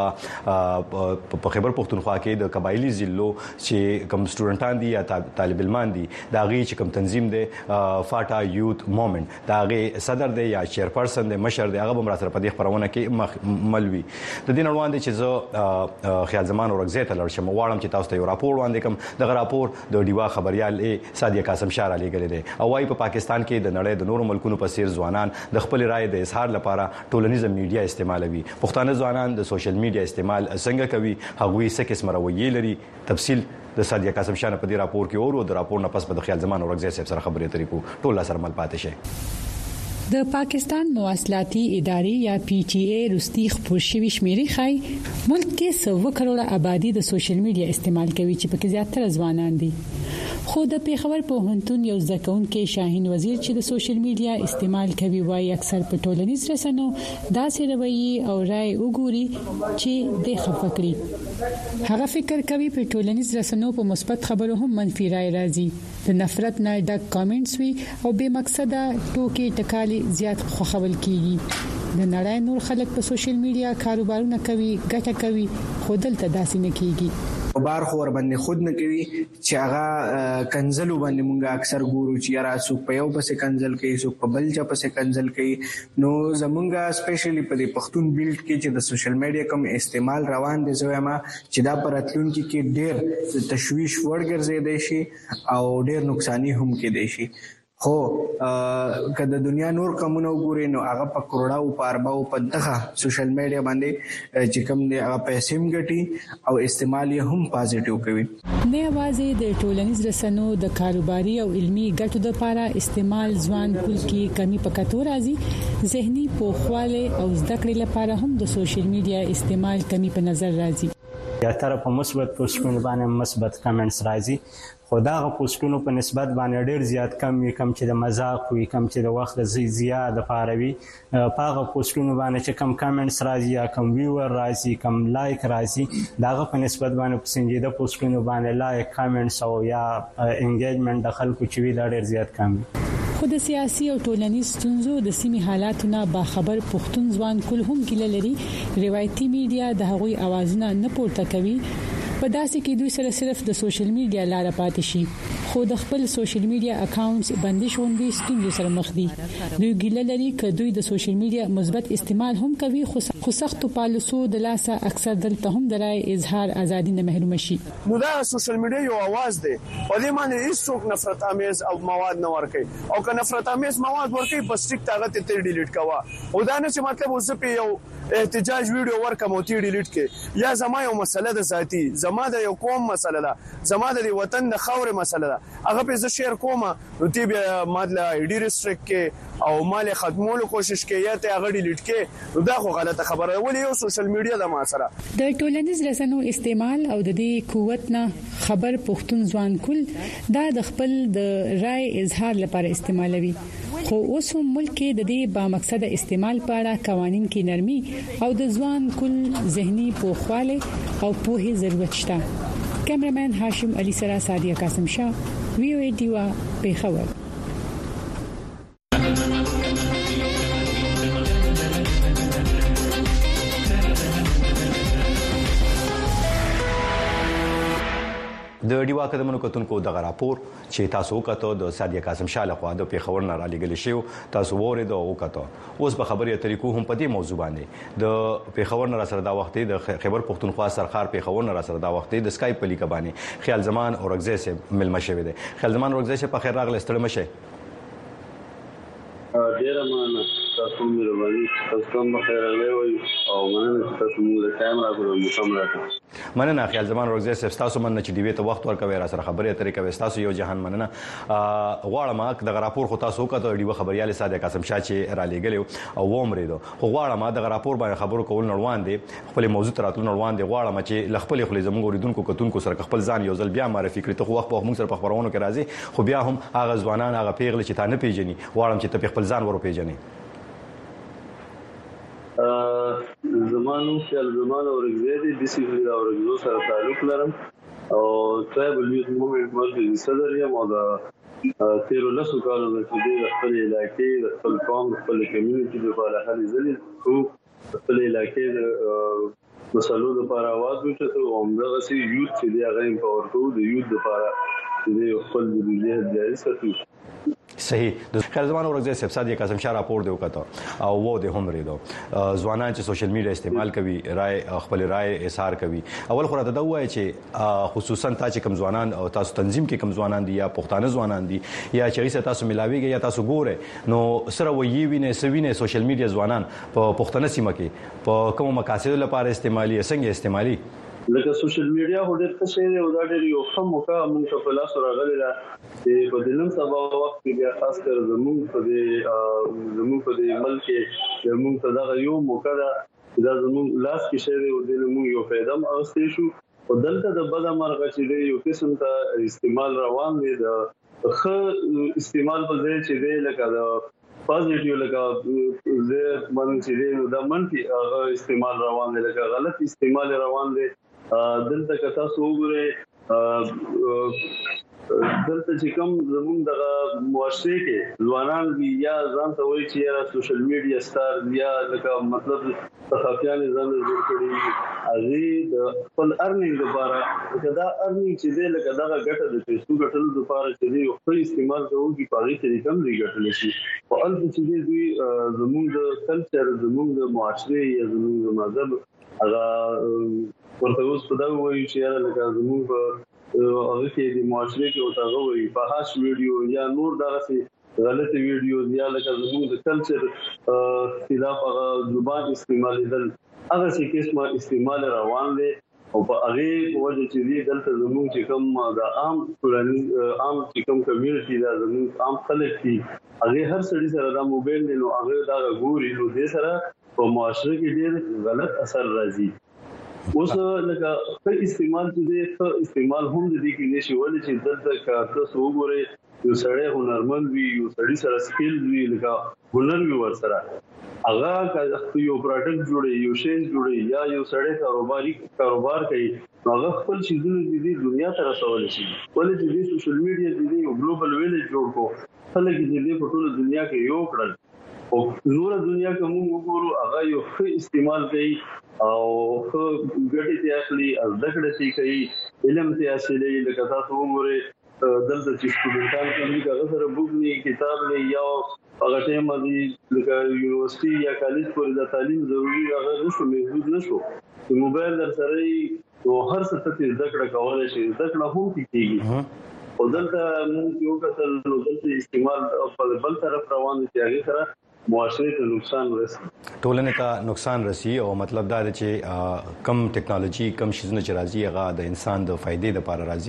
[SPEAKER 16] په خیبر پختونخوا کې د قبایلی ضلعو چې کوم سټوډنټان دي یا طالب علمان دي دا غي چې کوم تنظیم دی فاټا یوت موومېنټ دا غي صدر دی یا چیرپرسن دی مشر دی هغه به ماستر په دې خبرونه کې ملوي د دې نړوان دي چې زه خیال زمان او رغزه ته لړشم واړم چې تاسو ته یو راپور وړاندې کوم دغه راپور د ډیوا خبريال سادیه قاسم شاه را لګل دي او وايي په پاکستان کې د نړۍ د نورو ملکونو په څیر ځوانان د خپل رائے د اظهار لپاره ټولنیز میډیا استعمالوي. پښتانه ځوانان د سوشل میډیا استعمال څنګه کوي، هغوی څه قسم رویې لري؟ تفصیل د سادیه قاسم شاه په دې راپور کې اورو. د راپور نه پس په خیال زمان اورګزی صاحب سره خبرې اترې کو ټول سره مل پاتې شي.
[SPEAKER 17] د پاکستان مواصلاتي ادارې یا پی ټی ای رستي خبر شوي شمیرې خای ملک کې سو کروڑه آبادی د سوشل میډیا استعمال کوي چې پکې زیاتره ځوانان دي. خو د پیښور پوهنتون یو ځکهونکو شاهین وزیر چې د سوشل میډیا استعمال کوي وايي اکثر په ټولنیز رسنیو داسې رویه او رائے وګوري چې د خفقړي. هغه فکر کوي په ټولنیز رسنیو په مثبت خبرو هم منفي رائے راځي، د نفرت نه ډک کامنټس وي او بے مقصده ټوکې ټکالي زیات خوخول کیږي. د نړۍ نور خلک په سوشل میډیا کاروبارونه کوي، ګټه کوي، خو دلته داسې نه کیږي.
[SPEAKER 18] بار خور باندې خود نه کوي چې هغه کنزلو باندې مونږه اکثر ګورو چې یاره څوک په یو پسې کنزل کوي، څوک په بل چا پسې کنزل کوي. نو زمونږه سپیشلی په دې پښتون بیلډ کې چې د سوشل میډیا کوم استعمال روان دي زه ما چې دا پراتلونکو کې ډېر تشویش وړ ګرځي شي او ډېر نقصانی هم کې دي شي. خو کله دنیا نور کومونه وګوري نو هغه په کروڑا او په ارباو په دغه سوشل میډیا باندې چې کوم دی هغه پیسې هم ګټي او استعمال یې هم پازیټیو کوي.
[SPEAKER 17] نه یوازې د ټولنیز رسنیو د کاروباري او علمي ګټو لپاره استعمال ځوان کول کې کمی پکاتو راځي، ذهني پوخواله او زده کړې لپاره هم د سوشل میډیا استعمال کمی په نظر راځي.
[SPEAKER 20] یا تر په مثبت پوسټونو باندې مثبت کمنټس راځي، خو دا غو پوسټونو په نسبت باندې ډېر زیات کم وي، کم چې د مزاق وي، کم چې د وخت زیات پاروي. په هغه پوسټونو باندې چې کم کمنټس راځي یا کم ویور راځي، کم لایک راځي، دا غو په نسبت باندې په سنجیده پوسټونو باندې لایک کمنټس او یا انګیجمنت د خلکو چې وی دا ډېر زیات کم وي.
[SPEAKER 17] خو د سیاسي او ټولنیز ستونزو د سیمې حالاتونه باخبر پښتون ځوان کول هم ګیله لري. روایتي میډیا د هغوی اوازونه نه پورته کوي، په داسې کې دوی سره صرف د سوشل میډیا لاره پاتې شي، خو د خپل سوشل میډیا اکاونټس بندش وندي ستونزو سره مخ دي. دوی ګیله لري چې دوی د سوشل میډیا مثبت استعمال هم کوي، خو سخت پالیسو د لاسه اکثر دلته هم د رائے اظهار ازادي نه محروم شي.
[SPEAKER 21] نو دا سوشل میډیا یو आवाज دی او دې باندې هیڅ نفرت آمیز او مواد نه ورکي، او که نفرت آمیز مواد ورکي په سټریکټ هغه ته ډیلیټ کوا. او دا نه چې مطلب اوس په یو احتجاج ویډیو ورکم او تی ډیلیټ کې، یا زما یو مسله د ذاتی، زما د یو قوم مسله ده، زما د وطن د خاور مسله ده، هغه په ز شیر کومه نو تی بیا ماده ایډی ریسټریکټ کې او مال ختمولو کوشش کوي یا ته هغه ډیلیټ کې، نو دا خو غلطه خبره ولې یو سوشل میډیا د ما سره
[SPEAKER 17] د ټولنیز رسنیو استعمال او د دې قوت نه خبر پښتون ځوان کول دا د خپل د رائے اظهار لپاره استعمالوي. خو اوس هم ملک کې د دې با مقصد استعمال په اړه قوانين کې نرمي او د ځوان کل ذهني پوخواله او پوهه ضرورت شته. کیمرمن هاشم علي سره سادیه قاسم شاه، وی او ای ډیوا پیښور.
[SPEAKER 16] د ډیوا قدمونو کتونکو دغه راپور چې تاسو وکړو د سادیه قاسم شاه لخوا د پیښور نه را لګل شو، تاسو وره د وکړو. اوس په خبري طریقو هم په دې موضوع باندې د پیښور نه سره دا وخت د خیبر پښتونخوا سرخار پیښور نه سره دا وخت د اسکایپ په لیکه باندې خیال زمان اورګزی سه ملما شوی دی. خیال زمان اورګزی سه په خیر راغله ستړي مشه.
[SPEAKER 22] ډیر مننه تاسو مې وروړي، تاسو هم بخیر راغلی او مننه تاسو مو د ټایم راغلو مو هم راکړه.
[SPEAKER 16] مننه خیال زمان اورګزی سه تاسو مننه چې دیوی ته وخت ورکوي را سره خبرې اترې کوي. تاسو یو جهان مننه. غواړم د راپور خو تاسو وکړو ډیو خبريال ساده قاسم شاه چې را لېګلو او ومریدو، خو غواړم د راپور باندې خبرو کول نړوان دي، خپل موضوع تراتل نړوان دي. غواړم چې لخپل خپل زموږ اوریدونکو کتونکو سره خپل ځان یو ځل بیا معرفي کړئ. ته خو وخت په موږ سره په خبرونو کې راځي، خو بیا هم هغه ځوانان هغه پیغله چې تا نه پیژني غواړم چې ته خپل ځان ورو پیژنې.
[SPEAKER 22] زمانو خیال زمان اورګزی د سیمې اورګزو سره تعلق لرم او ټرایبل یوث موومېنټ مرکز صدر یم او د تیرو لسو کالو چې د خپل علاقې د خپل قوم خپل کمیونټي لپاره هلې ځلې او خپل علاقې د مسلو لپاره आवाज وکړو او همدغه سي یوث چې دی هغه امپاور کوو د یوث لپاره چې خپل د جهاد جاري ساتي.
[SPEAKER 16] صحیح د خیر زمانه ورځ سب ساده قسم شاه راپور دی وکړه او و د هم ریدو ځوانان چې سوشل میډیا استعمال کوي رائے خپل رائے اظهار کوي اول خو راته دا وایي چې خصوصا تا چې کم ځوانان او تاسو تنظیم کې کم ځوانان دي یا پښتانه ځوانان دي یا چې تاسو ملاويږي یا تاسو ګوره نو سره وایي ویني سوینه سوشل میډیا ځوانان په پښتنه سیمه کې په کوم مقاصد لپاره استعمالي څنګه استعمالي
[SPEAKER 22] لکه سوشل میډیا هډر څه شی دی او دا ډېر یو ښه موقع موږ ته په لاس راغلی دا چې په دې نن سبا وخت کې بیا خاص کر زموږ په دې زموږ په دې ملک کې زموږ ته دا یو موقع دا دا زموږ لاس کې شی دی او د موږ یو پیدا اوسته شو او دلته د بد مرغه چې دی یو قسم ته استعمال روان دی د ښه استعمال په ځای چې دی لکه دا پازیټیو لکه زه باندې چې دی دا منفي استعمال روان دی لکه غلط استعمال روان دی دلته کتا سو غره دلته چې کوم زموږ د معاشره کې ځوانان دي یا ځان ته وایي چې یا سوشل میډیا سٹار یا لکه مطلب صحافیان ځان جوړ کړي اغه د خپل ارنینګ لپاره دا ارنینګ چې دی لکه دا ګټه د پیسو ګټلو لپاره چې دی خو استعمال کوي په هغه کې کم دی ګټل شي او ال چې دی زموږ د کلچر زموږ د معاشره یا زموږ د مذهب هغه ورته اوس په دا وایي چې لکه زموږ په هغه کې د معاشره کې او تاسو وایي په هاش ویډیو یا نور دغه غلط ویډیو یا لکه زموږ د کلچر خلاف هغه زبان استعمالیدل هغه څه قسمه استعمال روان دي او په هغه وجه چې دی دلته زموږ چې کوم د عام ټولنیز عام چې کوم کمیونټي دا زموږ عام خلک دي هغه هر سړي سره دا موبایل دی نو هغه دا ګوري نو دې سره په معاشره کې ډېر غلط اثر راځي اوس لکه په استعمال چې دی په استعمال هم د دې کې نشي ولې چې دلته کا تاسو وګورئ یو سړی هنرمند وي یو سړی سره سکیل وي لکه هنر وي ورسره هغه یو پروډکټ جوړي یو شی جوړي یا یو سړی کاروباري کاروبار کوي هغه خپل شیزونه د دنیا ته رسول شي ولې چې سوشل میډیا د یو ګلوبل ویلج جوړ کو خلک دې په ټول دنیا کې یو کړل او نور دنیا کې موږ وګورو هغه یو ښه استعمال کوي او ښه ګټې ته اخلي او ذکر شي کوي علم ته اصلي لکه تاسو وګورئ دلته چې سټوډنټان کوي هغه سره بوګني کتاب نه یو هغه ټیم دی لکه یونیورسيټي یا کالج پورې د تعلیم ضروري هغه نشو محدود نشو د موبایل در سره او هر څه ته ذکر کولای شي ذکر هم کیږي او دلته موږ یو کتل نو دلته استعمال په بل طرف روان دي چې هغه سره معاشره ته نقصان رسي
[SPEAKER 16] ټولنه ته نقصان رسي او مطلب دا دی چې کم ټیکنالوژي کم شیزونه چې راځي هغه د انسان د فائدې لپاره راځي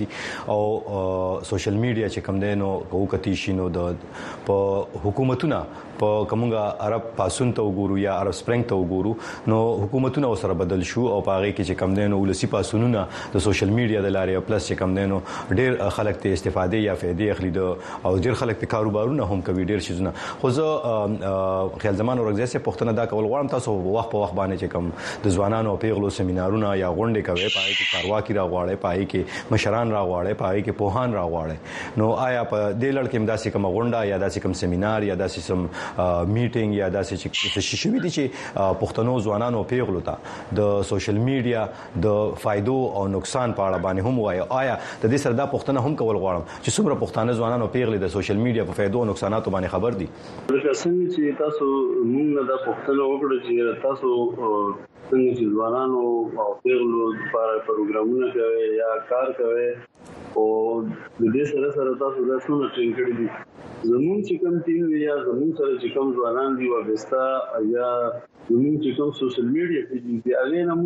[SPEAKER 16] او سوشل میډیا چې کم دی نو کوکتی شینو د په حکومتونه په کومه عرب پاسون ته وګورو یا عرب سپرینګ ته وګورو نو حکومتونه سره بدل شو او په هغه کې چې کم دی نو ولسی پاسونونه د سوشل میډیا د لارې پلس چې کم دی نو ډېر خلک ته استفادې یا فائدې اخلي او ډېر خلک په کاروبارونه هم کوي ډېر شیزونه خو زه خیال زمان ورګزې سه پښتنه دا کول غواړم تاسو وخت په وخت باندې چې کوم د ځوانانو پیغلو سیمینارونه یا غونډې کوي پای کې کارواکي را غواړي پای کې مشران را غواړي پای کې پوهان را غواړي نو آیا په دې لړ کې داسې کوم غونډه یا داسې کوم سیمینار یا داسې سم میټینګ یا داسې چې شوي دي چې پښتنو ځوانانو پیغلو ته د سوشل میډیا د فائدو او نقصان په اړه باندې هم وایي آیا د دې سره دا پښتنه هم کول غواړم چې څومره پښتانه ځوانانو پیغلې د سوشل میډیا په فائدو او نقصاناتو باندې خبر دي
[SPEAKER 22] لکه څنګه چې تاسو موږ دا پوښتنه وکړه چې تاسو څنګه چې ځوانانو او پیغلو لپاره پروګرامونه کوي یا کار کوي او د دې سره سره تاسو دا څنګه ټرین کړی دي زموږ چې کوم ټیم یا زموږ سره چې کوم ځوانان دي وابسته یا زموږ چې کوم سوشل میډیا پیج دي هغه نه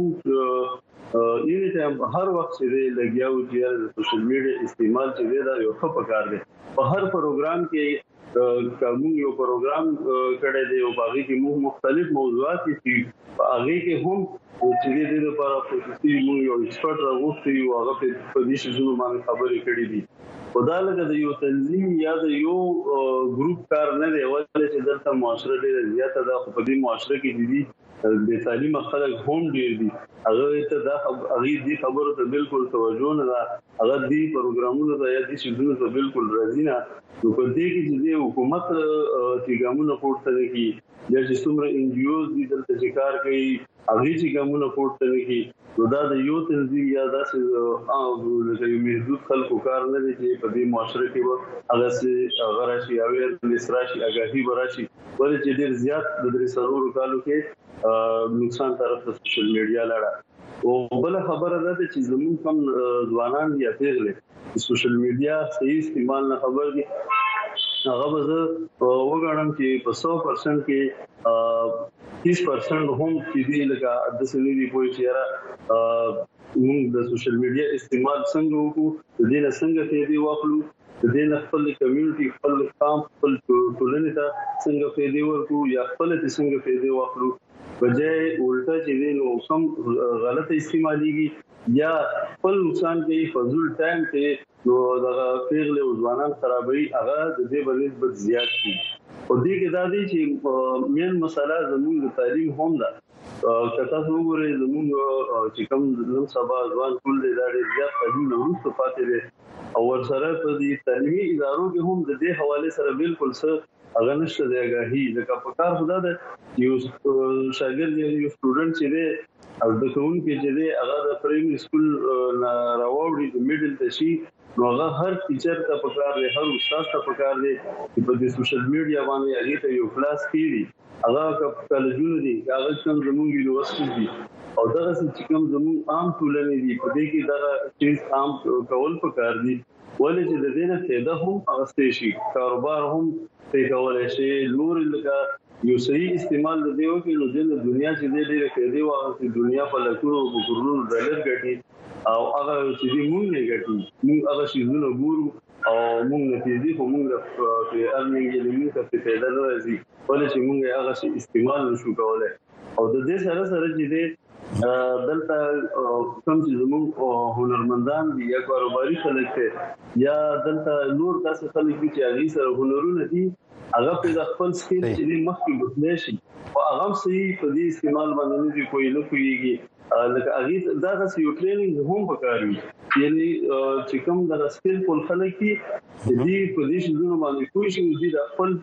[SPEAKER 22] موږ یی ته هر وخت چې لګیاو چې د سوشل میډیا استعمال چې دا یو ښه پکار دی په هر پروګرام کې کوم یو پروګرام کړی دی او باغی کې موږ مختلف موضوعات دي باغی کې هم چې دې لپاره خصوصي موږ یو ایکسپرت راغوښتي او هغه په دې شنو باندې خبرې کړې دي خدای لکه د یو تنظیم یا د یو ګروپ کار نه دی ولې چې دلته معاشره ډېر زیاته ده په دې معاشره کې دي د تعلیم خلک هم ډېر دي هغه ته دا هغه دې خبرو ته بالکل توجه نه ده هغه دې پروګرامونو ته یا دې شیدونو ته بالکل راځي نه نو په دې کې چې حکومت چې ګامونه پورته کوي یا چې څومره ان جی اوز دي دلته چې کار کوي هغه چې ګامونه پورته کوي نو دا د یو تنظیم یا داسې او د محدود خلکو کار نه دی چې په دې معاشره کې به هغه سي غراشي او نسراشي اگاهي براشي ولې چې ډیر زیات د درې سرورو کالو کې نقصان طرف ته سوشل میډیا لاړه او بل خبره ده چې زموږ کم ځوانان یا پیغلې سوشل میډیا صحیح استعمال نه خبر دي هغه به وګڼم چې په سو پرسنټ کې تیس پرسنټ هم چې دی لکه د سنوي پوي چې را موږ د سوشل میډیا استعمال څنګه وکړو د دې څنګه فائدې واخلو د دې خپل کمیونټي خپل قام خپل ټولنې ته څنګه فائدې ورکړو یا خپل ته څنګه فائدې واخلو بجای الټا چې دی نو سم غلط استعماليږي یا خپل نقصان کوي فضول ټایم کې نو دا پیغله او ځوانان خرابوي هغه د دې بنسبت زیات دي او دې کې دا دي چې مین مسله زموږ تعلیم هم ده کته وګورئ زموږ چې کوم نن سبا ځوان ټول دې دا ډېر زیات تعلیم وروسته پاتې دي او ورسره په دې تعلیمي ادارو کې هم د دې حواله سره بالکل څه هغه نشته دی غاهي لکه په کار خدا ده یو شاګرد یو سټوډنټ چې دی او د کوم کې چې دی هغه د پرایمري سکول راوړي د میډل ته شي نو هغه هر ټیچر ته پکار دی هر استاد ته پکار دی چې په دې سوشل میډیا باندې هغه ته یو کلاس کیږي هغه کالجونه دي هغه کوم زموږ یونیورسيټي دي او دا چې کوم زموږ عام ټولنې دي په دې کې دا چیز عام کول پکار دي ولې چې د دې نه فائدہ هم اغستې شي کاروبار هم ته کولای شي نور لکه یو صحیح استعمال د دیو کې نو د دنیا چې د ډېر فائدې واغستې دنیا په لکونو او کرونو ډالر ګټي او هغه چې موږ نه ګټو موږ هغه شیزونه ګورو او موږ نتیجې خو موږ په ارننګ یې موږ ته پیدا راځي ولې چې موږ هغه استعمال نشو کولای او د دې سره سره چې دلته کوم چې زموږ هنرمندان دي یا کاروباري خلک دي یا دلته نور تاسو خلک دي چې هغه سره هنرونه دي هغه په خپل سکیل چې مخکې بدلی شي او هغه صحیح په دې استعمال باندې نه کوي نه کوي لکه هغه دا غوښتي یو ټریننګ هم وکړي یعنی چې کوم د سکیل په خلک کې دې په دې شنو باندې کوئی شي د خپل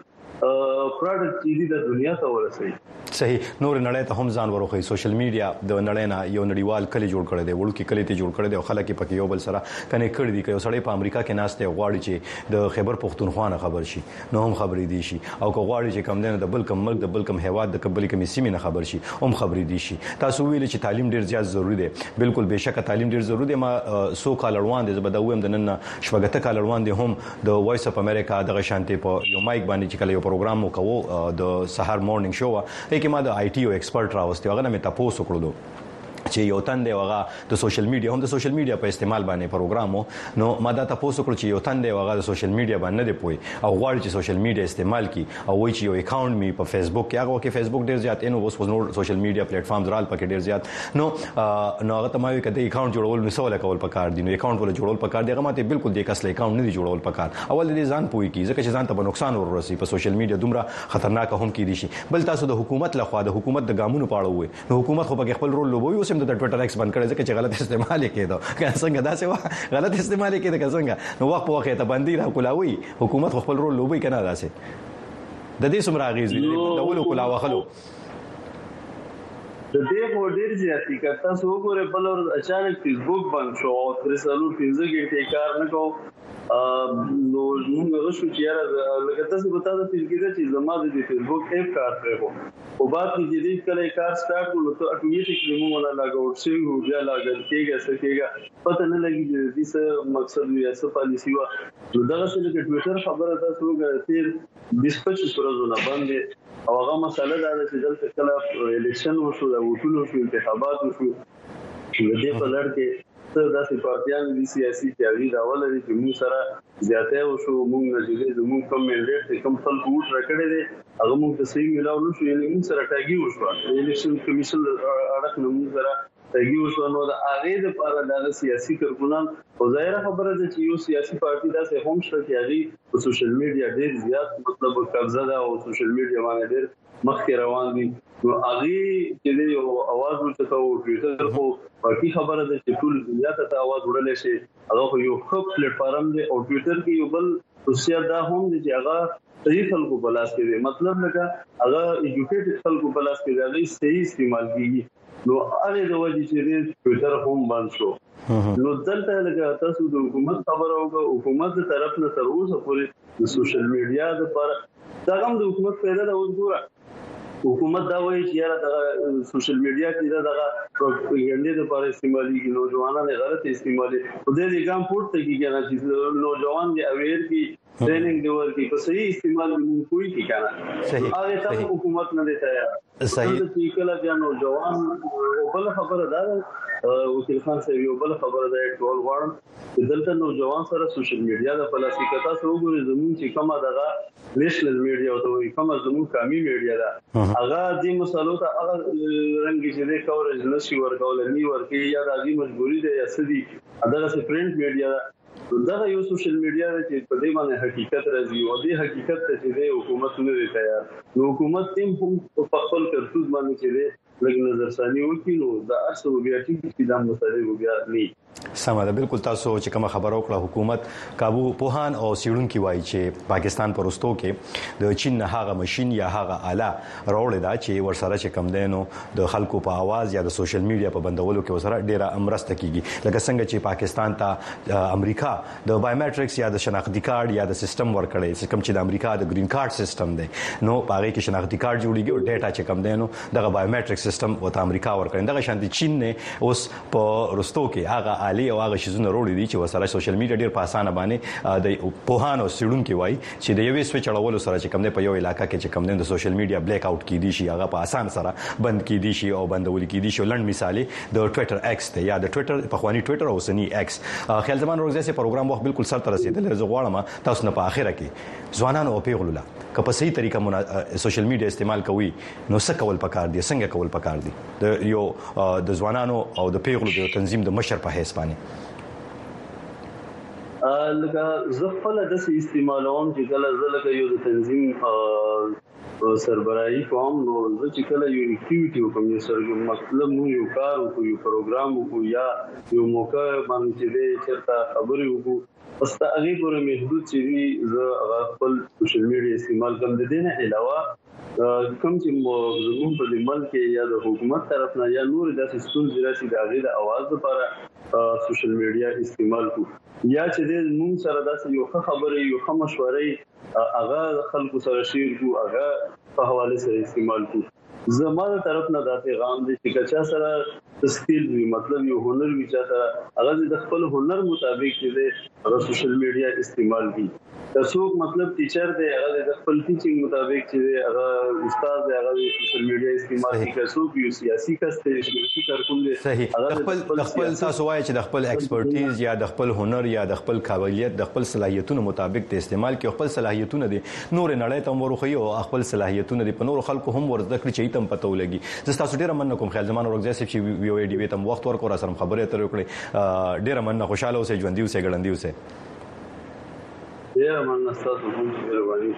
[SPEAKER 22] پروډکټ چې د دنیا ته ورسي
[SPEAKER 16] صحیح نور نړۍ ته هم ځان ورخی سوشل میډیا د نړۍ نه یو نړیوال کلی جوړ کړی دی وړو کې کلی ته جوړ کړی دی او خلک پکې یو بل سره کنه کړی دي یو سړی په امریکا کې ناشته غواړي چې د خیبر پختونخوا نه خبر شي نو هم خبرې دي شي او که غواړي چې کم دنه د بل کم ملک د بل کم هواد د قبلي کمی سیمه نه خبر شي هم خبرې دي شي تاسو ویل چې تعلیم ډیر زیات ضروری دی بالکل بهشکه تعلیم ډیر ضروری دی ما سو کال روان دي زبدویم د نن شپږته کال روان دي هم د وایس اف امریکا د غشانتي په یو مایک باندې چې کله یو پروګرام وکاو د سحر مورنینګ شو کې ما د آی ټي او ایکسپرت راوستي هغه مې تاسو کړو چې یو تن دی هغه د سوشل میډیا هم د سوشل میډیا په استعمال باندې پروګرام نو ما دا تاسو کړو چې یو تن دی هغه د سوشل میډیا باندې دی پوي او غواړي چې سوشل میډیا استعمال کی او وایي چې یو اکاونټ می په فیسبوک کې هغه کې فیسبوک ډیر زیات انو اوس نو سوشل میډیا پلیټ فارمز رال پکې ډیر زیات نو نو هغه ته ما یو کده اکاونټ جوړول نو سوال کول پکار دي نو اکاونټ ول جوړول پکار دی هغه ماته بالکل د کس اکاونټ نه دی جوړول پکار اول دې ځان پوي کی ځکه چې ځان ته نقصان ورسي په سوشل میډیا دومره خطرناک هم کی دي شي بل تاسو د حکومت لخوا د حکومت د ګامونو پاړو وي نو حکومت خو په خپل رول لوبوي اوس هم د ټوئیټر ایکس کړی ځکه چې غلط استعمال کېدو که څنګه دا څه غلط استعمال کېده که څنګه نو وخت په وخت ته باندې را کولاوي حکومت خپل رول لوبي کنه داسې د دې سمرا غیز دی د ولو کولاوه خلو
[SPEAKER 22] د دې په ډیر زیاتی کته سو ګوره بل ور اچانک فیسبوک باندې شو او تر څلور پنځه غنټې کار نه کو نو موږ غوښتو چې یاره لکه تاسو به تاسو فکر چې زما د فیسبوک اپ کار کړو او بعد کې دې کله کار سٹارټ کړو ته اتوماتیکلی موږ نه لاګاوټ شي او بیا لاګل کېږي څه کېږي پته نه لګي چې څه مقصد وي څه پالیسی و نو دا څه چې ټوئیټر خبره تاسو غواړئ بیس پچیس ورځې باندې او هغه مسله دا چې دلته کله الیکشن وشو د ووټونو شو انتخابات وشو دې په لړ کې څه داسې پارټیان دي سیاسي تیاری دا ولري چې موږ سره زیاته وشو موږ نتیجې زموږ کم منډیټ کم خلک ووټ راکړي دي هغه موږ ته صحیح ملاو نشو یعنی موږ سره ټاګي وشو الیکشن کمیشن اړه موږ سره ټاګي وشو نو دا هغه د لپاره د سیاسي کارکونان او ظاهره خبره ده چې یو سیاسي پارټي دا څه هم شته چې هغه په سوشل میډیا ډېر زیات مطلب قبضه ده او سوشل میډیا باندې ډېر مخکې روان دي نو هغه چې یو आवाज ورته او ټوئیټر خو باقي خبره ده چې ټول دنیا ته आवाज وړل شي هغه یو ښه پلیټ فارم دی او ټوئیټر کې یو بل خصوصیت دا هم دي چې هغه صحیح خلکو په لاس کې دی مطلب لکه هغه ایجوکیټډ خلکو په لاس کې دی هغه صحیح استعمال کیږي نو هغه د وجې چې ټویټر هم بند شو نو دلته لکه تاسو د حکومت خبره وکړه حکومت د طرف نه تر اوسه پورې د سوشل میډیا لپاره دا هم د حکومت پیدا ده اوس ګوره حکومت دا وایي چې یاره د سوشل میډیا کې دا د پروپاګاندا لپاره استعمالي نوجوانان غلط استعمالي خو دې لګام پورته کیږي نه چې نوجوان دي اویر کی ټریننګ دی ورکی په صحیح استعمال موږ کوی کی کنه هغه ته حکومت نه دیتا صحیح چې کله بیا نوجوان بل خبره ده وکیل خان صاحب یو بل خبره ده ټول غواړم دلته نوجوان سره سوشل میډیا د پلاستیکتا سره وګوري زمون چې کومه دغه نېشنل میډیا او دوی کومه زمون قومي میډیا ده هغه دې مسلو ته هغه رنګ چې د کورج نشي ورکول نه ورکی یا د دې مجبوری ده یا سدي دغه سپرینټ میډیا دا یو سوشل میډیا چې په دې باندې حقیقت راځي او دې حقیقت ته چې حکومت نه دی تیار نو حکومت تیم هم په خپل کرتوز باندې چې لږ نظر ثاني وکړي نو دا اصل بیا چې د مسلې بیا نه
[SPEAKER 16] سمه ده بالکل تاسو چې کوم خبرو کړه حکومت کابو پوهان او سیړونکو وایي چې پاکستان پرستو کې د چین نه هغه ماشين یا هغه آله راوړل دا چې ورسره چې کم دینو د خلکو په आवाज یا د سوشل میډیا په بندولو کې وسره ډیره امرسته کیږي لکه څنګه چې پاکستان ته امریکا د بایومټریکس یا د شناختی کارت یا د سیستم ورکړي چې کوم چې د امریکا د گرین کارت سیستم دی نو پاره کې شناختی کارت جوړیږي او ډیټا چې کم دینو د بایومټریک سیستم وته امریکا ورکړي دغه شان دي چین نه اوس په رستو کې هغه عالی او هغه شیزونه وروړي دي چې وسره سوشل میډیا ډیر په اسانه باندې د پوهانو سیډونکو وایي چې د یوې سویچ اړولو سره چې کم دی په یو علاقې کې چې کم دی د سوشل میډیا بلیک آوټ کیدی شي هغه په اسان سره بند کیدی شي او بندول کیدی شي لند مثال د ټوئیټر ایکس ته یا د ټوئیټر په خواني ټوئیټر او سنی ایکس خیال زمان ورځې سه پروګرام وخت بالکل سر ته رسیدل زه غواړم تاسو نه په اخره کې ځوانانو او پیغلو لا که په صحیح طریقه سوشل میډیا استعمال کوي نو څه کول پکار دي څنګه کول پکار دي د یو د ځوانانو او د پیغلو د تنظیم د مشر په حساب باندې
[SPEAKER 22] لکه زفله د استعمالوم چې کله زلکه یو د تنظیم سربراهي کوم نو چې کله یو اکټیویټي کوم یو سر مطلب نو یو کار او یو پروګرام او یا یو موقع باندې چې چرته خبرې وکړو پس ته هغه پورې محدود چې زه خپل سوشل میډیا استعمال کوم د دې نه علاوه کوم چې زموږ په ملک یا د حکومت طرف نه یا نور داسې ستونزې راشي د هغه د اواز لپاره سوشل میډیا استعمال کو یا چې د موږ سره داسې یو خبرې یو ښه مشورې هغه خلکو سره شیر کو هغه په حواله سره استعمال کو زموږ طرف نه دا پیغام دی چې چا سره سکیل وی مطلب یو هنر وی چې هغه د خپل هنر مطابق چې هغه سوشل میډیا استعمال کوي تاسو مطلب ټیچر دی هغه د خپل ټیچینګ مطابق چې هغه استاد دی هغه سوشل میډیا استعمال کوي تاسو یو سیاسي کس ته سیاسي کارکون دی
[SPEAKER 16] صحیح خپل خپل تاسو وایي چې د خپل ایکسپرټیز یا د خپل هنر یا د خپل قابلیت د خپل صلاحیتونو مطابق د استعمال کوي خپل صلاحیتونه دي نور نړۍ ته ورخي او خپل صلاحیتونه دي په نور خلکو هم ورزده کړی چې تم پته ولګي زه تاسو ډیره مننه کوم خیال زمان ورګزه چې ویو ای ډی وی تم وخت ورکو را سره خبرې اترې وکړي ډیره مننه خوشاله اوسئ ژوندۍ اوسئ ګړندۍ اوسئ
[SPEAKER 22] ډیره مننه تاسو هم مهرباني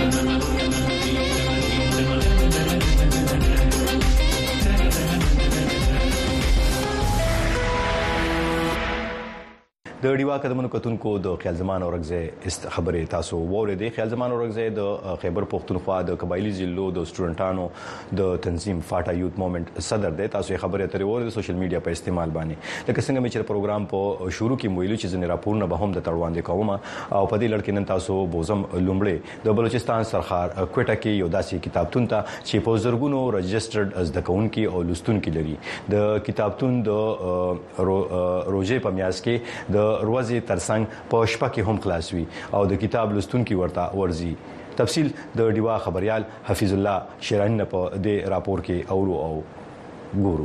[SPEAKER 16] د ډیوا قدمونو کتونکو د خیال زمان اورګزه خبرې تاسو ووریدې خیال زمان اورګزه د خیبر پختونخوا د قبایلی ضلعو د سټوډنټانو د تنظیم فاټا یوت موومېنټ صدر دی تاسو خبرې اترې ووریدې سوشل میډیا په استعمال باندې لکه څنګه مې چې پروګرام په شروع کې ویلو چې ځنې راپورونه به هم د تړوان دي کوم او په دې لړ کې نن تاسو بوزم لومړی د بلوچستان سرخار کوټه کې یو داسې کتابتون ته چې په زرګونو رجسټرډ از د کونکي او لستونکي لري د کتابتون د روزې په میاس کې د روزي ترڅنګ په شپه کې هم خلاص وي او د کتاب لستونکي ورته ورزي تفصیل د ډیوا خبريال حفیظ الله شیرانی په دې راپور کې اورو او ګورو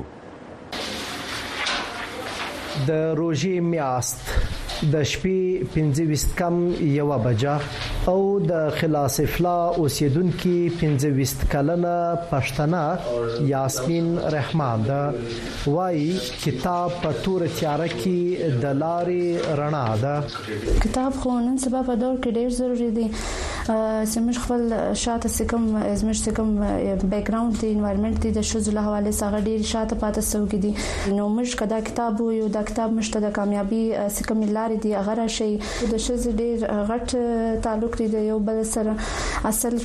[SPEAKER 1] د روزي میاست د شپې پنځه ویشت کم یو بجا او د خلاص افلا اوسیدونکو پنځه ویشت کلنه پښتنه یاسمین رحمان دا وای کتاب په تور تیار کې د لارې رڼا ده
[SPEAKER 5] کتاب خو نن سبا په دور کې ډېر ضروری دی
[SPEAKER 4] زموږ خپل شاته سکم زموږ سکم بیک گراوند دی انوایرنمنت دی د شوز له حواله سره ډیر شاته پاتې سوګ دي نو موږ کدا کتاب یو د کتاب مشته د کامیابی سکم لارې دی هغه شي د شوز ډیر غټ تعلق دی یو بل سره اصل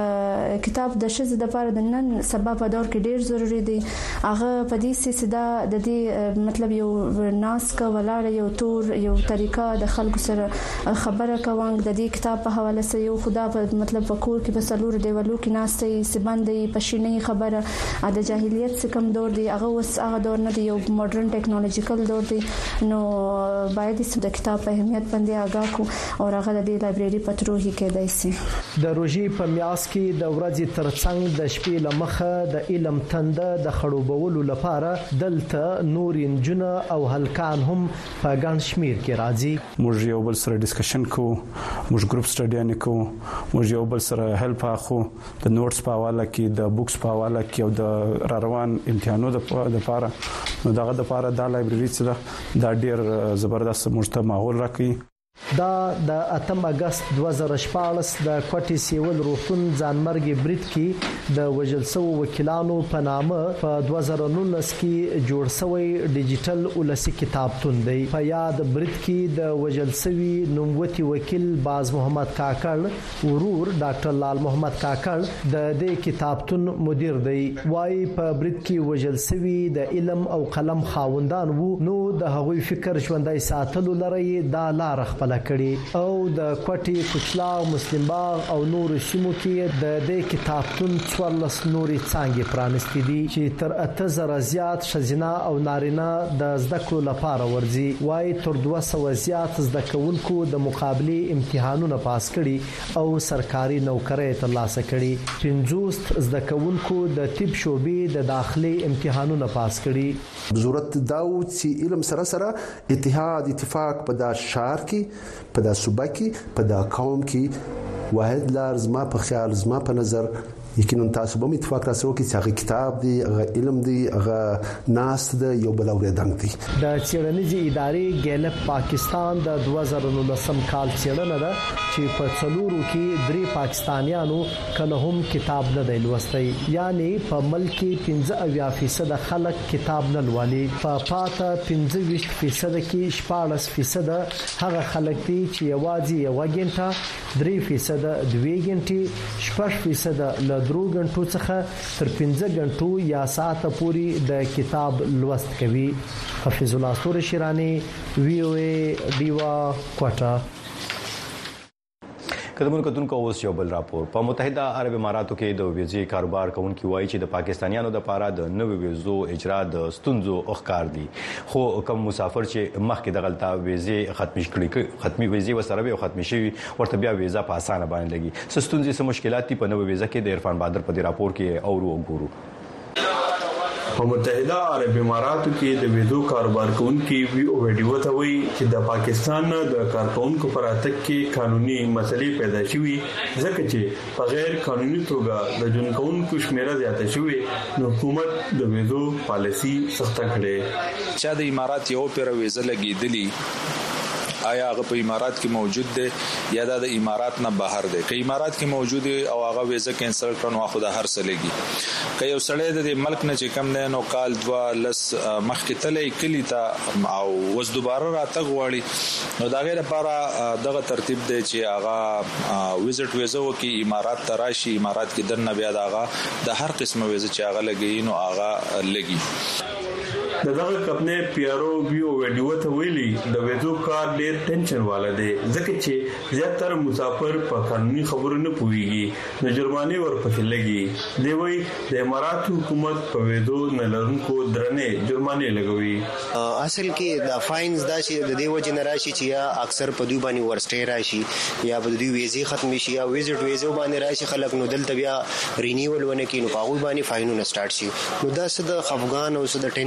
[SPEAKER 4] کې کتاب د شوز د لپاره د نن سبب په دور کې ډیر ضروری دی هغه په دې سیسه د دې مطلب یو ناس کا ولاړ یو تور یو طریقه د خلکو سره خبره کوم د دې کتاب په حواله سره یو خدا په مطلب په کور کې په سلور دیوالو کې ناشته سبندې پښینې خبره د جاهلیت څخه کم دور دی هغه اوس هغه دور نه دی یو ماډرن ټیکنالوژیکل دور دی نو باید د کتاب په اهمیت باندې آگاه کو او هغه د لایبرری پټروهي کې دایسي
[SPEAKER 1] د روزي په میاس کې د ورځې ترڅنګ د شپې لمخه د علم تنده د خړوبولو لپاره دلته نور انجنه او هلکان هم په ګڼ شمیر کې راځي
[SPEAKER 5] موږ یو بل سره ډیسکشن کوو موږ ګروپ سټډي نه کوو موږ یو بل سره هیلپ اخو د نوټس په حواله کې د بوکس په حواله کې او د را روان امتحانونو د لپاره نو دغه د لپاره د لایبرری څخه دا ډیر زبردست مجتمع ماحول راکړي
[SPEAKER 1] دا د اتم اگست دوه زره شپاړس د کوټي سیول روغتون ځانمرګي برید کې د وژل شو وکیلانو په نامه په دوه زره نولس کې جوړ شوی ډیجیټل ولسی کتابتون دی په یاد برید کې د وژل شوی نوموتی وکیل باز محمد کاکړ ورور ډاکټر لال محمد کاکړ د دې کتابتون مدیر دی وايي په برید کې وژل شوی د علم او قلم خاوندان وو نو د هغوی فکر ژوندۍ ساتلو لري دا لار خپل کړي او د کوټي کوچلا مسلم باغ او نور سیمو کې د دې کتابتون څوارلس نوري څنګه پرانستې دي چې تر اته زره زیات شزینا او نارینه د زده کړو لپاره ورځي وايي تر دوه سوه زیات زده کوونکو د مقابله امتحانونه پاس کړي او سرکاري نوکرۍ ترلاسه کړي پنځوس زده کوونکو د طب شوبې د داخلي امتحانونه پاس کړي
[SPEAKER 6] ضرورت داو چې علم سره سره اتحاد اتفاق په دا شهر کې په دا صوبه کې په دا قوم کې واحد لار زما په خیال زما په نظر یقینا تاسو به اتفاق را سره کې چې هغه کتاب دی هغه علم دی هغه ناس دی یو بل اوریدنګ دی
[SPEAKER 1] د چیرنیزي ادارې ګیلپ پاکستان د دوه زره نولسم کال چیرنه ده چې په څلورو کې درې پاکستانیانو کله هم کتاب نه دی لوستی یعنی په ملک کې پنځه اویا فیصد خلک کتاب نه لولي په پاته پنځه ویشت فیصد کې شپاړس فیصد هغه خلک دي چې یوازې یو غنټه درې فیصد دوه غنټې شپږ فیصد له درو غنټو څخه تر پنځه غنټو یا ساعت پورې د کتاب لوست کوي حفیظ الله سور شیرانی وی او ای دیوا کوټا
[SPEAKER 16] قدمونو کتونکو اوس یو بل راپور په متحده عرب اماراتو کې د ویزې کاروبار کوونکي وایي چې د پاکستانیانو د پاره د نوې ویزو اجرا د ستونزو اخکار دي خو کوم مسافر چې مخکې د غلطه ویزې ختمي کړي ختمي ویزې وسره به ختمي شي ورته بیا ویزا په اسانه باندې لګي ستونزې سم مشکلات په نوې ویزه کې د عرفان بادر په دې راپور کې اورو وګورو
[SPEAKER 24] په متحده عرب اماراتو کې د ویزو کاروبار کوونکي وی او ویډیو ته وایي چې د پاکستان د کارکونکو پر اتک کې قانوني مسلې پیدا شوي ځکه چې په غیر قانوني توګه د جون کوونکو شمیره زیاته شوي نو حکومت د ویزو پالیسی سخت کړي
[SPEAKER 7] چې د امارات یو پر ویزه لګیدلی آیا هغه په امارات کې موجود دی یا د امارات نه بهر دی که امارات کې موجود دی او هغه ویزه کینسل کړو خو د هر څه لګي که یو سړی د ملک نه چې کم نه نو کال دوا لس مخکې تلې کلی ته او وس دوباره راتګ غواړي نو دا غیر لپاره دغه ترتیب دی چې هغه ویزټ ویزه وکي امارات ته راشي امارات کې درنه بیا دغه د هر قسمه ویزه چې هغه لګي نو هغه لګي
[SPEAKER 24] دغه کپنه پیارو ویو ویډیو ته ویلي د ویزو کار ډېر ټینشن والا دی ځکه چې زیاتره مسافر په قانوني خبرو نه پوهیږي نو جرمانه ورپسې لګي دی وی د امارات حکومت په ویزو نه لرونکو درنې جرمانه لګوي
[SPEAKER 19] اصل کې د فاینز دا چې د دیو جنراشي چې یا اکثر په دوی باندې ورسټي راشي یا په دوی ویزې ختم شي یا ویزټ ویزو باندې راشي خلک نو دلته بیا رینیول ونه کینو په غوي باندې فاینونه سٹارټ شي نو دا څه د افغان او څه د ټینشن خبر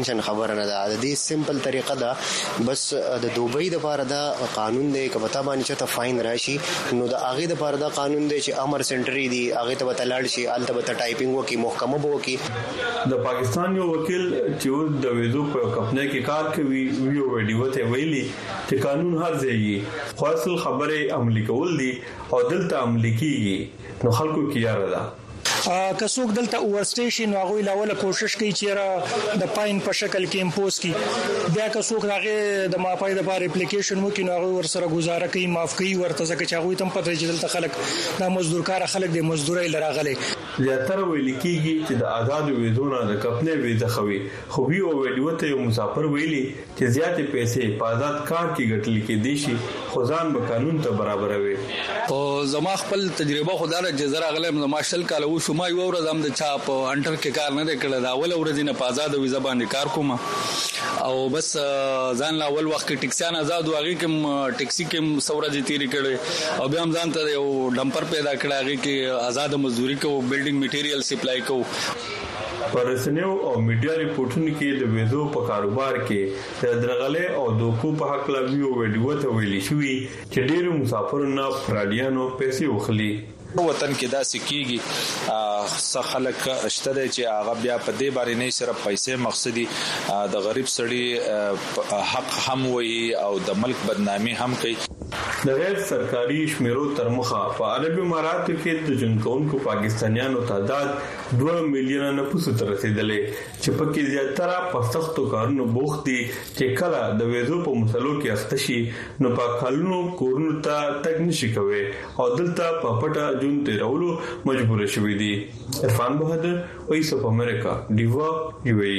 [SPEAKER 19] خبره نه ده. د دې سمپل طریقه ده بس د دوبۍ د لپاره دا قانون دی کبه باندې چې ته فاین راشي نو د هغه د لپاره دا قانون دی چې امر سنټری دی هغه ته وتلاړ شي الته به ټایپینګ وکي محکمه به وکي.
[SPEAKER 24] د پاکستان یو وکیل چې د ویزو په کمپنۍ کې کار کوي ویو ویډیو ته ویلي چې قانون هر ځای خو اصل خبره عملي کول دي او دلته عملي کیږي نو خلکو کې یاره ده.
[SPEAKER 8] که څوک دلته اور سټیشن واغوي لاوله کوشش کوي چې را د پاین په شکل کې امپوز کی بیا که څوک راغی د مافای د بار اپلیکیشن وکي نو هغه ور سره گزاره کوي معاف کوي ورته ځکه چې هغه تم پته چې دلته خلک د مزدورکار خلک د مزدوري لراغلي.
[SPEAKER 24] زیاتره ویل کیږي چې د آزاد ویزونه د کپنې ویزه خوي خو وی او ویډیو ته یو مسافر ویلي چې زیاتې پیسې په آزاد کار کې ګټل کې دي شي خو ځان به قانون ته برابر وي.
[SPEAKER 9] او زما خپل تجربه خدای چې زرا غلم زما شل کال و شو ما یو ورځ هم د چا په انټر کې کار نه کړل دا اول ورځ نه په آزاد ویزه باندې کار کوم او بس ځان لا اول وخت کې ټیکسیان آزاد واغې کوم ټیکسي کې سورځي تیری کړي او بیا هم ځان ته یو ډمپر پیدا کړی هغه کې آزاد مزدوري کو بلډینګ میټیریل سپلای کو.
[SPEAKER 24] پرسنیو او میډیا ریپورتونو کې د ویزو په کاروبار کې د درغلې او دوکو په حق لا ویو ویډیو ته ویلي شوی چې ډېر مسافرونو پراډیانو پیسې وخلي.
[SPEAKER 7] وطن کې دا سکیږي څه خلک شته چې هغه بیا په دې باندې نه صرف پیسې مقصدي د غریب سړي حق هم وي او د ملک بدنامي هم کوي.
[SPEAKER 24] د غیر سرکاري شمیرو تر مخه په عرب اماراتو کې د جنکونکو پاکستانیانو تعداد دوه میلیونه نه پوسه تر رسیدلې چې پکې زیاتره په سختو کارونو بوخت دي چې کله د ویزو په مسلو کې اخته شي نو په کلونو کورونو ته تک نشي کوي او دلته په پټه جون تیرولو مجبور شوي دي. عرفان بهادر وایس اف امریکا ډیوا یو ای.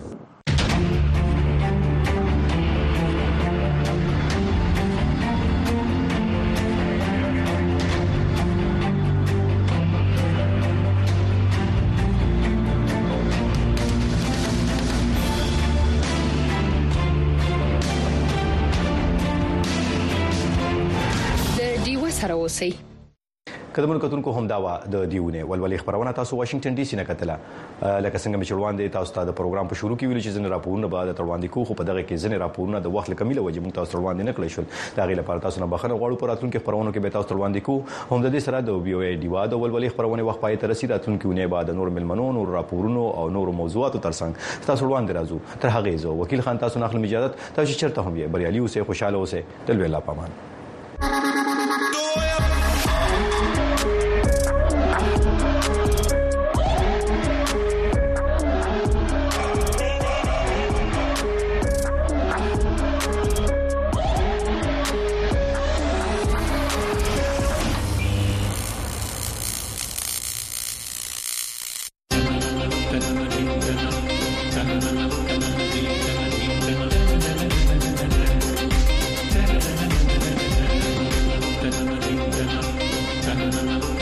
[SPEAKER 10] سره اوسئ.
[SPEAKER 16] کدمن کتونکو هم داوا د دیونه ولولې خبرونه تاسو واشنگټن ډي سي نه کتله لکه څنګه مې چړوان دي تاسو ته د پروګرام په شروع کې ویل چې زنه راپورونه بعد تروان دي خو په دغه کې زنه راپورونه د وخت لکمیله وجه مونږ تاسو تروان دي نه کړی شول دا غي لپاره تاسو نه بخنه غواړو پر راتلونکو خبرونو کې به تاسو تروان دي کو هم د دې سره د بي او اي ډیوا د ولولې خبرونه وخت پای ته رسیدل راتلونکو نه بعد نور ملمنو نور راپورونو او نور موضوعاتو ترڅنګ تاسو تروان دي راځو تر هغه زو وکیل خان تاسو نخل اجازه تاسو چرته هم یې بریالي اوسه خوشاله اوسه تل ویلا پامان.
[SPEAKER 12] Thank you.